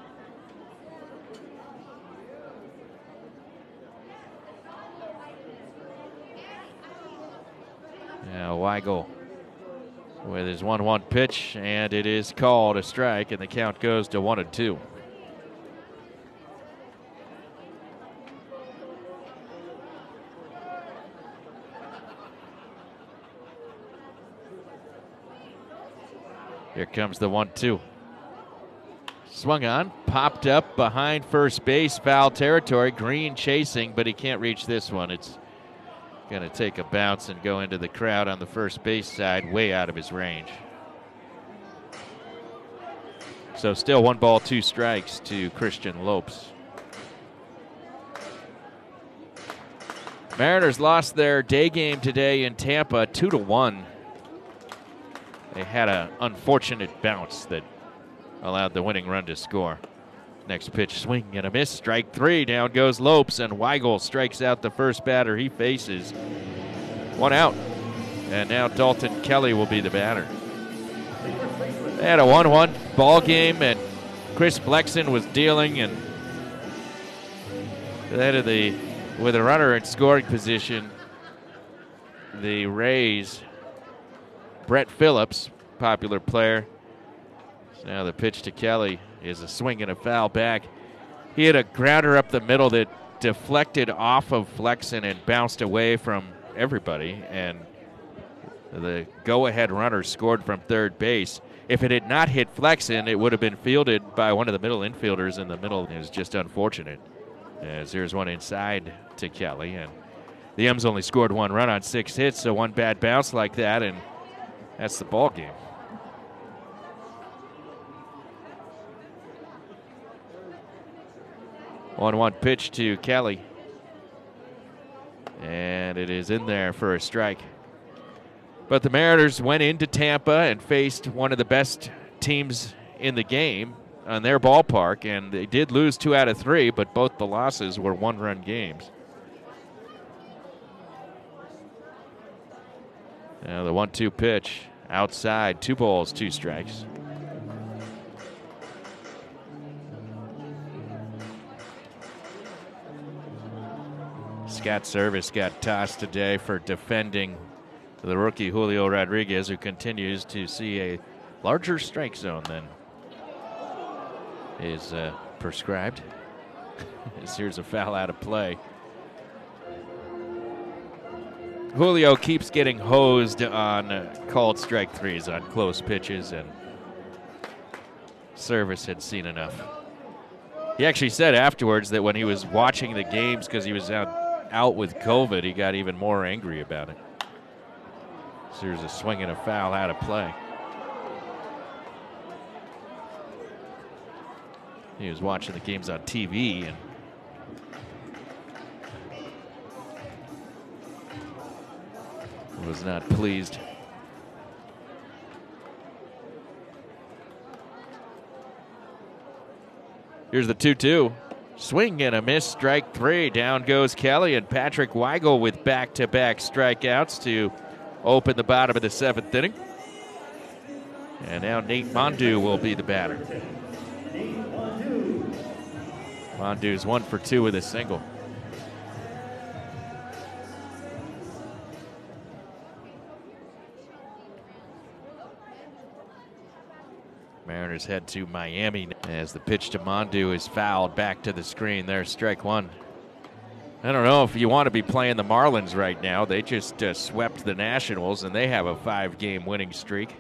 Now Weigel with his 1-1 pitch, and it is called a strike, and the count goes to 1-2. Here comes the 1-2. Swung on, popped up behind first base, foul territory. Green chasing, but he can't reach this one. It's going to take a bounce and go into the crowd on the first base side, way out of his range. So still 1 ball, 2 strikes to Christian Lopes. Mariners lost their day game today in Tampa 2-1. They had an unfortunate bounce that allowed the winning run to score. Next pitch, swing and a miss. Strike 3. Down goes Lopes, and Weigel strikes out the first batter he faces. 1 out. And now Dalton Kelly will be the batter. They had a 1-1 ball game, and Chris Flexen was dealing, and with a runner in scoring position, the Rays, Brett Phillips, popular player. So now the pitch to Kelly is a swing and a foul back. He had a grounder up the middle that deflected off of Flexen and bounced away from everybody, and the go-ahead runner scored from third base. If it had not hit Flexen, it would have been fielded by one of the middle infielders in the middle. It was just unfortunate. As there's one inside to Kelly, and the M's only scored 1 run on 6 hits, so 1 bad bounce like that, and that's the ball game. One pitch to Kelly, and it is in there for a strike. But the Mariners went into Tampa and faced one of the best teams in the game on their ballpark, and they did lose 2 out of 3, but both the losses were 1-run games. Now the 1-2 pitch outside, 2 balls, 2 strikes. Scott Service got tossed today for defending the rookie Julio Rodriguez, who continues to see a larger strike zone than is prescribed. Here's a foul out of play. Julio keeps getting hosed on called strike 3s on close pitches, and Service had seen enough. He actually said afterwards that when he was watching the games, because he was out with COVID, he got even more angry about it. So here's a swing and a foul out of play. He was watching the games on TV and was not pleased. Here's the 2-2. Swing and a miss, strike 3. Down goes Kelly, and Patrick Weigel with back-to-back strikeouts to open the bottom of the 7th inning. And now Nate Mondu will be the batter. Mondu's 1 for 2 with a single. Mariners head to Miami as the pitch to Mondu is fouled back to the screen. There's strike 1. I don't know if you want to be playing the Marlins right now. They just swept the Nationals, and they have a 5-game winning streak.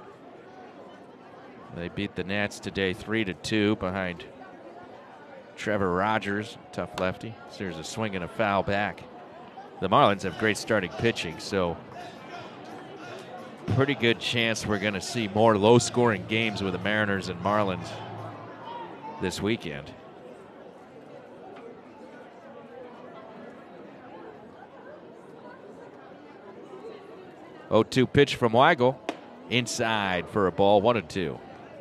They beat the Nats today 3-2 behind Trevor Rogers, tough lefty. So there's a swing and a foul back. The Marlins have great starting pitching, so pretty good chance we're going to see more low-scoring games with the Mariners and Marlins this weekend. 0-2 pitch from Weigel. Inside for a ball, 1-2.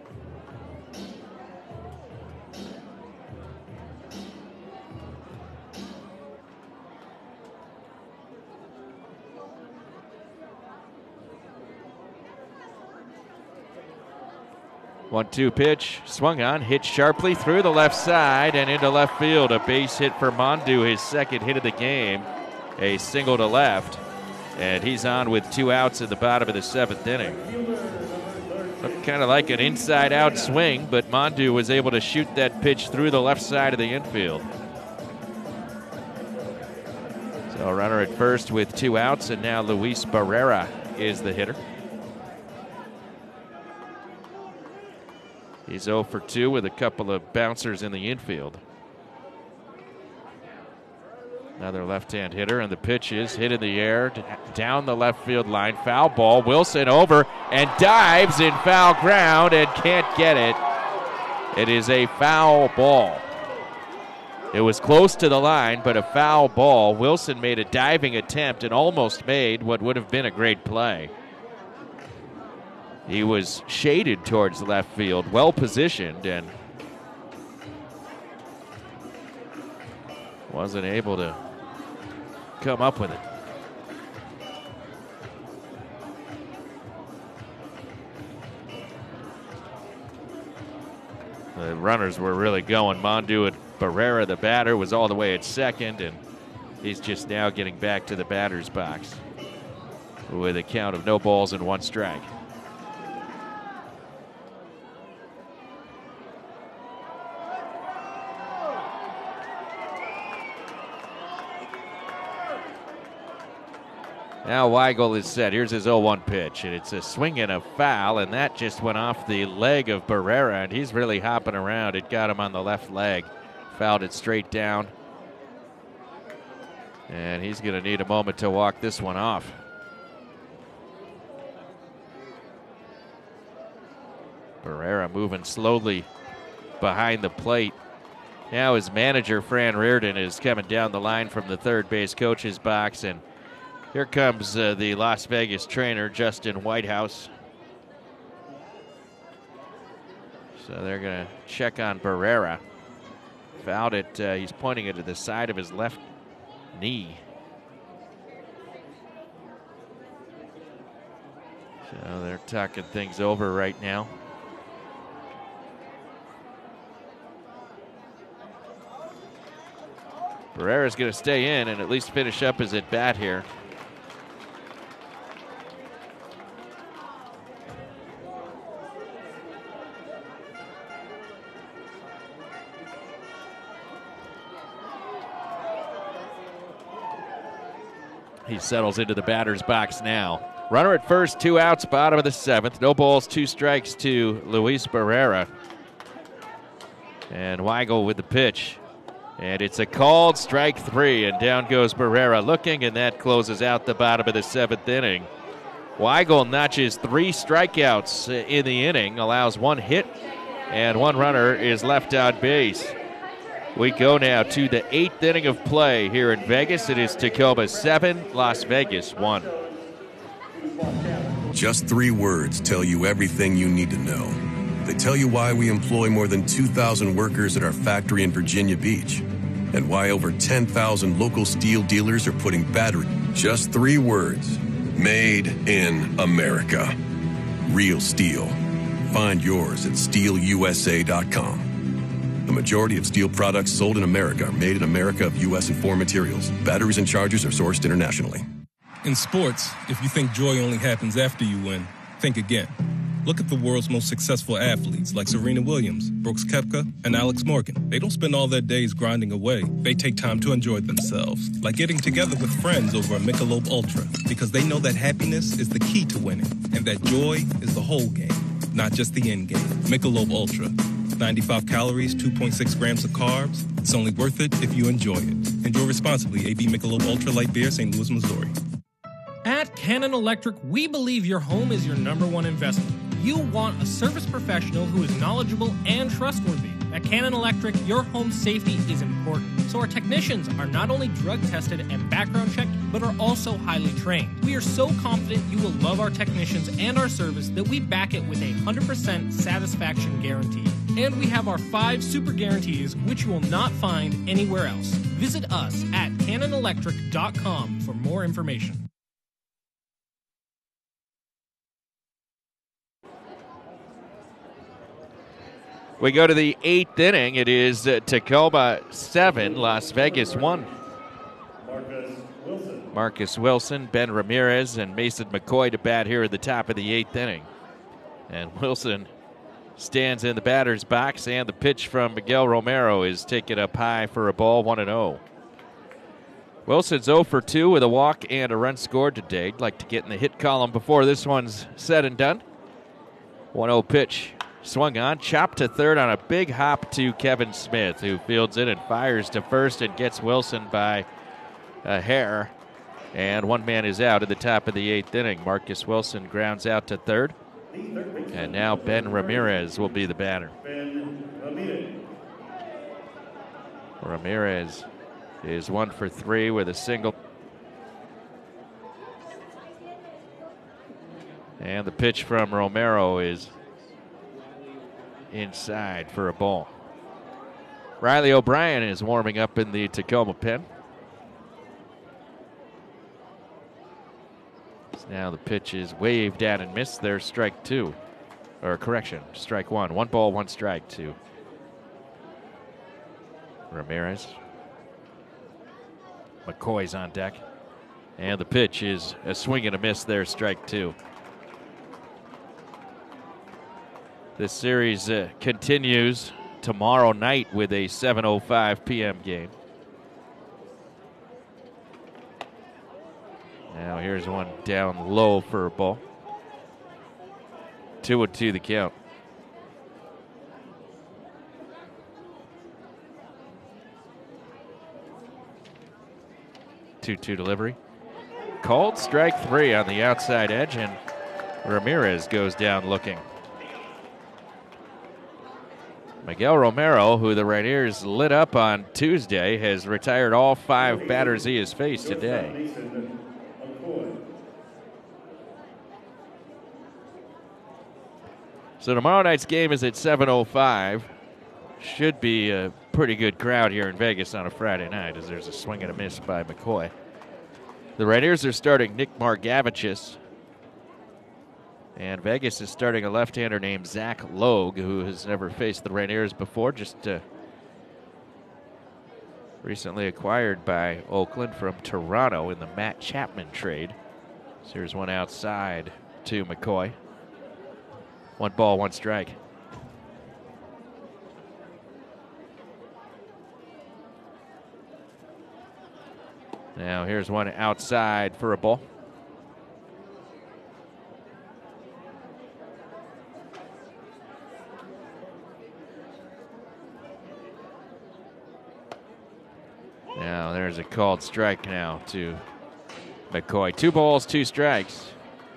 One-two pitch, swung on, hit sharply through the left side and into left field. A base hit for Mondu, his 2nd hit of the game. A single to left, and he's on with 2 outs at the bottom of the 7th inning. Looked kind of like an inside-out swing, but Mondu was able to shoot that pitch through the left side of the infield. So a runner at first with 2 outs, and now Luis Barrera is the hitter. He's 0 for 2 with a couple of bouncers in the infield. Another left-hand hitter, and the pitch is hit in the air down the left field line. Foul ball. Wilson over and dives in foul ground and can't get it. It is a foul ball. It was close to the line, but a foul ball. Wilson made a diving attempt and almost made what would have been a great play. He was shaded towards left field, well positioned, and wasn't able to come up with it. The runners were really going. Mondu and Barrera, the batter, was all the way at second, and he's just now getting back to the batter's box with a count of no balls and 1 strike. Now Weigel is set. Here's his 0-1 pitch, and it's a swing and a foul, and that just went off the leg of Barrera, and he's really hopping around. It got him on the left leg, fouled it straight down, and he's going to need a moment to walk this one off. Barrera moving slowly behind the plate. Now his manager, Fran Reardon, is coming down the line from the third base coach's box, and here comes the Las Vegas trainer, Justin Whitehouse. So they're going to check on Barrera. Fouled it. He's pointing it to the side of his left knee. So they're talking things over right now. Barrera's going to stay in and at least finish up his at-bat here. He settles into the batter's box now. Runner at first, 2 outs, bottom of the 7th. No balls, 2 strikes to Luis Barrera. And Weigel with the pitch. And it's a called strike 3, and down goes Barrera looking, and that closes out the bottom of the 7th inning. Weigel notches 3 strikeouts in the inning, allows 1 hit, and 1 runner is left on base. We go now to the 8th inning of play here in Vegas. It is Tacoma 7, Las Vegas 1. Just 3 words tell you everything you need to know. They tell you why we employ more than 2,000 workers at our factory in Virginia Beach, and why over 10,000 local steel dealers are putting battery. Just 3 words. Made in America. Real steel. Find yours at steelusa.com. The majority of steel products sold in America are made in America of U.S. and foreign materials. Batteries and chargers are sourced internationally. In sports, if you think joy only happens after you win, think again. Look at the world's most successful athletes like Serena Williams, Brooks Koepka, and Alex Morgan. They don't spend all their days grinding away. They take time to enjoy themselves, like getting together with friends over a Michelob Ultra, because they know that happiness is the key to winning, and that joy is the whole game, not just the end game. Michelob Ultra. 95 calories, 2.6 grams of carbs. It's only worth it if you enjoy it. Enjoy responsibly. AB Michelob Ultra Light Beer, St. Louis, Missouri. At Cannon Electric, we believe your home is your #1 investment. You want a service professional who is knowledgeable and trustworthy. At Cannon Electric, your home safety is important, so our technicians are not only drug tested and background checked, but are also highly trained. We are so confident you will love our technicians and our service that we back it with a 100% satisfaction guarantee. And we have our 5 super guarantees, which you will not find anywhere else. Visit us at cannonelectric.com for more information. We go to the 8th inning. It is Tacoma 7, Las Vegas 1. Marcus Wilson, Ben Ramirez, and Mason McCoy to bat here at the top of the 8th inning. And Wilson stands in the batter's box, and the pitch from Miguel Romero is taken up high for a ball, 1-0. Wilson's 0 for 2 with a walk and a run scored today. I'd like to get in the hit column before this one's said and done. 1-0 pitch. Swung on, chopped to third on a big hop to Kevin Smith, who fields it and fires to first and gets Wilson by a hair. And 1 man is out at the top of the 8th inning. Marcus Wilson grounds out to third. And now Ben Ramirez will be the batter. Ramirez is 1 for 3 with a single. And the pitch from Romero is inside for a ball. Riley O'Brien is warming up in the Tacoma pen. So now the pitch is waved at and missed. There's strike two. Or correction, strike one. 1 ball, 1 strike to Ramirez. McCoy's on deck. And the pitch is a swing and a miss there, strike two. This series continues tomorrow night with a 7:05 p.m. game. Now here's one down low for a ball. 2-2 the count. Two delivery. Called strike three on the outside edge, and Ramirez goes down looking. Miguel Romero, who the Rainiers lit up on Tuesday, has retired all 5 batters he has faced today. So tomorrow night's game is at 7:05. Should be a pretty good crowd here in Vegas on a Friday night, as there's a swing and a miss by McCoy. The Rainiers are starting Nick Margavicius. And Vegas is starting a left-hander named Zach Logue, who has never faced the Rainiers before, just recently acquired by Oakland from Toronto in the Matt Chapman trade. So here's one outside to McCoy. 1 ball, 1 strike. Now here's one outside for a ball. Now there's a called strike now to McCoy. 2 balls, 2 strikes.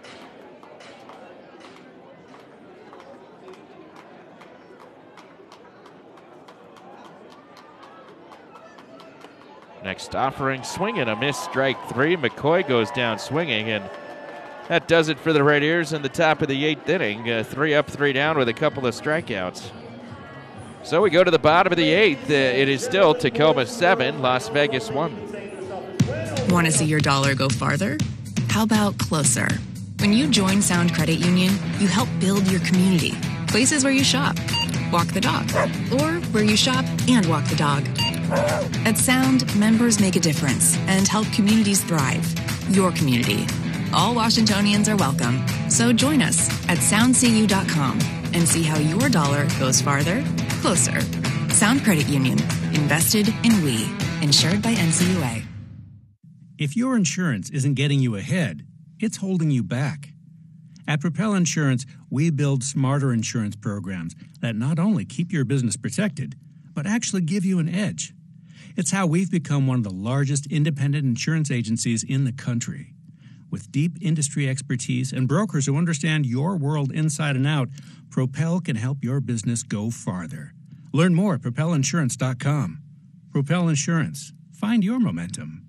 Next offering, swing and a miss, strike 3. McCoy goes down swinging, and that does it for the Rainiers in the top of the 8th inning. 3 up, 3 down with a couple of strikeouts. So we go to the bottom of the 8th. It is still Tacoma 7, Las Vegas 1. Want to see your dollar go farther? How about closer? When you join Sound Credit Union, you help build your community. Places where you shop, walk the dog, or where you shop and walk the dog. At Sound, members make a difference and help communities thrive. Your community. All Washingtonians are welcome. So join us at soundcu.com and see how your dollar goes farther, closer. Sound Credit Union. Invested in we. Insured by NCUA. If your insurance isn't getting you ahead, it's holding you back. At Propel Insurance, we build smarter insurance programs that not only keep your business protected, but actually give you an edge. It's how we've become one of the largest independent insurance agencies in the country. With deep industry expertise and brokers who understand your world inside and out, Propel can help your business go farther. Learn more at propelinsurance.com. Propel Insurance. Find your momentum.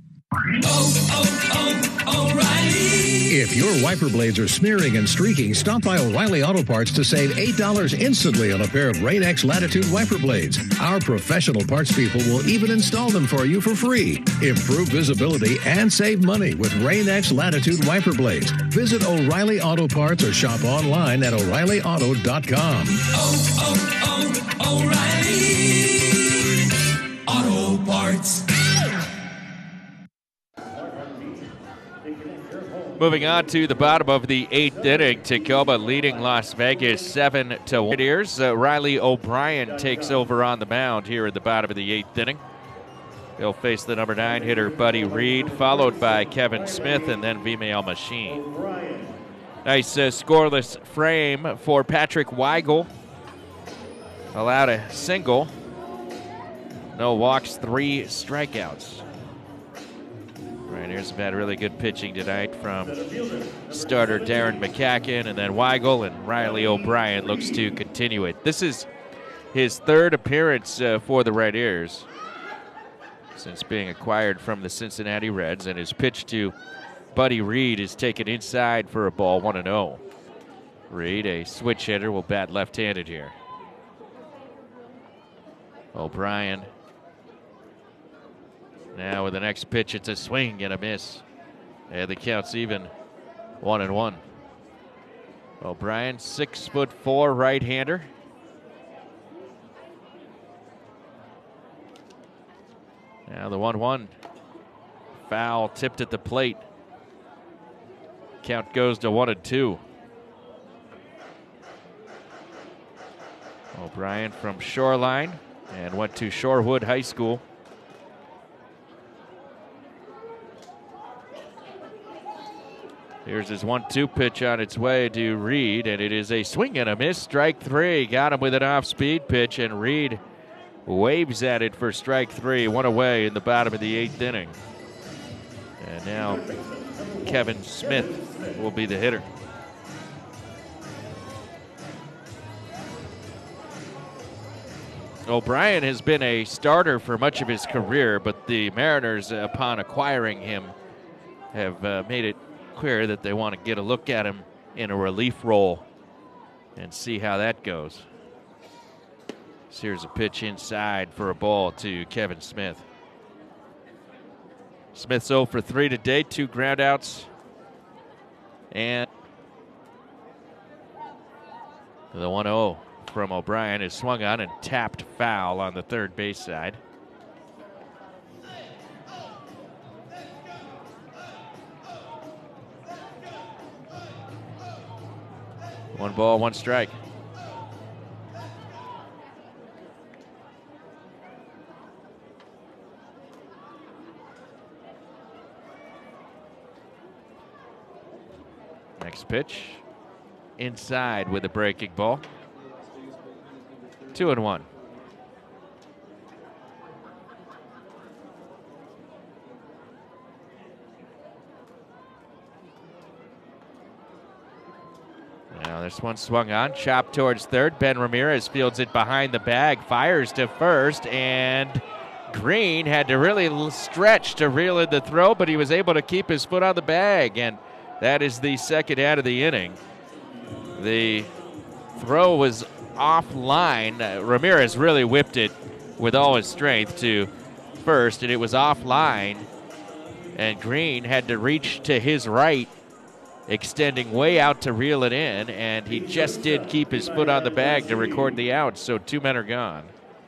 O'Reilly. If your wiper blades are smearing and streaking, stop by O'Reilly Auto Parts to save $8 instantly on a pair of Rain-X Latitude wiper blades. Our professional parts people will even install them for you for free. Improve visibility and save money with Rain-X Latitude wiper blades. Visit O'Reilly Auto Parts or shop online at O'ReillyAuto.com. O'Reilly Auto Parts. Moving on to the bottom of the 8th inning, Tacoma leading Las Vegas 7-1. Here's Riley O'Brien takes over on the mound here at the bottom of the 8th inning. He'll face the number 9 hitter Buddy Reed, followed by Kevin Smith and then Vimael Machine. Nice scoreless frame for Patrick Weigel. Allowed a single. No walks, 3 strikeouts. Rainiers have had really good pitching tonight from starter Darren McCacken, and then Weigel, and Riley O'Brien looks to continue it. This is his 3rd appearance for the Rainiers since being acquired from the Cincinnati Reds, and his pitch to Buddy Reed is taken inside for a ball, 1-0. Reed, a switch hitter, will bat left-handed here. O'Brien. Now with the next pitch, it's a swing and a miss. And the count's even 1-1. O'Brien, 6'4" right-hander. Now the 1-1. Foul tipped at the plate. Count goes to 1-2. O'Brien from Shoreline and went to Shorewood High School. Here's his 1-2 pitch on its way to Reed, and it is a swing and a miss. Strike 3. Got him with an off-speed pitch, and Reed waves at it for strike 3. One away in the bottom of the 8th inning. And now Kevin Smith will be the hitter. O'Brien has been a starter for much of his career, but the Mariners, upon acquiring him, have made it clear that they want to get a look at him in a relief role and see how that goes. So here's a pitch inside for a ball to Kevin Smith. Smith's 0 for 3 today, 2 groundouts. And the 1-0 from O'Brien is swung on and tapped foul on the third base side. One ball, one strike. Next pitch, inside with a breaking ball. 2-1. Now this one swung on, chopped towards third. Ben Ramirez fields it behind the bag, fires to first, and Green had to really stretch to reel in the throw, but he was able to keep his foot on the bag, and that is the second out of the inning. The throw was offline. Ramirez really whipped it with all his strength to first, and it was offline, and Green had to reach to his right, extending way out to reel it in, and he just did keep his foot on the bag to record the out, so 2 men are gone.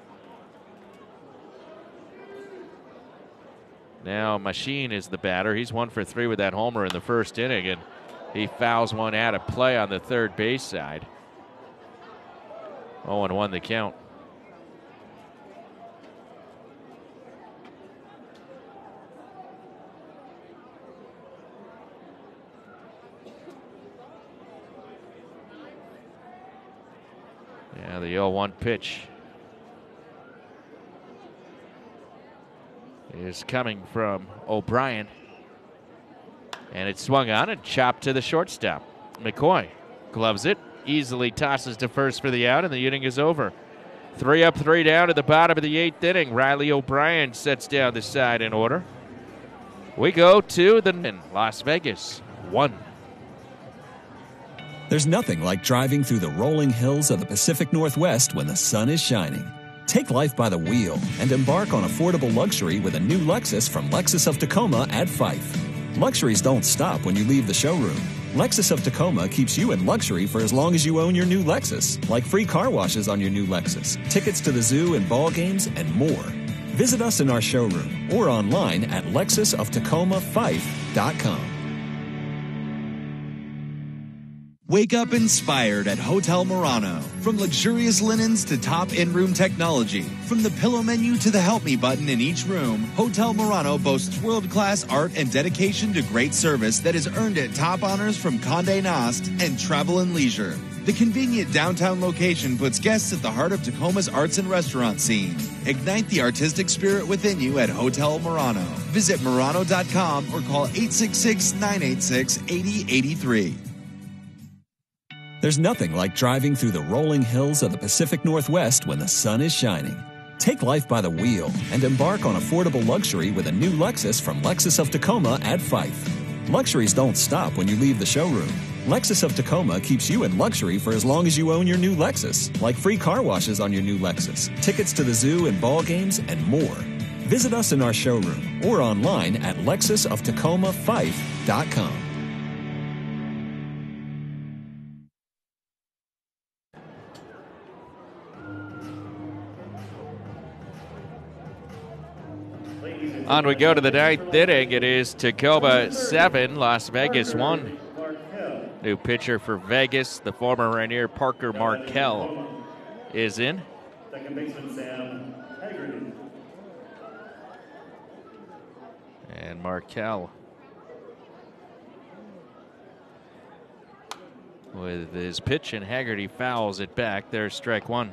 Now Machine is the batter. He's 1 for 3 with that homer in the first inning, and he fouls one out of play on the third base side. 0-1 the count. Yeah, the 0-1 pitch is coming from O'Brien. And it's swung on and chopped to the shortstop. McCoy gloves it, easily tosses to first for the out, and the inning is over. 3 up, 3 down at the bottom of the 8th inning. Riley O'Brien sets down the side in order. We go to the Las Vegas 1. There's nothing like driving through the rolling hills of the Pacific Northwest when the sun is shining. Take life by the wheel and embark on affordable luxury with a new Lexus from Lexus of Tacoma at Fife. Luxuries don't stop when you leave the showroom. Lexus of Tacoma keeps you in luxury for as long as you own your new Lexus, like free car washes on your new Lexus, tickets to the zoo and ball games, and more. Visit us in our showroom or online at lexusoftacoma5.com. Wake up inspired at Hotel Murano. From luxurious linens to top in-room technology, from the pillow menu to the help me button in each room, Hotel Murano boasts world-class art and dedication to great service that has earned it top honors from Condé Nast and Travel and Leisure. The convenient downtown location puts guests at the heart of Tacoma's arts and restaurant scene. Ignite the artistic spirit within you at Hotel Murano. Visit Murano.com or call 866-986-8083. There's nothing like driving through the rolling hills of the Pacific Northwest when the sun is shining. Take life by the wheel and embark on affordable luxury with a new Lexus from Lexus of Tacoma at Fife. Luxuries don't stop when you leave the showroom. Lexus of Tacoma keeps you in luxury for as long as you own your new Lexus, like free car washes on your new Lexus, tickets to the zoo and ball games, and more. Visit us in our showroom or online at lexusoftacoma5.com. On we go to the ninth inning. It is Tacoma 7, Las Vegas 1. New pitcher for Vegas, the former Rainier Parker Markell, is in. Second baseman Sam Haggerty. And Markell with his pitch, and Haggerty fouls it back. There's strike one.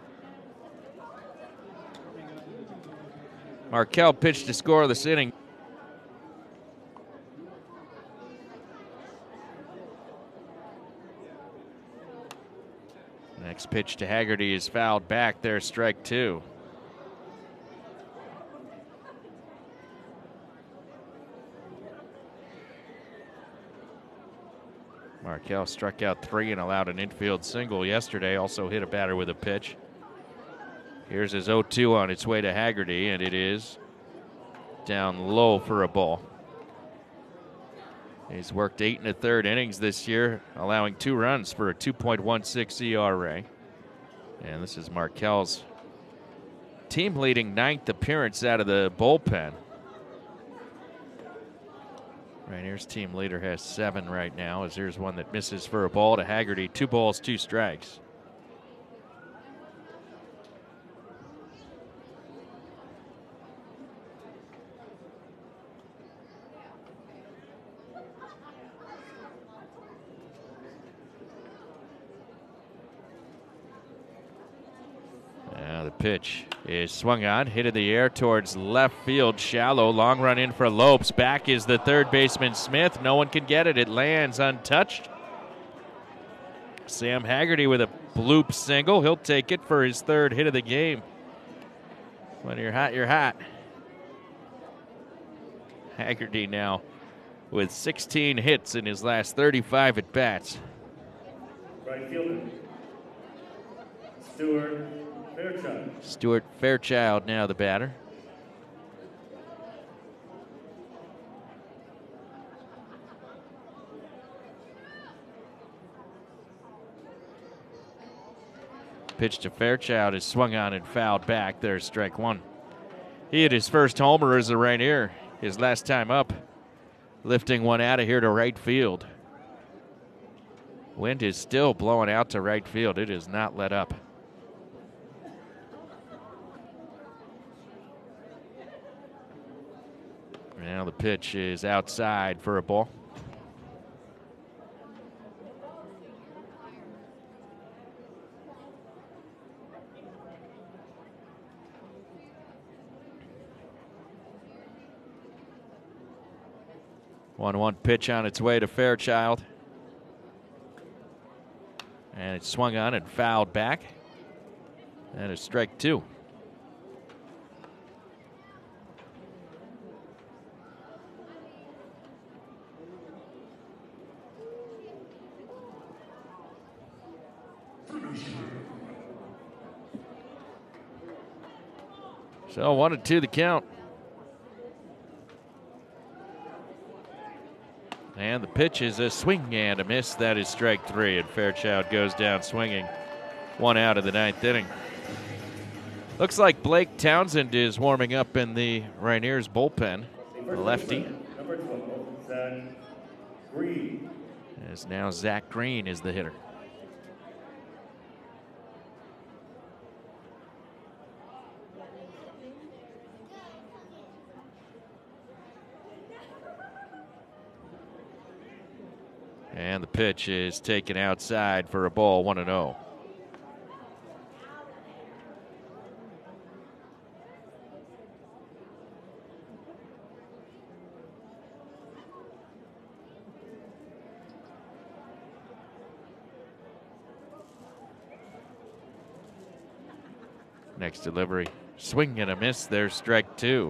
Markell pitched to score this inning. Next pitch to Haggerty is fouled back. There's strike two. Markell struck out 3 and allowed an infield single yesterday. Also hit a batter with a pitch. Here's his 0-2 on its way to Haggerty, and it is down low for a ball. He's worked 8 1/3 innings this year, allowing 2 runs for a 2.16 ERA. And this is Markell's team-leading 9th appearance out of the bullpen. Rainier's team leader has 7 right now, as here's one that misses for a ball to Haggerty. 2 balls, 2 strikes. The pitch is swung on, hit in the air towards left field, shallow, long run in for Lopes. Back is the third baseman Smith. No one can get it. It lands untouched. Sam Haggerty with a bloop single. He'll take it for his 3rd hit of the game. When you're hot, you're hot. Haggerty now with 16 hits in his last 35 at bats. Right fielder Stuart Fairchild. Stuart Fairchild now the batter. Pitch to Fairchild is swung on and fouled back. There's strike one. He hit his first homer as a Rainier his last time up, lifting one out of here to right field. Wind is still blowing out to right field. It has not let up. Now the pitch is outside for a ball. One pitch on its way to Fairchild. And it's swung on and fouled back. And it's strike two. So 1-2 the count. And the pitch is a swing and a miss. That is strike three, and Fairchild goes down swinging. 1 out of the 9th inning. Looks like Blake Townsend is warming up in the Rainiers bullpen. The lefty. Number 12, Zach Green. As now Zach Green is the hitter. And the pitch is taken outside for a ball, 1-0. Next delivery, swing and a miss. There's strike two.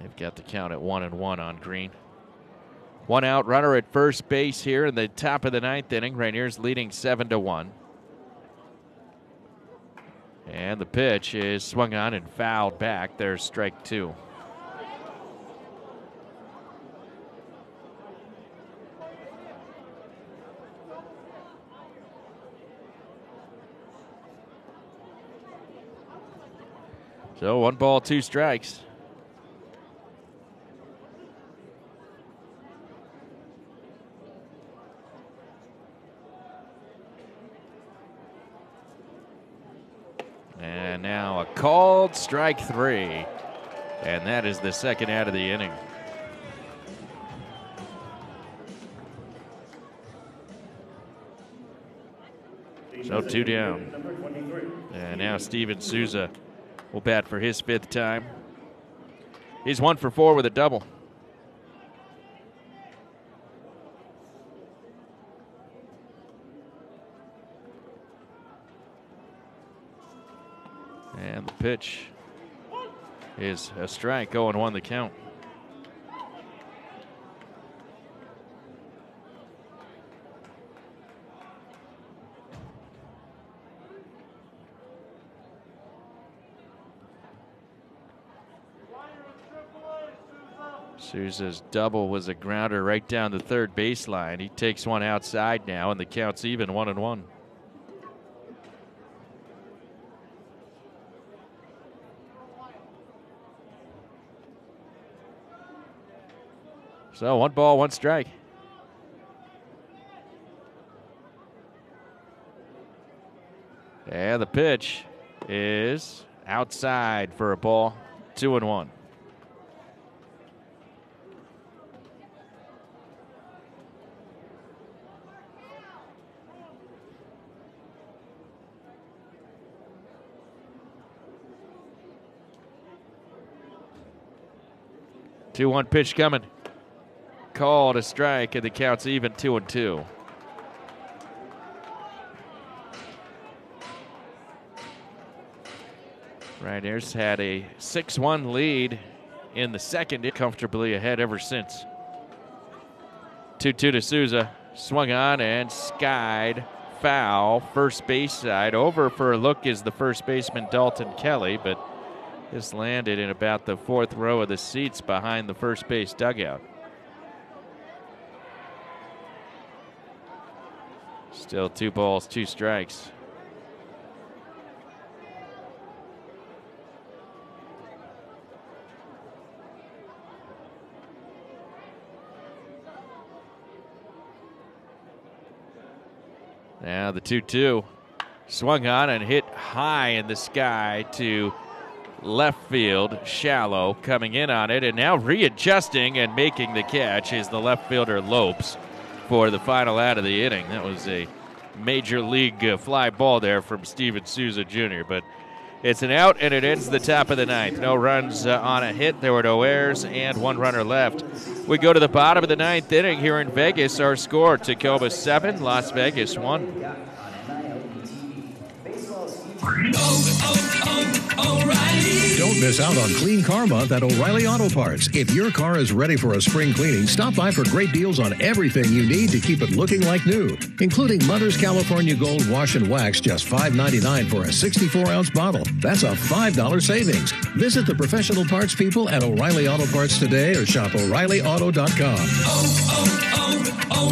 They've got the count at 1-1 on Green. One out runner at first base here in the top of the ninth inning. Rainiers leading 7-1. And the pitch is swung on and fouled back. There's strike 2. So 1 ball, 2 strikes. And now a called strike 3. And that is the second out of the inning. So 2 down. And now Steven Souza will bat for his 5th time. He's 1 for 4 with a double. And the pitch is a strike, 0-1 the count. Souza's double was a grounder right down the third baseline. He takes one outside now, and the count's even, 1-1. So 1 ball, 1 strike. And the pitch is outside for a ball, 2-1. Two-one pitch coming. Called a strike, and the count's even, 2-2. Rainiers had a 6-1 lead in the second, comfortably ahead ever since. 2-2 to Souza. Swung on and skied. Foul. First base side. Over for a look is the first baseman Dalton Kelly, but this landed in about the 4th row of the seats behind the first base dugout. Still 2 balls, 2 strikes. Now the 2-2. Swung on and hit high in the sky to left field. Shallow coming in on it, and now readjusting and making the catch is the left fielder Lopes for the final out of the inning. That was a major league fly ball there from Steven Souza Jr., but it's an out, and it ends the top of the ninth. No runs on a hit. There were no errors, and 1 runner left. We go to the bottom of the ninth inning here in Vegas. Our score, Tacoma 7, Las Vegas 1. Don't miss out on Clean Car Month at O'Reilly Auto Parts. If your car is ready for a spring cleaning, stop by for great deals on everything you need to keep it looking like new, including Mother's California Gold Wash and Wax, just $5.99 for a 64-ounce bottle. That's a $5 savings. Visit the professional parts people at O'Reilly Auto Parts today or shop O'ReillyAuto.com.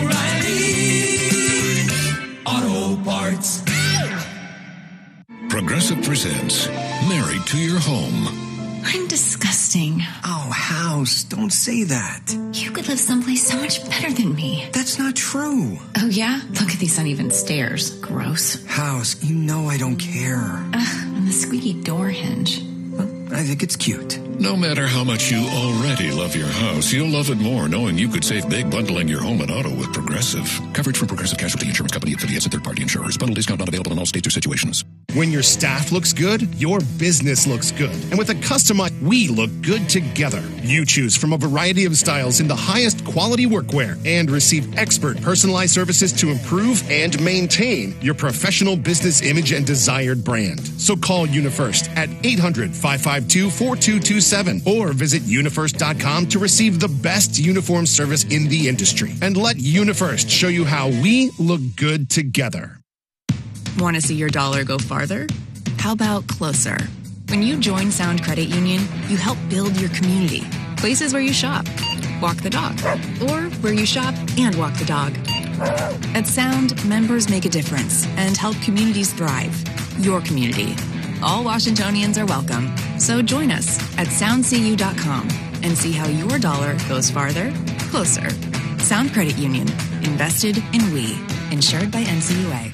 O'Reilly Auto Parts. Progressive presents Married to Your Home. I'm disgusting. Oh, House, don't say that. You could live someplace so much better than me. That's not true. Oh, yeah? Look at these uneven stairs. Gross. House, you know I don't care. And the squeaky door hinge. Well, I think it's cute. No matter how much you already love your house, you'll love it more knowing you could save big bundling your home and auto with Progressive. Coverage from Progressive Casualty Insurance Company, affiliates, and third-party insurers. Bundle discount not available in all states or situations. When your staff looks good, your business looks good. And with a customized, we look good together. You choose from a variety of styles in the highest quality workwear and receive expert personalized services to improve and maintain your professional business image and desired brand. So call UniFirst at 800-552-4227 or visit unifirst.com to receive the best uniform service in the industry. And let UniFirst show you how we look good together. Want to see your dollar go farther? How about closer? When you join Sound Credit Union, you help build your community. Places where you shop, walk the dog, or where you shop and walk the dog. At Sound, members make a difference and help communities thrive. Your community. All Washingtonians are welcome. So join us at soundcu.com and see how your dollar goes farther, closer. Sound Credit Union. Invested in we. Insured by NCUA.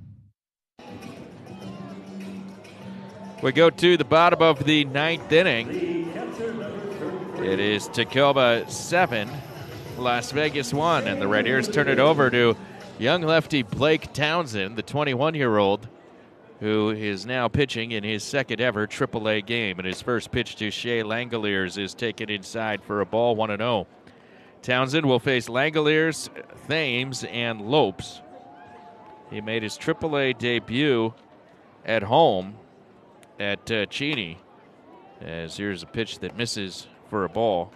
We go to the bottom of the ninth inning. It is Tacoma 7, Las Vegas 1, and the Rainiers turn it over to young lefty Blake Townsend, the 21-year-old, who is now pitching in his second ever AAA game. And his first pitch to Shea Langoliers is taken inside for a ball, 1-0. Townsend will face Langoliers, Thames, and Lopes. He made his AAA debut at home at Cheney, as here's a pitch that misses for a ball.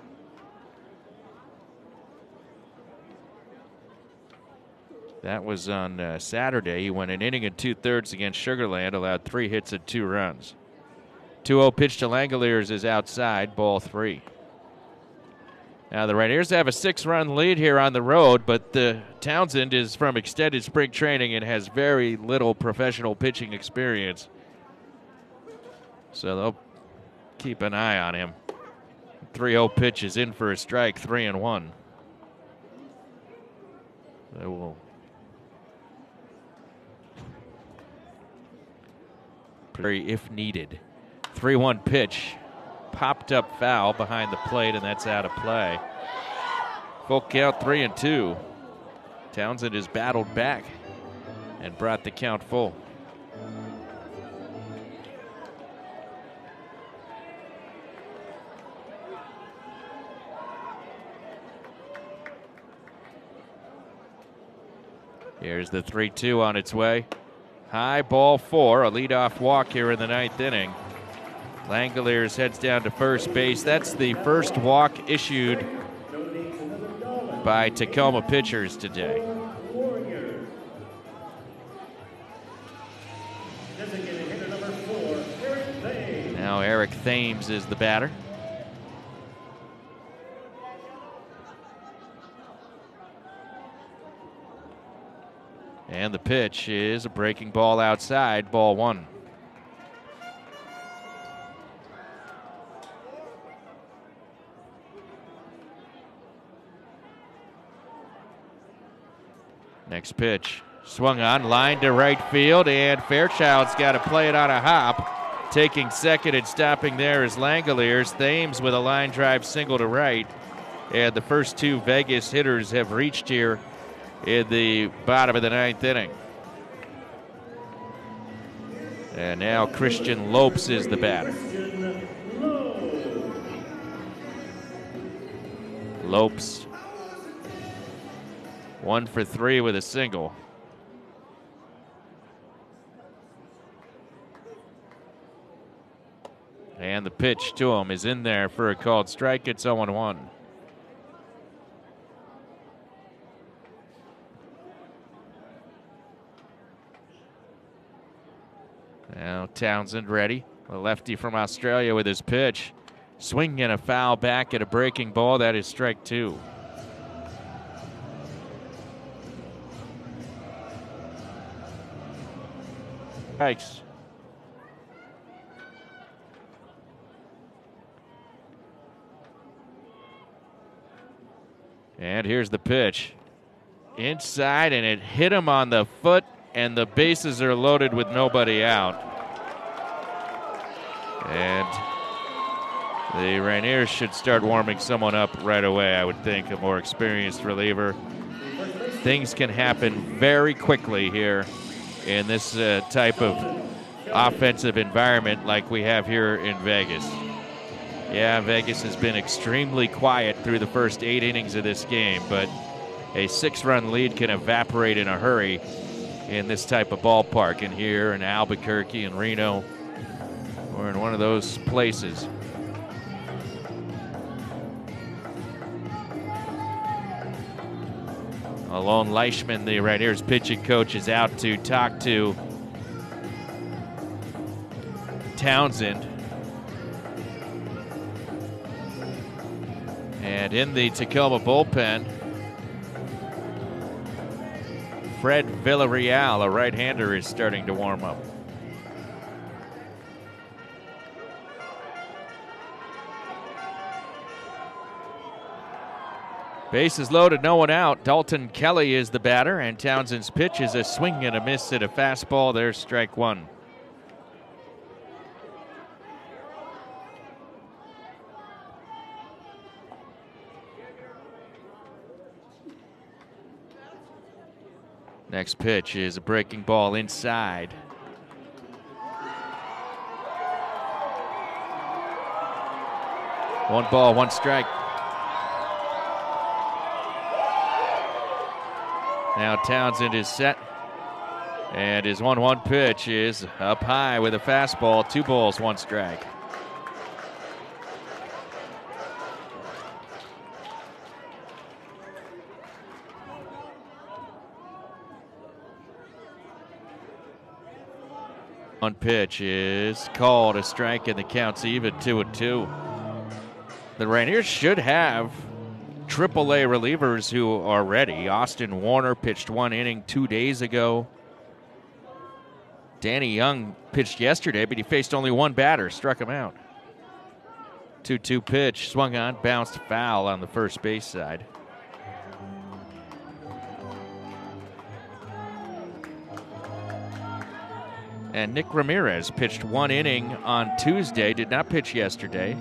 That was on Saturday. He went an inning and 2/3 against Sugar Land, allowed 3 hits and 2 runs. 2-0 pitch to Langoliers is outside, ball 3. Now the Rainiers have a 6-run lead here on the road, but Townsend is from extended spring training and has very little professional pitching experience. So they'll keep an eye on him. 3-0 pitch is in for a strike, 3-1. They will if needed. 3-1 pitch, popped up foul behind the plate, and that's out of play. Full count, 3-2. Townsend has battled back and brought the count full. Here's the 3-2 on its way. High, ball 4, a leadoff walk here in the ninth inning. Langoliers heads down to first base. That's the first walk issued by Tacoma pitchers today. Now Eric Thames is the batter. And the pitch is a breaking ball outside, ball 1. Next pitch, swung on, line to right field, and Fairchild's got to play it on a hop. Taking second and stopping there is Langoliers. Thames with a line drive single to right. And the first 2 Vegas hitters have reached here in the bottom of the ninth inning. And now Christian Lopes is the batter. Lopes 1 for 3 with a single. And the pitch to him is in there for a called strike. It's 0-1. Now Townsend ready. A lefty from Australia with his pitch. Swinging a foul back at a breaking ball. That is strike 2. Strikes. And here's the pitch. Inside, and it hit him on the foot, and the bases are loaded with nobody out. And the Rainiers should start warming someone up right away, I would think, a more experienced reliever. Things can happen very quickly here in this type of offensive environment like we have here in Vegas. Yeah, Vegas has been extremely quiet through the first 8 innings of this game, but a 6-run lead can evaporate in a hurry in this type of ballpark. And here in Albuquerque and Reno, we're in one of those places. Alon Leishman, the Rainiers pitching coach, is out to talk to Townsend. And in the Tacoma bullpen, Fred Villarreal, a right-hander, is starting to warm up. Bases loaded, no one out. Dalton Kelly is the batter, and Townsend's pitch is a swing and a miss at a fastball. There's strike one. Next pitch is a breaking ball inside. One ball, one strike. Now Townsend is set, and his 1-1 pitch is up high with a fastball. 2 balls, 1 strike. One pitch is called a strike, and the count's even 2-2. The Rainiers should have AAA relievers who are ready. Austin Warner pitched 1 inning 2 days ago. Danny Young pitched yesterday, but he faced only 1 batter, struck him out. 2-2 pitch, swung on, bounced foul on the first base side. And Nick Ramirez pitched 1 inning on Tuesday, did not pitch yesterday.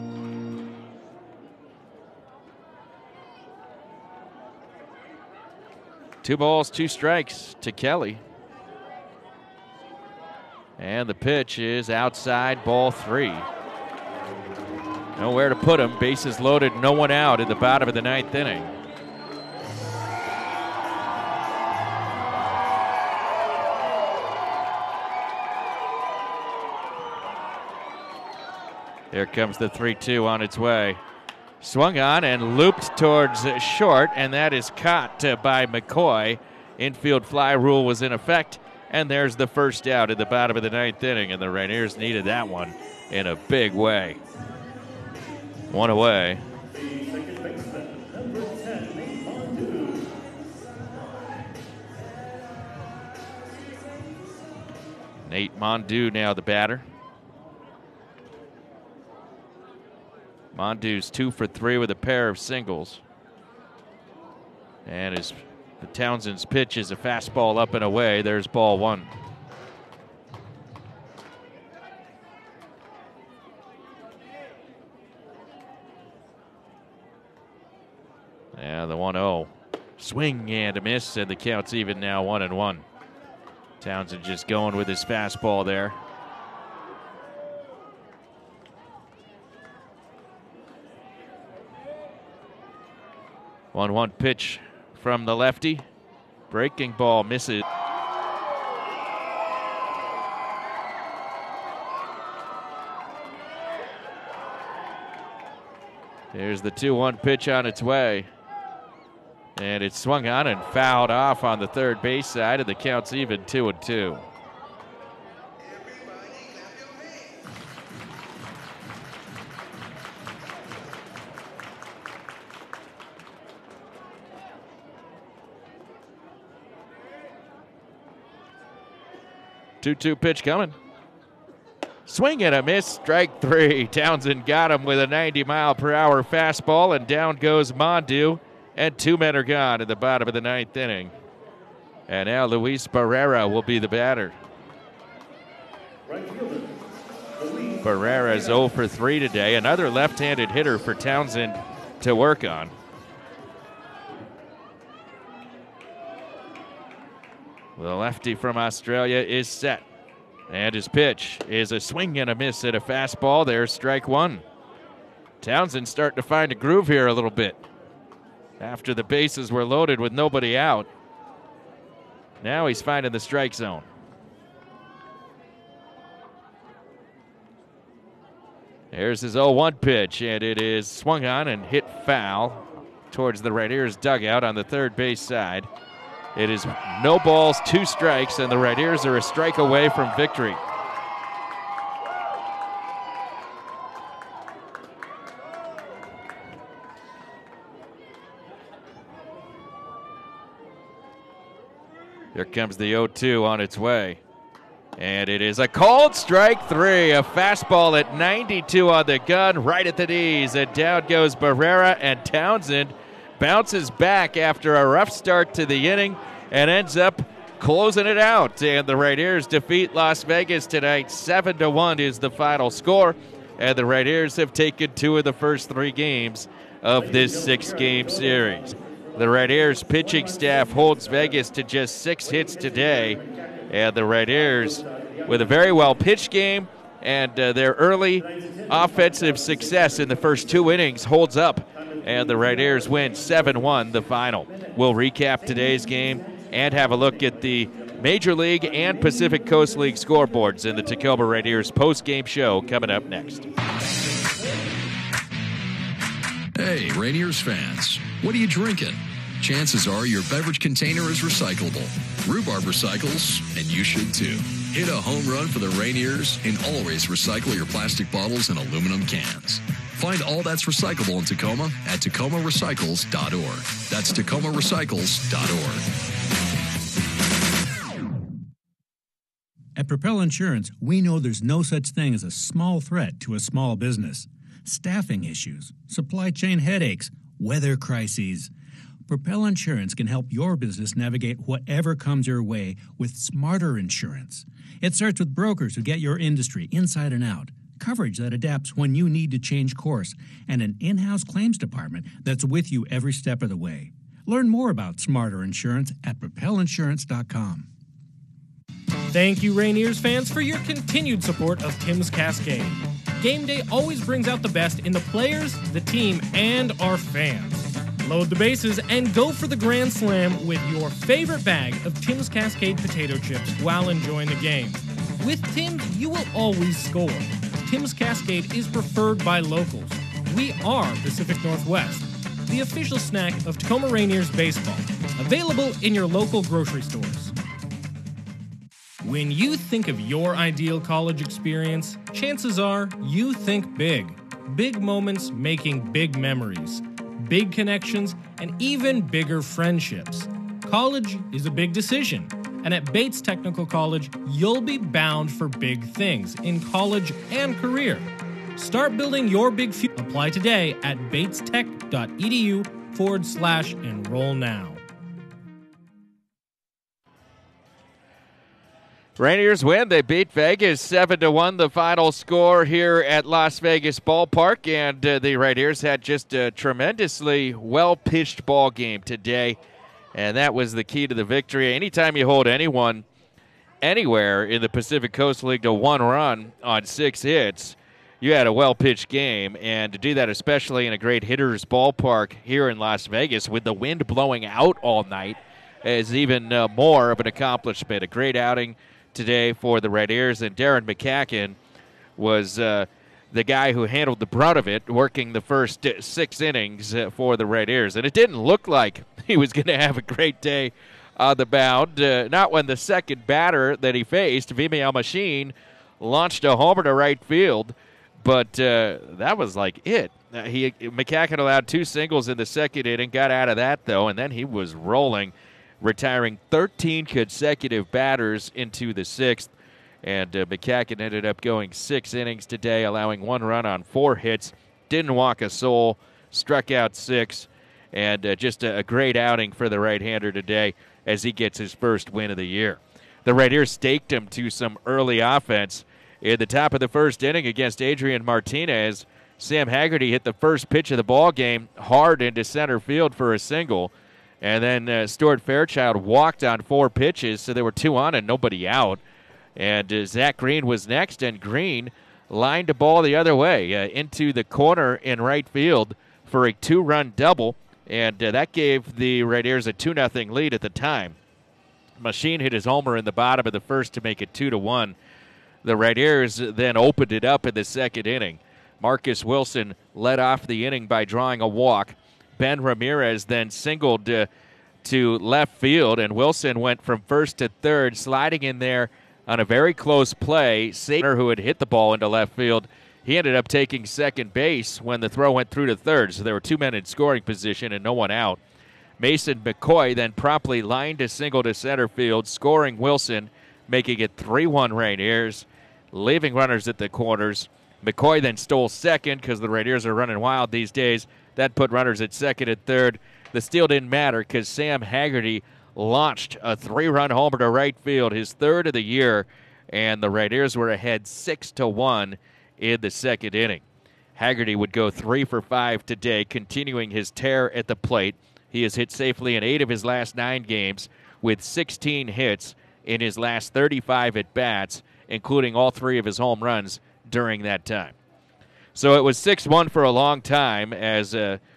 Two balls, 2 strikes to Kelly. And the pitch is outside, ball 3. Nowhere to put him. Bases loaded, no one out at the bottom of the 9th inning. Here comes the 3-2 on its way. Swung on and looped towards short, and that is caught by McCoy. Infield fly rule was in effect, and there's the first out at the bottom of the 9th inning, and the Rainiers needed that one in a big way. 1 away. Nate Mondew now the batter. Mondew's 2 for 3 with a pair of singles. And the Townsend's pitch is a fastball up and away. There's ball 1. Yeah, the 1-0. Swing and a miss, and the count's even now 1-1. Townsend just going with his fastball there. 1-1 pitch from the lefty. Breaking ball misses. There's the 2-1 pitch on its way. And it's swung on and fouled off on the third base side, and the count's even 2-2. Two-two pitch coming. Swing and a miss, strike 3. Townsend got him with a 90-mile-per-hour fastball, and down goes Mondew, and 2 men are gone at the bottom of the 9th inning. And now Luis Barrera will be the batter. Barrera's 0 for 3 today. Another left-handed hitter for Townsend to work on. The lefty from Australia is set. And his pitch is a swing and a miss at a fastball. There's strike one. Townsend starting to find a groove here a little bit. After the bases were loaded with nobody out, now he's finding the strike zone. There's his 0-1 pitch, and it is swung on and hit foul towards the Right-Ears dugout on the third base side. It is no balls, 2 strikes, and the Right-Ears are a strike away from victory. Here comes the 0-2 on its way. And it is a called strike 3. A fastball at 92 on the gun, right at the knees. And down goes Barrera, and Townsend bounces back after a rough start to the inning and ends up closing it out. And the Right-Ears defeat Las Vegas tonight. 7-1 is the final score. And the Right-Ears have taken 2 of the first 3 games of this 6-game series. The Right-Ears pitching staff holds Vegas to just 6 hits today. And the Right-Ears with a very well-pitched game and their early offensive success in the first 2 innings holds up. And the Right-Ears win 7-1 the final. We'll recap today's game and have a look at the Major League and Pacific Coast League scoreboards in the Tacoma Right-Ears post-game show coming up next. Hey, Rainiers fans, what are you drinking? Chances are your beverage container is recyclable. Rhubarb recycles, and you should too. Hit a home run for the Rainiers and always recycle your plastic bottles and aluminum cans. Find all that's recyclable in Tacoma at tacomarecycles.org. That's tacomarecycles.org. At Propel Insurance, we know there's no such thing as a small threat to a small business. Staffing issues, supply chain headaches, weather crises. Propel Insurance can help your business navigate whatever comes your way with smarter insurance. It starts with brokers who get your industry inside and out, coverage that adapts when you need to change course, and an in-house claims department that's with you every step of the way. Learn more about smarter insurance at propelinsurance.com. Thank you, Rainiers fans, for your continued support of Tim's Cascade. Game day always brings out the best in the players, the team, and our fans. Load the bases and go for the Grand Slam with your favorite bag of Tim's Cascade potato chips while enjoying the game. With Tim's, you will always score. Tim's Cascade is preferred by locals. We are Pacific Northwest, the official snack of Tacoma Rainiers baseball. Available in your local grocery stores. When you think of your ideal college experience, chances are you think big. Big moments making big memories. Big connections, and even bigger friendships. College is a big decision, and at Bates Technical College, you'll be bound for big things in college and career. Start building your big future. Apply today at batestech.edu/enroll now. Rainiers win. They beat Vegas 7-1, the final score here at Las Vegas Ballpark. And the Right-Ears had just a tremendously well-pitched ball game today. And that was the key to the victory. Anytime you hold anyone anywhere in the Pacific Coast League to 1 run on 6 hits, you had a well-pitched game. And to do that, especially in a great hitter's ballpark here in Las Vegas with the wind blowing out all night, is even more of an accomplishment. A great outing today for the Right-Ears, and Darren McCacken was the guy who handled the brunt of it, working the first 6 innings for the Right-Ears. And it didn't look like he was going to have a great day on the mound. Not when the second batter that he faced, Vimy Machine, launched a homer to right field, but that was like it. McCacken allowed 2 singles in the second inning, got out of that, though, and then he was rolling, retiring 13 consecutive batters into the 6th. And McCacken ended up going 6 innings today, allowing 1 run on 4 hits. Didn't walk a soul, struck out 6, and just a great outing for the right-hander today as he gets his first win of the year. The Right-Ears staked him to some early offense. In the top of the first inning against Adrian Martinez, Sam Haggerty hit the first pitch of the ball game hard into center field for a single. And then Stuart Fairchild walked on 4 pitches, so there were 2 on and nobody out. And Zach Green was next, and Green lined the ball the other way into the corner in right field for a 2-run double, and that gave the Rainiers a 2-0 lead at the time. Machine hit his homer in the bottom of the first to make it 2-1. The Rainiers then opened it up in the second inning. Marcus Wilson led off the inning by drawing a walk. Ben Ramirez then singled to left field, and Wilson went from first to third, sliding in there on a very close play. Sater, who had hit the ball into left field, he ended up taking second base when the throw went through to third, so there were 2 men in scoring position and no one out. Mason McCoy then promptly lined a single to center field, scoring Wilson, making it 3-1 Rainiers, leaving runners at the corners. McCoy then stole second because the Rainiers are running wild these days. That put runners at second and third. The steal didn't matter because Sam Haggerty launched a 3-run homer to right field, his third of the year, and the Rainiers were ahead 6-1 in the second inning. Haggerty would go 3 for 5 today, continuing his tear at the plate. He has hit safely in 8 of his last 9 games with 16 hits in his last 35 at-bats, including all 3 of his home runs during that time. So it was 6-1 for a long time. As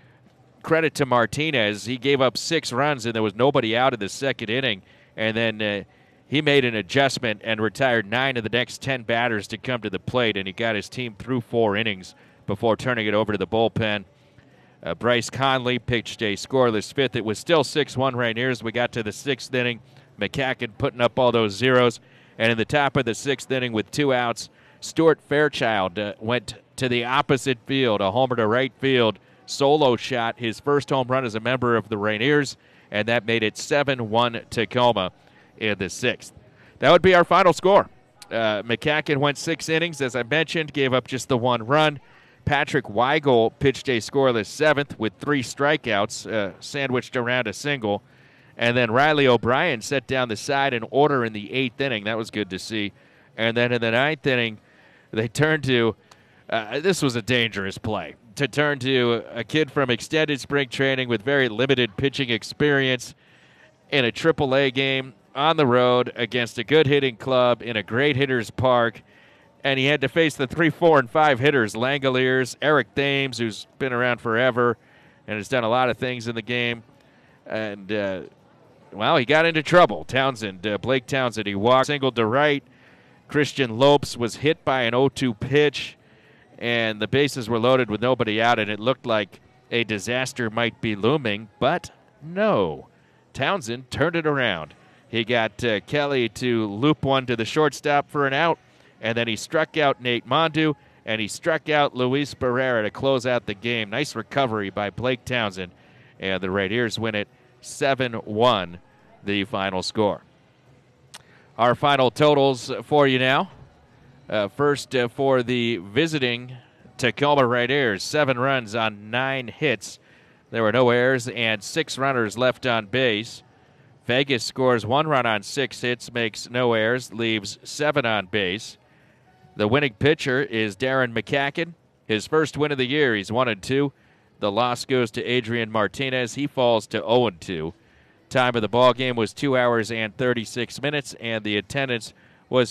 credit to Martinez, he gave up 6 runs and there was nobody out in the second inning, and then he made an adjustment and retired 9 of the next 10 batters to come to the plate, and he got his team through 4 innings before turning it over to the bullpen. Bryce Conley pitched a scoreless 5th. It was still 6-1 Rainiers. We got to the 6th inning. McCacken putting up all those zeros, and in the top of the 6th inning with 2 outs, Stuart Fairchild went to the opposite field, a homer to right field, solo shot, his first home run as a member of the Rainiers, and that made it 7-1 Tacoma in the 6th. That would be our final score. McCacken went 6 innings, as I mentioned, gave up just the 1 run. Patrick Weigel pitched a scoreless 7th with 3 strikeouts, sandwiched around a single. And then Riley O'Brien set down the side in order in the 8th inning. That was good to see. And then in the 9th inning, they turned to, this was a dangerous play, to turn to a kid from extended spring training with very limited pitching experience in a AAA game on the road against a good hitting club in a great hitter's park. And he had to face the 3, 4, and 5 hitters, Langoliers, Eric Thames, who's been around forever and has done a lot of things in the game. And, he got into trouble. Blake Townsend, he walked, singled to right. Christian Lopes was hit by an 0-2 pitch, and the bases were loaded with nobody out, and it looked like a disaster might be looming, but no. Townsend turned it around. He got Kelly to loop one to the shortstop for an out, and then he struck out Nate Mondu, and he struck out Luis Barrera to close out the game. Nice recovery by Blake Townsend, and the Rainiers win it 7-1, the final score. Our final totals for you now. First, for the visiting Tacoma Rainiers, 7 runs on 9 hits. There were no errors and 6 runners left on base. Vegas scores 1 run on 6 hits, makes no errors, leaves 7 on base. The winning pitcher is Darren McCacken. His first win of the year, he's 1-2. The loss goes to Adrian Martinez. He falls to 0-2. Time of the ball game was 2 hours and 36 minutes, and the attendance was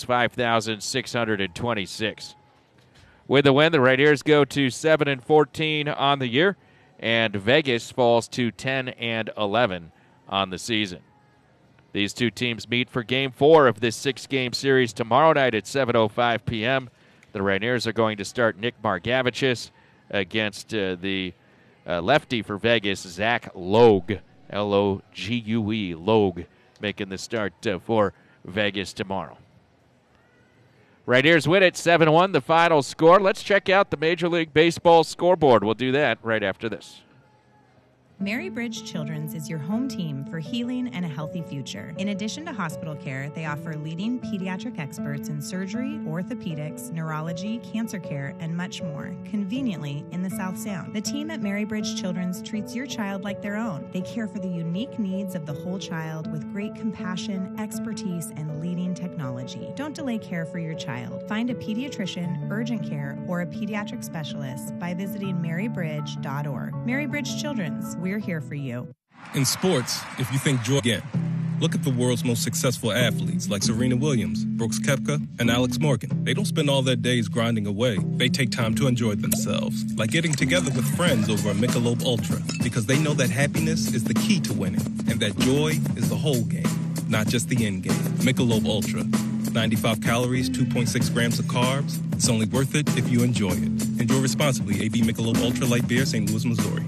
5,626. With the win, the Rainiers go to 7-14 on the year, and Vegas falls to 10-11 on the season. These two teams meet for Game 4 of this 6-game series tomorrow night at 7:05 p.m. The Rainiers are going to start Nick Margavicius against the lefty for Vegas, Zach Logue, L-O-G-U-E, Logue, making the start for Vegas tomorrow. Rainiers win it 7-1, the final score. Let's check out the Major League Baseball scoreboard. We'll do that right after this. Mary Bridge Children's is your home team for healing and a healthy future. In addition to hospital care, they offer leading pediatric experts in surgery, orthopedics, neurology, cancer care, and much more, conveniently in the South Sound. The team at Mary Bridge Children's treats your child like their own. They care for the unique needs of the whole child with great compassion, expertise, and leading technology. Don't delay care for your child. Find a pediatrician, urgent care, or a pediatric specialist by visiting marybridge.org. Mary Bridge Children's, we're here for you. In sports, if you think joy again, Look at the world's most successful athletes like Serena Williams, Brooks Koepka, and Alex Morgan. They don't spend all their days grinding away. They take time to enjoy themselves, like getting together with friends over a Michelob Ultra, because they know that happiness is the key to winning, and that joy is the whole game, not just the end game. Michelob Ultra. 95 calories, 2.6 grams of carbs. It's only worth it if you enjoy it. Enjoy responsibly. AB Michelob Ultra Light Beer, St. Louis, Missouri.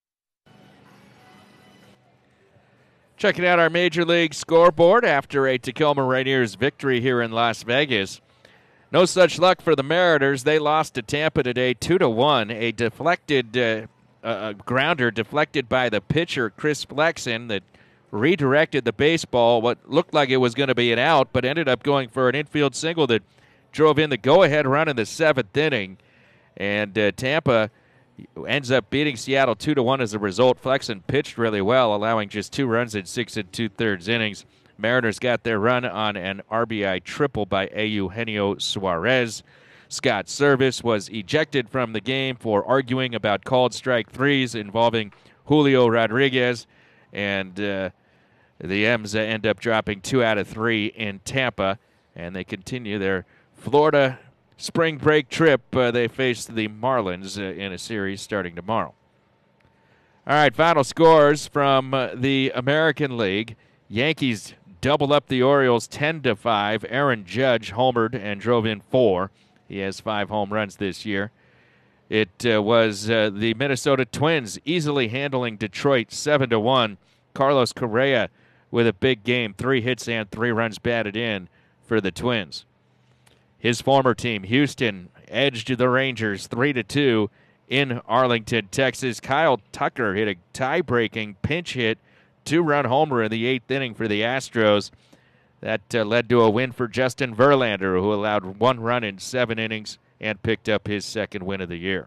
Checking out our Major League scoreboard after a Tacoma Rainiers victory here in Las Vegas. No such luck for the Mariners. They lost to Tampa today 2-1. A deflected grounder deflected by the pitcher, Chris Flexen, that redirected the baseball. What looked like it was going to be an out, but ended up going for an infield single that drove in the go-ahead run in the 7th inning. And Tampa ends up beating Seattle 2-1 as a result. Flexen pitched really well, allowing just 2 runs in 6 2/3 innings. Mariners got their run on an RBI triple by Eugenio Suarez. Scott Service was ejected from the game for arguing about called strike threes involving Julio Rodriguez, and the M's end up dropping 2 out of 3 in Tampa, and they continue their Florida spring break trip. They face the Marlins in a series starting tomorrow. All right, final scores from the American League. Yankees double up the Orioles 10-5. Aaron Judge homered and drove in 4. He has 5 home runs this year. It was the Minnesota Twins easily handling Detroit 7-1. Carlos Correa with a big game, 3 hits and 3 runs batted in for the Twins. His former team, Houston, edged the Rangers 3-2 in Arlington, Texas. Kyle Tucker hit a tie-breaking pinch hit 2-run homer in the 8th inning for the Astros. That led to a win for Justin Verlander, who allowed 1 run in 7 innings and picked up his 2nd win of the year.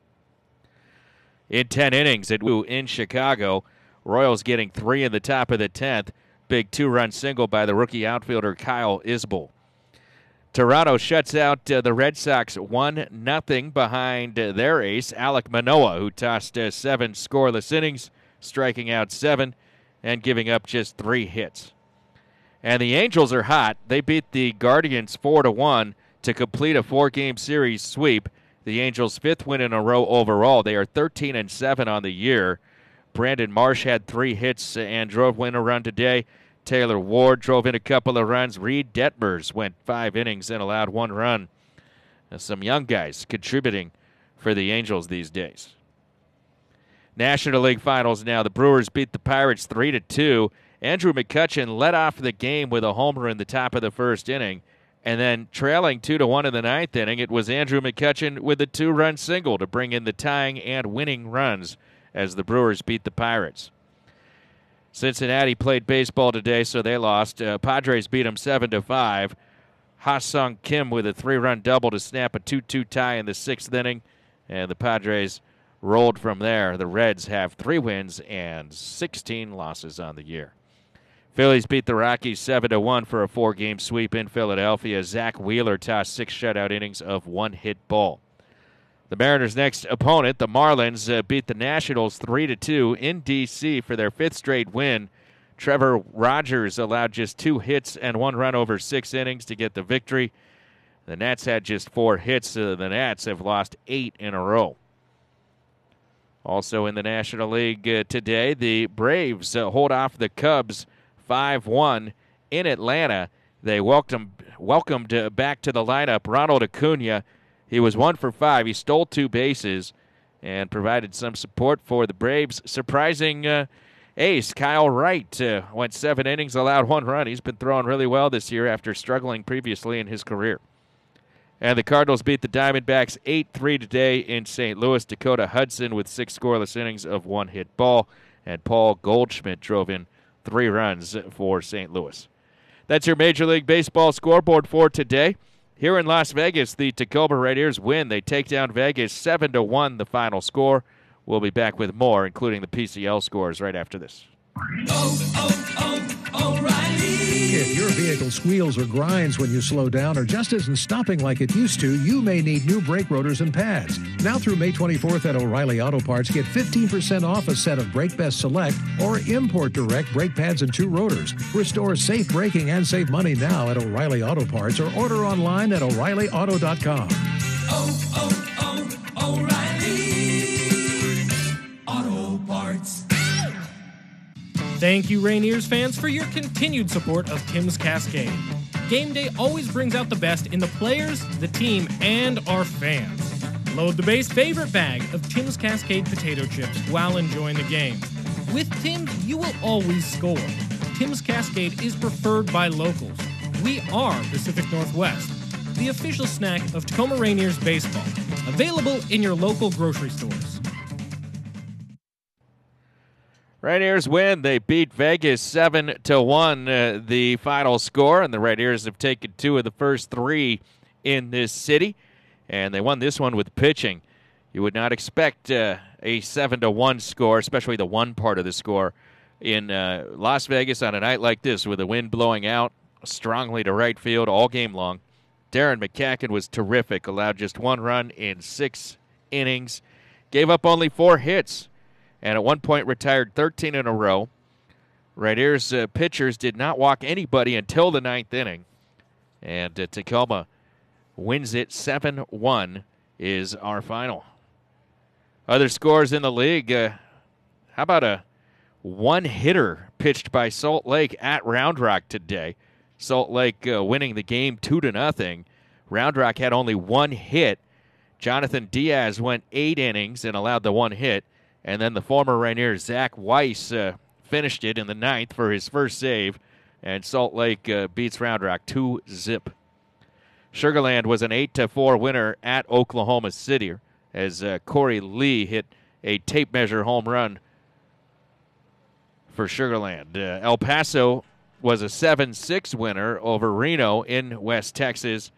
In 10 innings in Chicago, Royals getting 3 in the top of the 10th. Big 2-run single by the rookie outfielder Kyle Isbell. Toronto shuts out the Red Sox 1-0 behind their ace, Alek Manoah, who tossed 7 scoreless innings, striking out 7 and giving up just 3 hits. And the Angels are hot. They beat the Guardians 4-1 to complete a 4-game series sweep. The Angels' 5th win in a row overall. They are 13-7 on the year. Brandon Marsh had 3 hits and drove in a run today. Taylor Ward drove in a couple of runs. Reed Detmers went 5 innings and allowed 1 run. Some young guys contributing for the Angels these days. National League Finals now. The Brewers beat the Pirates 3-2. Andrew McCutchen led off the game with a homer in the top of the 1st inning. And then trailing 2-1 in the 9th inning, it was Andrew McCutchen with a 2-run single to bring in the tying and winning runs as the Brewers beat the Pirates. Cincinnati played baseball today, so they lost. Padres beat them 7-5. Ha-Sung Kim with a 3-run double to snap a 2-2 tie in the 6th inning, and the Padres rolled from there. The Reds have 3 wins and 16 losses on the year. Phillies beat the Rockies 7-1 for a 4-game sweep in Philadelphia. Zach Wheeler tossed 6 shutout innings of 1-hit ball. The Mariners' next opponent, the Marlins, beat the Nationals 3-2 in D.C. for their 5th straight win. Trevor Rogers allowed just 2 hits and 1 run over 6 innings to get the victory. The Nats had just 4 hits. The Nats have lost 8 in a row. Also in the National League today, the Braves hold off the Cubs 5-1 in Atlanta. They welcomed back to the lineup Ronald Acuna. He was 1 for 5. He stole 2 bases and provided some support for the Braves. Surprising ace Kyle Wright went 7 innings, allowed 1 run. He's been throwing really well this year after struggling previously in his career. And the Cardinals beat the Diamondbacks 8-3 today in St. Louis. Dakota Hudson with 6 scoreless innings of 1-hit ball. And Paul Goldschmidt drove in 3 runs for St. Louis. That's your Major League Baseball scoreboard for today. Here in Las Vegas, the Tacoma Rainiers win. They take down Vegas 7-1, the final score. We'll be back with more, including the PCL scores, right after this. O'Reilly. If your vehicle squeals or grinds when you slow down or just isn't stopping like it used to, you may need new brake rotors and pads. Now through May 24th at O'Reilly Auto Parts, get 15% off a set of Brake Best Select or Import Direct brake pads and 2 rotors. Restore safe braking and save money now at O'Reilly Auto Parts or order online at O'ReillyAuto.com. O'Reilly Auto Parts. Thank you, Rainiers fans, for your continued support of Tim's Cascade. Game day always brings out the best in the players, the team, and our fans. Load the base favorite bag of Tim's Cascade potato chips while enjoying the game. With Tim's, you will always score. Tim's Cascade is preferred by locals. We are Pacific Northwest, the official snack of Tacoma Rainiers baseball. Available in your local grocery stores. Rainiers win. They beat Vegas 7-1, the final score, and the Rainiers have taken 2 of the first 3 in this city, and they won this one with pitching. You would not expect a 7-1 score, especially the one part of the score, in Las Vegas on a night like this with the wind blowing out strongly to right field all game long. Darren McCacken was terrific, allowed just 1 run in 6 innings, gave up only 4 hits, and at one point retired 13 in a row. Rainiers pitchers did not walk anybody until the 9th inning. And Tacoma wins it 7-1 is our final. Other scores in the league, how about a one-hitter pitched by Salt Lake at Round Rock today? Salt Lake winning the game 2-0. Round Rock had only 1 hit. Jonathan Diaz went 8 innings and allowed the 1 hit. And then the former Rainier, Zach Weiss, finished it in the 9th for his first save. And Salt Lake beats Round Rock 2-0. Sugar Land was an 8-4 winner at Oklahoma City as Corey Lee hit a tape measure home run for Sugar Land. El Paso was a 7-6 winner over Reno in West Texas.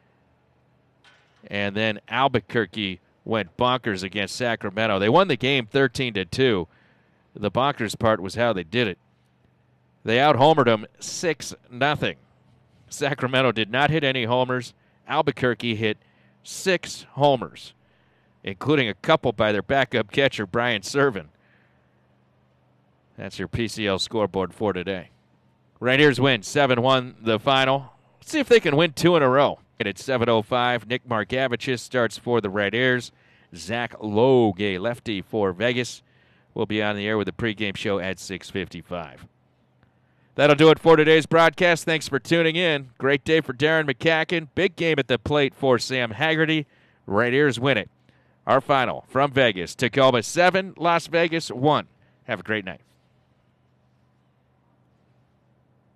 And then Albuquerque went bonkers against Sacramento. They won the game 13-2. The bonkers part was how they did it. They out-homered them 6-0. Sacramento did not hit any homers. Albuquerque hit 6 homers, including a couple by their backup catcher, Brian Servin. That's your PCL scoreboard for today. Rainiers win 7-1 the final. Let's see if they can win 2 in a row. At 7:05, Nick Margavicius starts for the Rainiers. Zach Logue, a lefty for Vegas, will be on the air with the pregame show at 6:55. That'll do it for today's broadcast. Thanks for tuning in. Great day for Darren McCacken. Big game at the plate for Sam Haggerty. Rainiers win it. Our final from Vegas, Tacoma 7, Las Vegas 1. Have a great night.